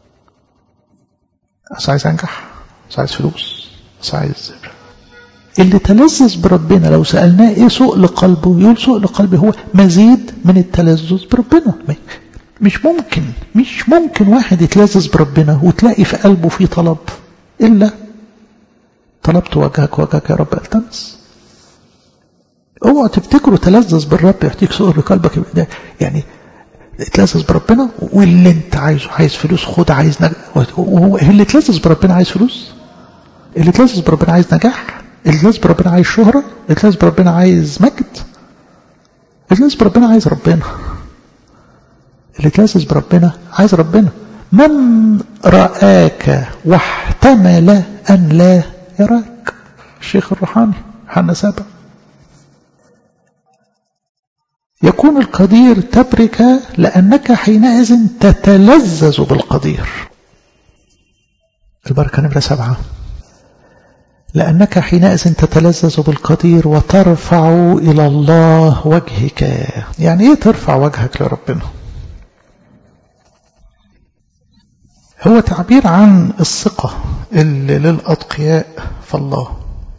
Speaker 1: بس عايز انجح، بس عايز فلوس، بس عايز. اللي تلذذ بربنا لو سألناه ايه سؤل قلبه يقول سؤل قلبي هو مزيد من التلذذ بربنا. مش ممكن مش ممكن واحد يتلذذ بربنا وتلاقي في قلبه فيه طلب إلا طلبت وجهك وجهك يا رب التمس. اوعوا تفتكروا تلذذ بالرب يعطيك سؤل قلبك. ده يعني تلذذ بربنا واللي انت عايزه، عايز فلوس خد، عايز نجاح. وهو اللي تلذذ بربنا عايز فلوس؟ اللي تلذذ بربنا عايز نجاح؟ اللي تلذذ بربنا عايز شهرة؟ اللي تلذذ بربنا عايز مجد؟ اللي تلذذ بربنا عايز ربنا. اللي تلذذ بربنا عايز ربنا. من رآك واحتمل أن لا يراك. الشيخ الروحاني حنا سابع. يكون القدير تبرك لأنك حينئذ تتلذذ بالقدير. البركة نمرة سبعة، لأنك حينئذ تتلذذ بالقدير وترفع إلى الله وجهك. يعني ايه ترفع وجهك لربنا؟ هو تعبير عن الثقة اللي للأتقياء فالله.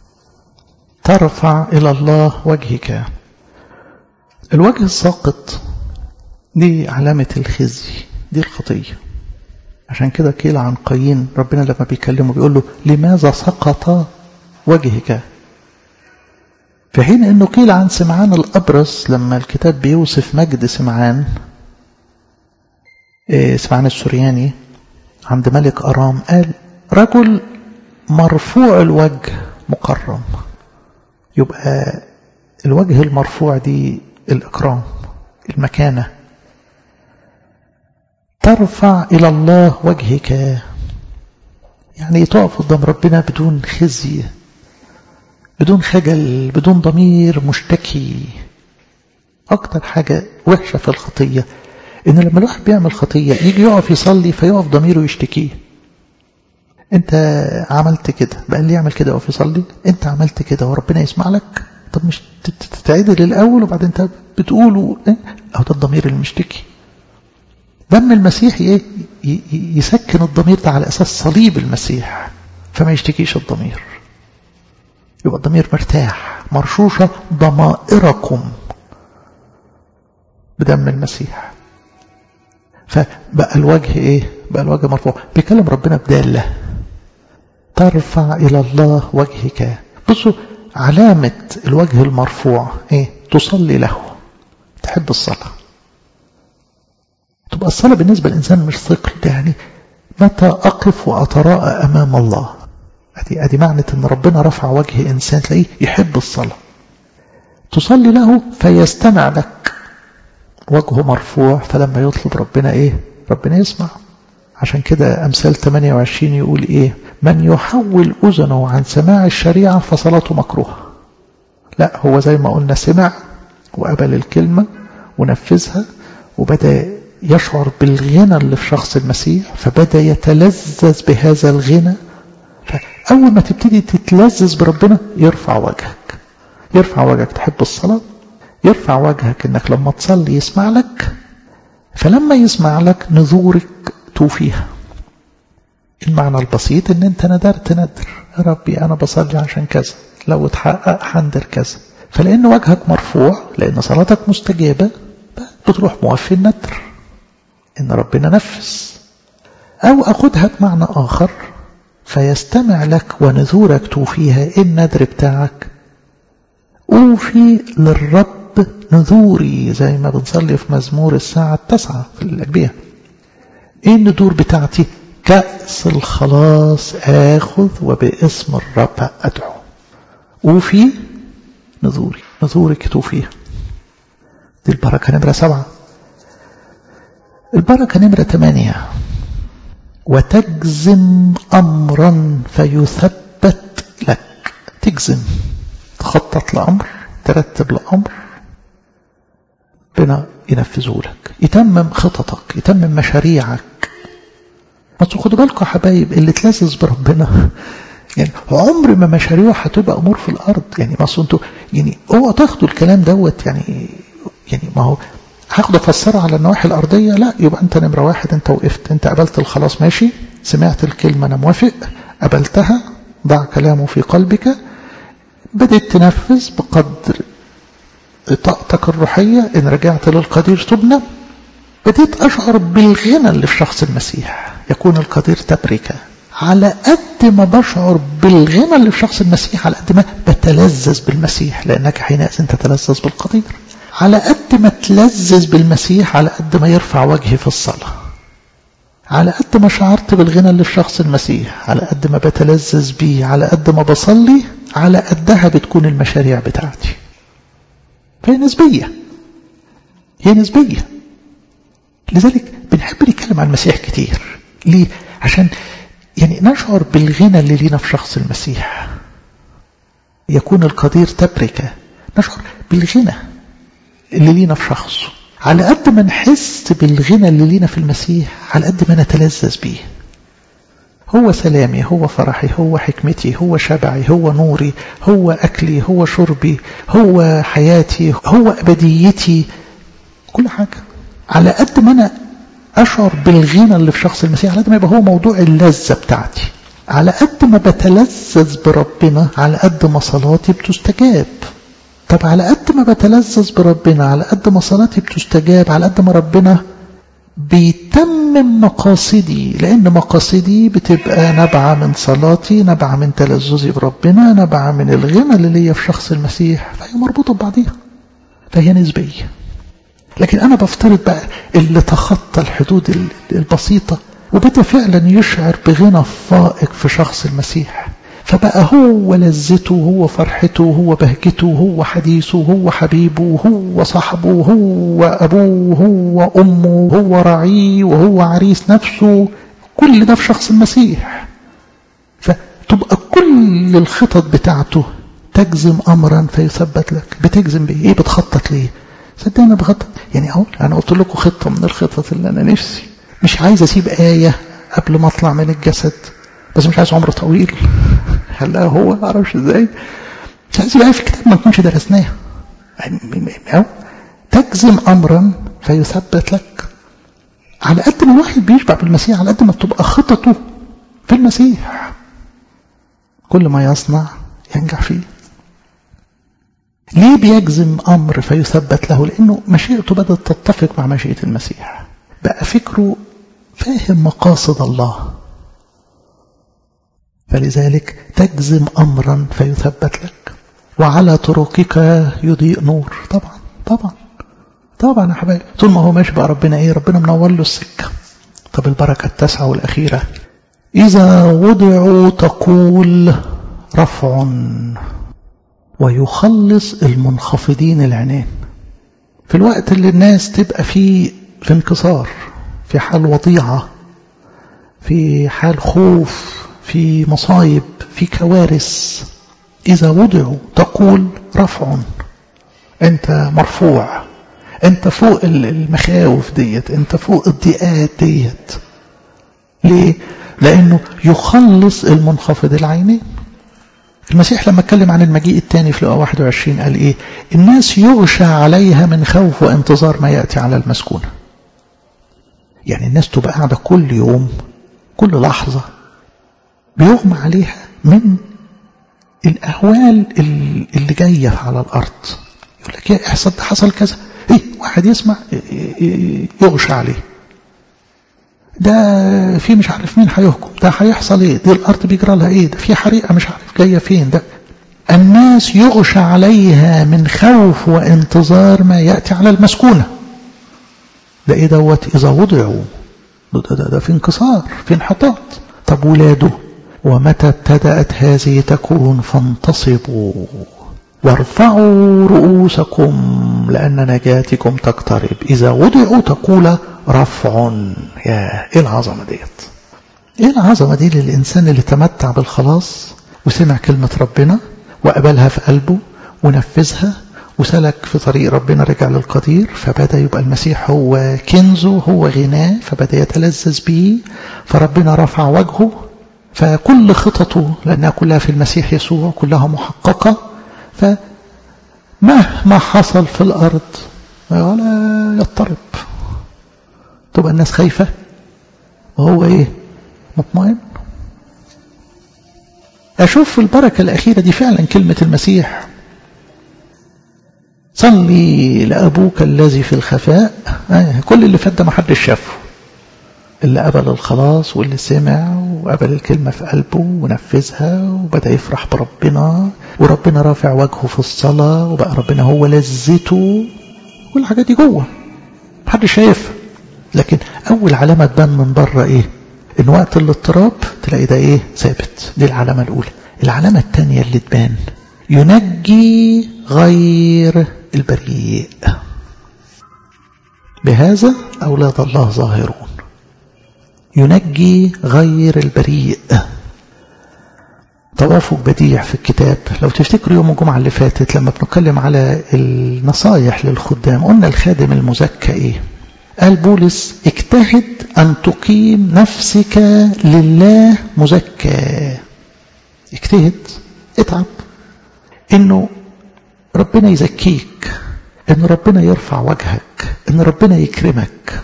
Speaker 1: ترفع إلى الله وجهك. الوجه الساقط دي علامة الخزي، دي الخطية. عشان كده قيل عن قايين ربنا لما بيكلمه بيقول له لماذا سقط وجهك؟ في حين انه قيل عن سمعان الأبرص لما الكتاب بيوصف مجد سمعان، سمعان السورياني عند ملك أرام، قال رجل مرفوع الوجه مكرم. يبقى الوجه المرفوع دي الإكرام، المكانة. ترفع إلى الله وجهك يعني تقف قدام ربنا بدون خزي، بدون خجل، بدون ضمير مشتكي. أكتر حاجة وحشة في الخطية إن لما الواحد بيعمل خطية يجي يقف يصلي فيقف ضميره يشتكيه. أنت عملت كده، بقى اللي يعمل كده يقف يصلي، أنت عملت كده وربنا يسمع لك. طب مش تتعدل الأول وبعدين أنت بتقوله إيه؟ أو ده الضمير المشتكي. دم المسيح إيه؟ يسكن الضمير ده على أساس صليب المسيح فما يشتكيش الضمير. يبقى الضمير مرتاح. مرشوشة ضمائركم بدم المسيح. فبقى الوجه إيه؟ بقى الوجه مرفوع. بيكلم ربنا بدالة. ترفع إلى الله وجهك. بصوا علامة الوجه المرفوع ايه؟ تصلي له، تحب الصلاة. تبقى الصلاة بالنسبة للإنسان مش ثقل، يعني متى أقف وأتراءى أمام الله، ادي ادي معنى ان ربنا رفع وجه انسان تلاقيه يحب الصلاة. تصلي له فيستمع لك، وجهه مرفوع، فلما يطلب ربنا ايه؟ ربنا يسمع. عشان كده امثال ثمانية وعشرين يقول ايه؟ من يحول اذنه عن سماع الشريعة فصلاته مكروهة. لا، هو زي ما قلنا سمع وقبل الكلمة ونفذها، وبدأ يشعر بالغنى اللي في شخص المسيح، فبدأ يتلذذ بهذا الغنى. فأول ما تبتدي تتلذذ بربنا يرفع وجهك، يرفع وجهك تحب الصلاة، يرفع وجهك انك لما تصلي يسمع لك، فلما يسمع لك نذورك توفيها. المعنى البسيط ان انت ندرت ندر، يا ربي انا بصلي عشان كذا، لو اتحقق هندر كذا، فلان وجهك مرفوع، لان صلاتك مستجابة، بتروح موفي الندر ان ربنا نفذ. او اخدها بمعنى اخر، فيستمع لك ونذورك توفيها. ايه الندر بتاعك؟ اوفي للرب نذوري، زي ما بنصلي في مزمور الساعة التاسعة في الأجبية. ايه النذور بتاعتي؟ كأس الخلاص آخذ وباسم الرب أدعو. اوفي نذوري، نذورك توفيها. دي البركة نمرة سبعة. البركة نمرة ثمانية، وتجزم أمرا فيثبت لك. تجزم، تخطط لأمر، ترتب لأمر، ربنا ينفذه لك، يتمم خططك، يتمم مشاريعك. ما تاخدوا بالكم يا حبايب، اللي تلذذ بربنا يعني عمر ما مشاريعه هتبقى امور في الارض. يعني ما انتوا يعني اوعوا تاخدوا الكلام دوت يعني يعني ما هو هاخد افسره على النواحي الارضيه. لا، يبقى انت نمره واحد، انت وقفت، انت قبلت الخلاص، ماشي، سمعت الكلمه انا موافق، قبلتها، ضع كلامه في قلبك، بدأت تنفذ بقدر طاقتك الروحيه. ان رجعت للقدير تبنى، بديت اشعر بالغنى اللي في شخص المسيح، يكون القدير تبركه. على قد ما بشعر بالغنى اللي في شخص المسيح، على قد ما بتلذذ بالمسيح، لانك حينئذ تتلذذ بالقدير. على قد ما تلذذ بالمسيح، على قد ما يرفع وجهي في الصلاة. على قد ما شعرت بالغنى اللي في شخص المسيح، على قد ما بتلذذ بيه، على قد ما بصلي، على قدها بتكون المشاريع بتاعتي. فهي نسبية، هي نسبية. لذلك بنحب نتكلم عن المسيح كتير. ليه؟ عشان يعني نشعر بالغنى اللي لينا في شخص المسيح، يكون القدير تبركة. نشعر بالغنى اللي لينا في شخصه. على قد ما نحس بالغنى اللي لينا في المسيح، على قد ما نتلذذ بيه. هو سلامي، هو فرحي، هو حكمتي، هو شبعي، هو نوري، هو أكلي، هو شربي، هو حياتي، هو أبديتي، كل حاجة. على قد ما أنا أشعر بالغنى اللي في شخص المسيح، على قد ما يبقى هو موضوع اللذة بتاعتي. على قد ما بتلذذ بربنا، على قد ما صلاتي بتستجاب. طب على قد ما بتلذذ بربنا، على قد ما صلاتي بتستجاب، على قد ما ربنا بيتمم مقاصدي، لأن مقاصدي بتبقى نبعة من صلاتي، نبعة من تلذذي بربنا، نبعة من الغنى اللي ليا في شخص المسيح، فهي مربوطة ببعضيها، فهي نسبية. لكن أنا بفترض بقى اللي تخطى الحدود البسيطة وبدأ فعلا يشعر بغنى فائق في شخص المسيح، فبقى هو لذته، هو فرحته، هو بهجته، هو حديثه، هو حبيبه، هو صاحبه، هو أبوه، هو أمه، هو رعيه، وهو عريس نفسه. كل ده في شخص المسيح. فتبقى كل الخطط بتاعته تجزم أمرا فيثبت لك. بتجزم بإيه؟ إيه بتخطط ليه؟ صدقني أنا بخطط يعني أهو، أنا قلت لكم خطة من الخطط اللي أنا نفسي. مش عايز أسيب آية قبل ما أطلع من الجسد، بس مش عايز عمر طويل. هلا هو ما أعرفش إزاي. مش عايز يبقى في كتاب ما نكونش درسناه. أو تجزم أمرا فيثبت لك. على قد ما الواحد بيشبع بالمسيح، على قد ما بتبقى خططه في المسيح، كل ما يصنع ينجح فيه. ليه بيجزم أمر فيثبت له؟ لأنه مشيئته بدأت تتفق مع مشيئة المسيح، بقى فكره فاهم مقاصد الله، فلذلك تجزم أمرا فيثبت لك. وعلى طرقك يضيء نور. طبعا طبعا طبعا يا حبايبي، طول ما هو ماشي بقى ربنا ايه؟ ربنا منور له السكة. طب البركة التاسعة والأخيرة، إذا وضعوا تقول رفع ويخلص المنخفضين العنان. في الوقت اللي الناس تبقى فيه في انكسار، في حال وضيعة، في حال خوف، في مصايب، في كوارث، إذا وضعوا تقول رفع، أنت مرفوع، أنت فوق المخاوف ديت، أنت فوق الضيقات ديت. ليه؟ لأنه يخلص المنخفض العينين. المسيح لما اتكلم عن المجيء الثاني في لقا واحد وعشرين قال إيه؟ الناس يغشى عليها من خوف وانتظار ما يأتي على المسكونة. يعني الناس تبقى قاعدة كل يوم كل لحظة بيغمى عليها من الأهوال اللي جاية على الأرض. يقول لك يا إحصاد حصل كذا، إيه واحد يسمع يغشى عليه، ده في مش عارف مين هيحكم، ده هيحصل ايه، دي الارض بيجرى لها ايه، ده في حريقه مش عارف جايه فين. ده الناس يغشى عليها من خوف وانتظار ما ياتي على المسكونه. ده ايه دوت؟ اذا وضعوا، ده, ده, ده في انكسار، في انحطاط. طب ولاده، ومتى ابتدأت هذه تكون فانتصبوا وارفعوا رؤوسكم لأن نجاتكم تقترب. إذا وضعوا تقول رفع. يا إيه العظمة ديت؟ إيه العظمة دي للإنسان اللي تمتع بالخلاص وسمع كلمة ربنا وقبلها في قلبه ونفذها وسلك في طريق ربنا، رجع للقدير، فبدأ يبقى المسيح هو كنزه، هو غناه، فبدأ يتلذذ به، فربنا رفع وجهه، فكل خططه لأنها كلها في المسيح يسوع كلها محققة. فمهما حصل في الأرض ولا يضطرب، تبقى الناس خايفة وهو إيه؟ مطمئن. أشوف في البركة الأخيرة دي فعلا كلمة المسيح: صلي لأبوك الذي في الخفاء. آه كل اللي فات ده ما حدش شافه، اللي قبل الخلاص واللي سمع وقبل الكلمة في قلبه ونفذها وبدأ يفرح بربنا، وربنا رافع وجهه في الصلاة، وبقى ربنا هو لذته، كل الحاجات دي جوه محدش شايفها. لكن أول علامة تبان من بره إيه؟ إن وقت الاضطراب تلاقي ده إيه؟ ثابت. دي العلامة الأولى. العلامة الثانية اللي تبان: ينجي غير البريء. بهذا أولاد الله ظاهرون. ينجي غير البريء. توافق بديع في الكتاب. لو تفتكروا يوم الجمعة اللي فاتت لما بنتكلم على النصايح للخدام، قلنا الخادم المزكى إيه؟ قال بولس: اجتهد أن تقيم نفسك لله مزكى. اجتهد، اتعب إنه ربنا يزكيك، إن ربنا يرفع وجهك، إن ربنا يكرمك.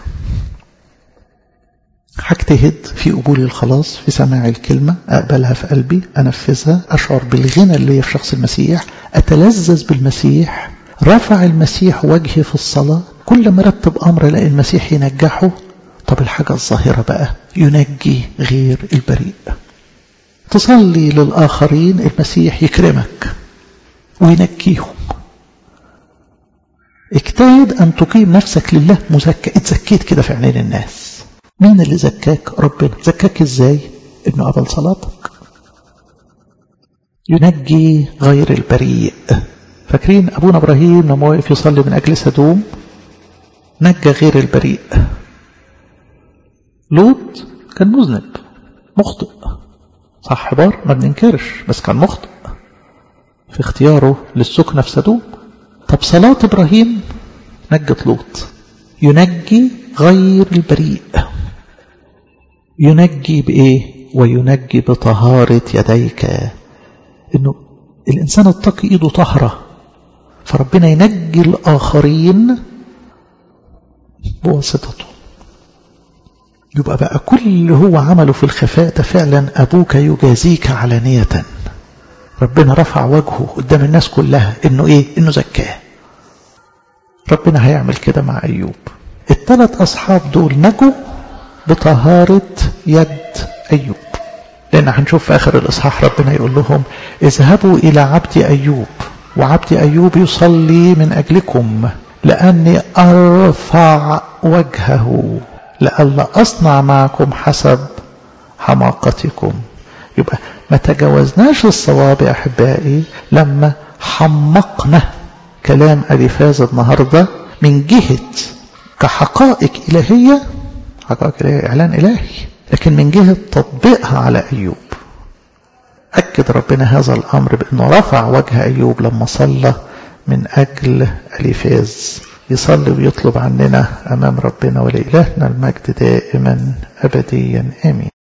Speaker 1: هجتهد في قبول الخلاص، في سماع الكلمة، أقبلها في قلبي، أنفذها، أشعر بالغنى اللي في شخص المسيح، أتلذذ بالمسيح، رفع المسيح وجهي في الصلاة، كل ما رتب أمر لأن المسيح ينجحه. طب الحاجة الظاهرة بقى: ينجي غير البريء. تصلي للآخرين، المسيح يكرمك وينجيهم. اجتهد أن تقيم نفسك لله مزكى. اتزكيت كده في عينين الناس. مين اللي زكاك؟ ربنا. زكاك ازاي؟ انه قبل صلاتك. ينجي غير البريء. فاكرين ابونا ابراهيم لما وقف يصلي من اجل سدوم؟ نجى غير البريء. لوط كان مذنب مخطئ، صح بار ما بننكرش، بس كان مخطئ في اختياره للسكنة في سدوم. طب صلاة ابراهيم نجت لوط. ينجي غير البريء. ينجي بإيه؟ وينجي بطهارة يديك. إنه الإنسان التقي إيده طهرة، فربنا ينجي الآخرين بواسطته. يبقى بقى كل اللي هو عمله في الخفاء ده فعلا أبوك يجازيك علانية. ربنا رفع وجهه قدام الناس كلها إنه إيه؟ إنه زكاه. ربنا هيعمل كده مع أيوب. الثلاث أصحاب دول نجوا بطهارة يد أيوب، لأن هنشوف في آخر الإصحاح ربنا يقول لهم: اذهبوا إلى عبد أيوب وعبدي أيوب يصلي من أجلكم لأني أرفع وجهه لئلا أصنع معكم حسب حماقتكم. يبقى ما تجاوزناش الصواب يا أحبائي لما حمقنا كلام أليفاز النهاردة من جهة كحقائق إلهية، حقائق إلهية إعلان إلهي، لكن من جهة تطبيقها على أيوب. أكد ربنا هذا الأمر بأنه رفع وجه أيوب لما صلى من أجل أليفاز. يصلي ويطلب عننا أمام ربنا، ولإلهنا المجد دائما أبديا آمين.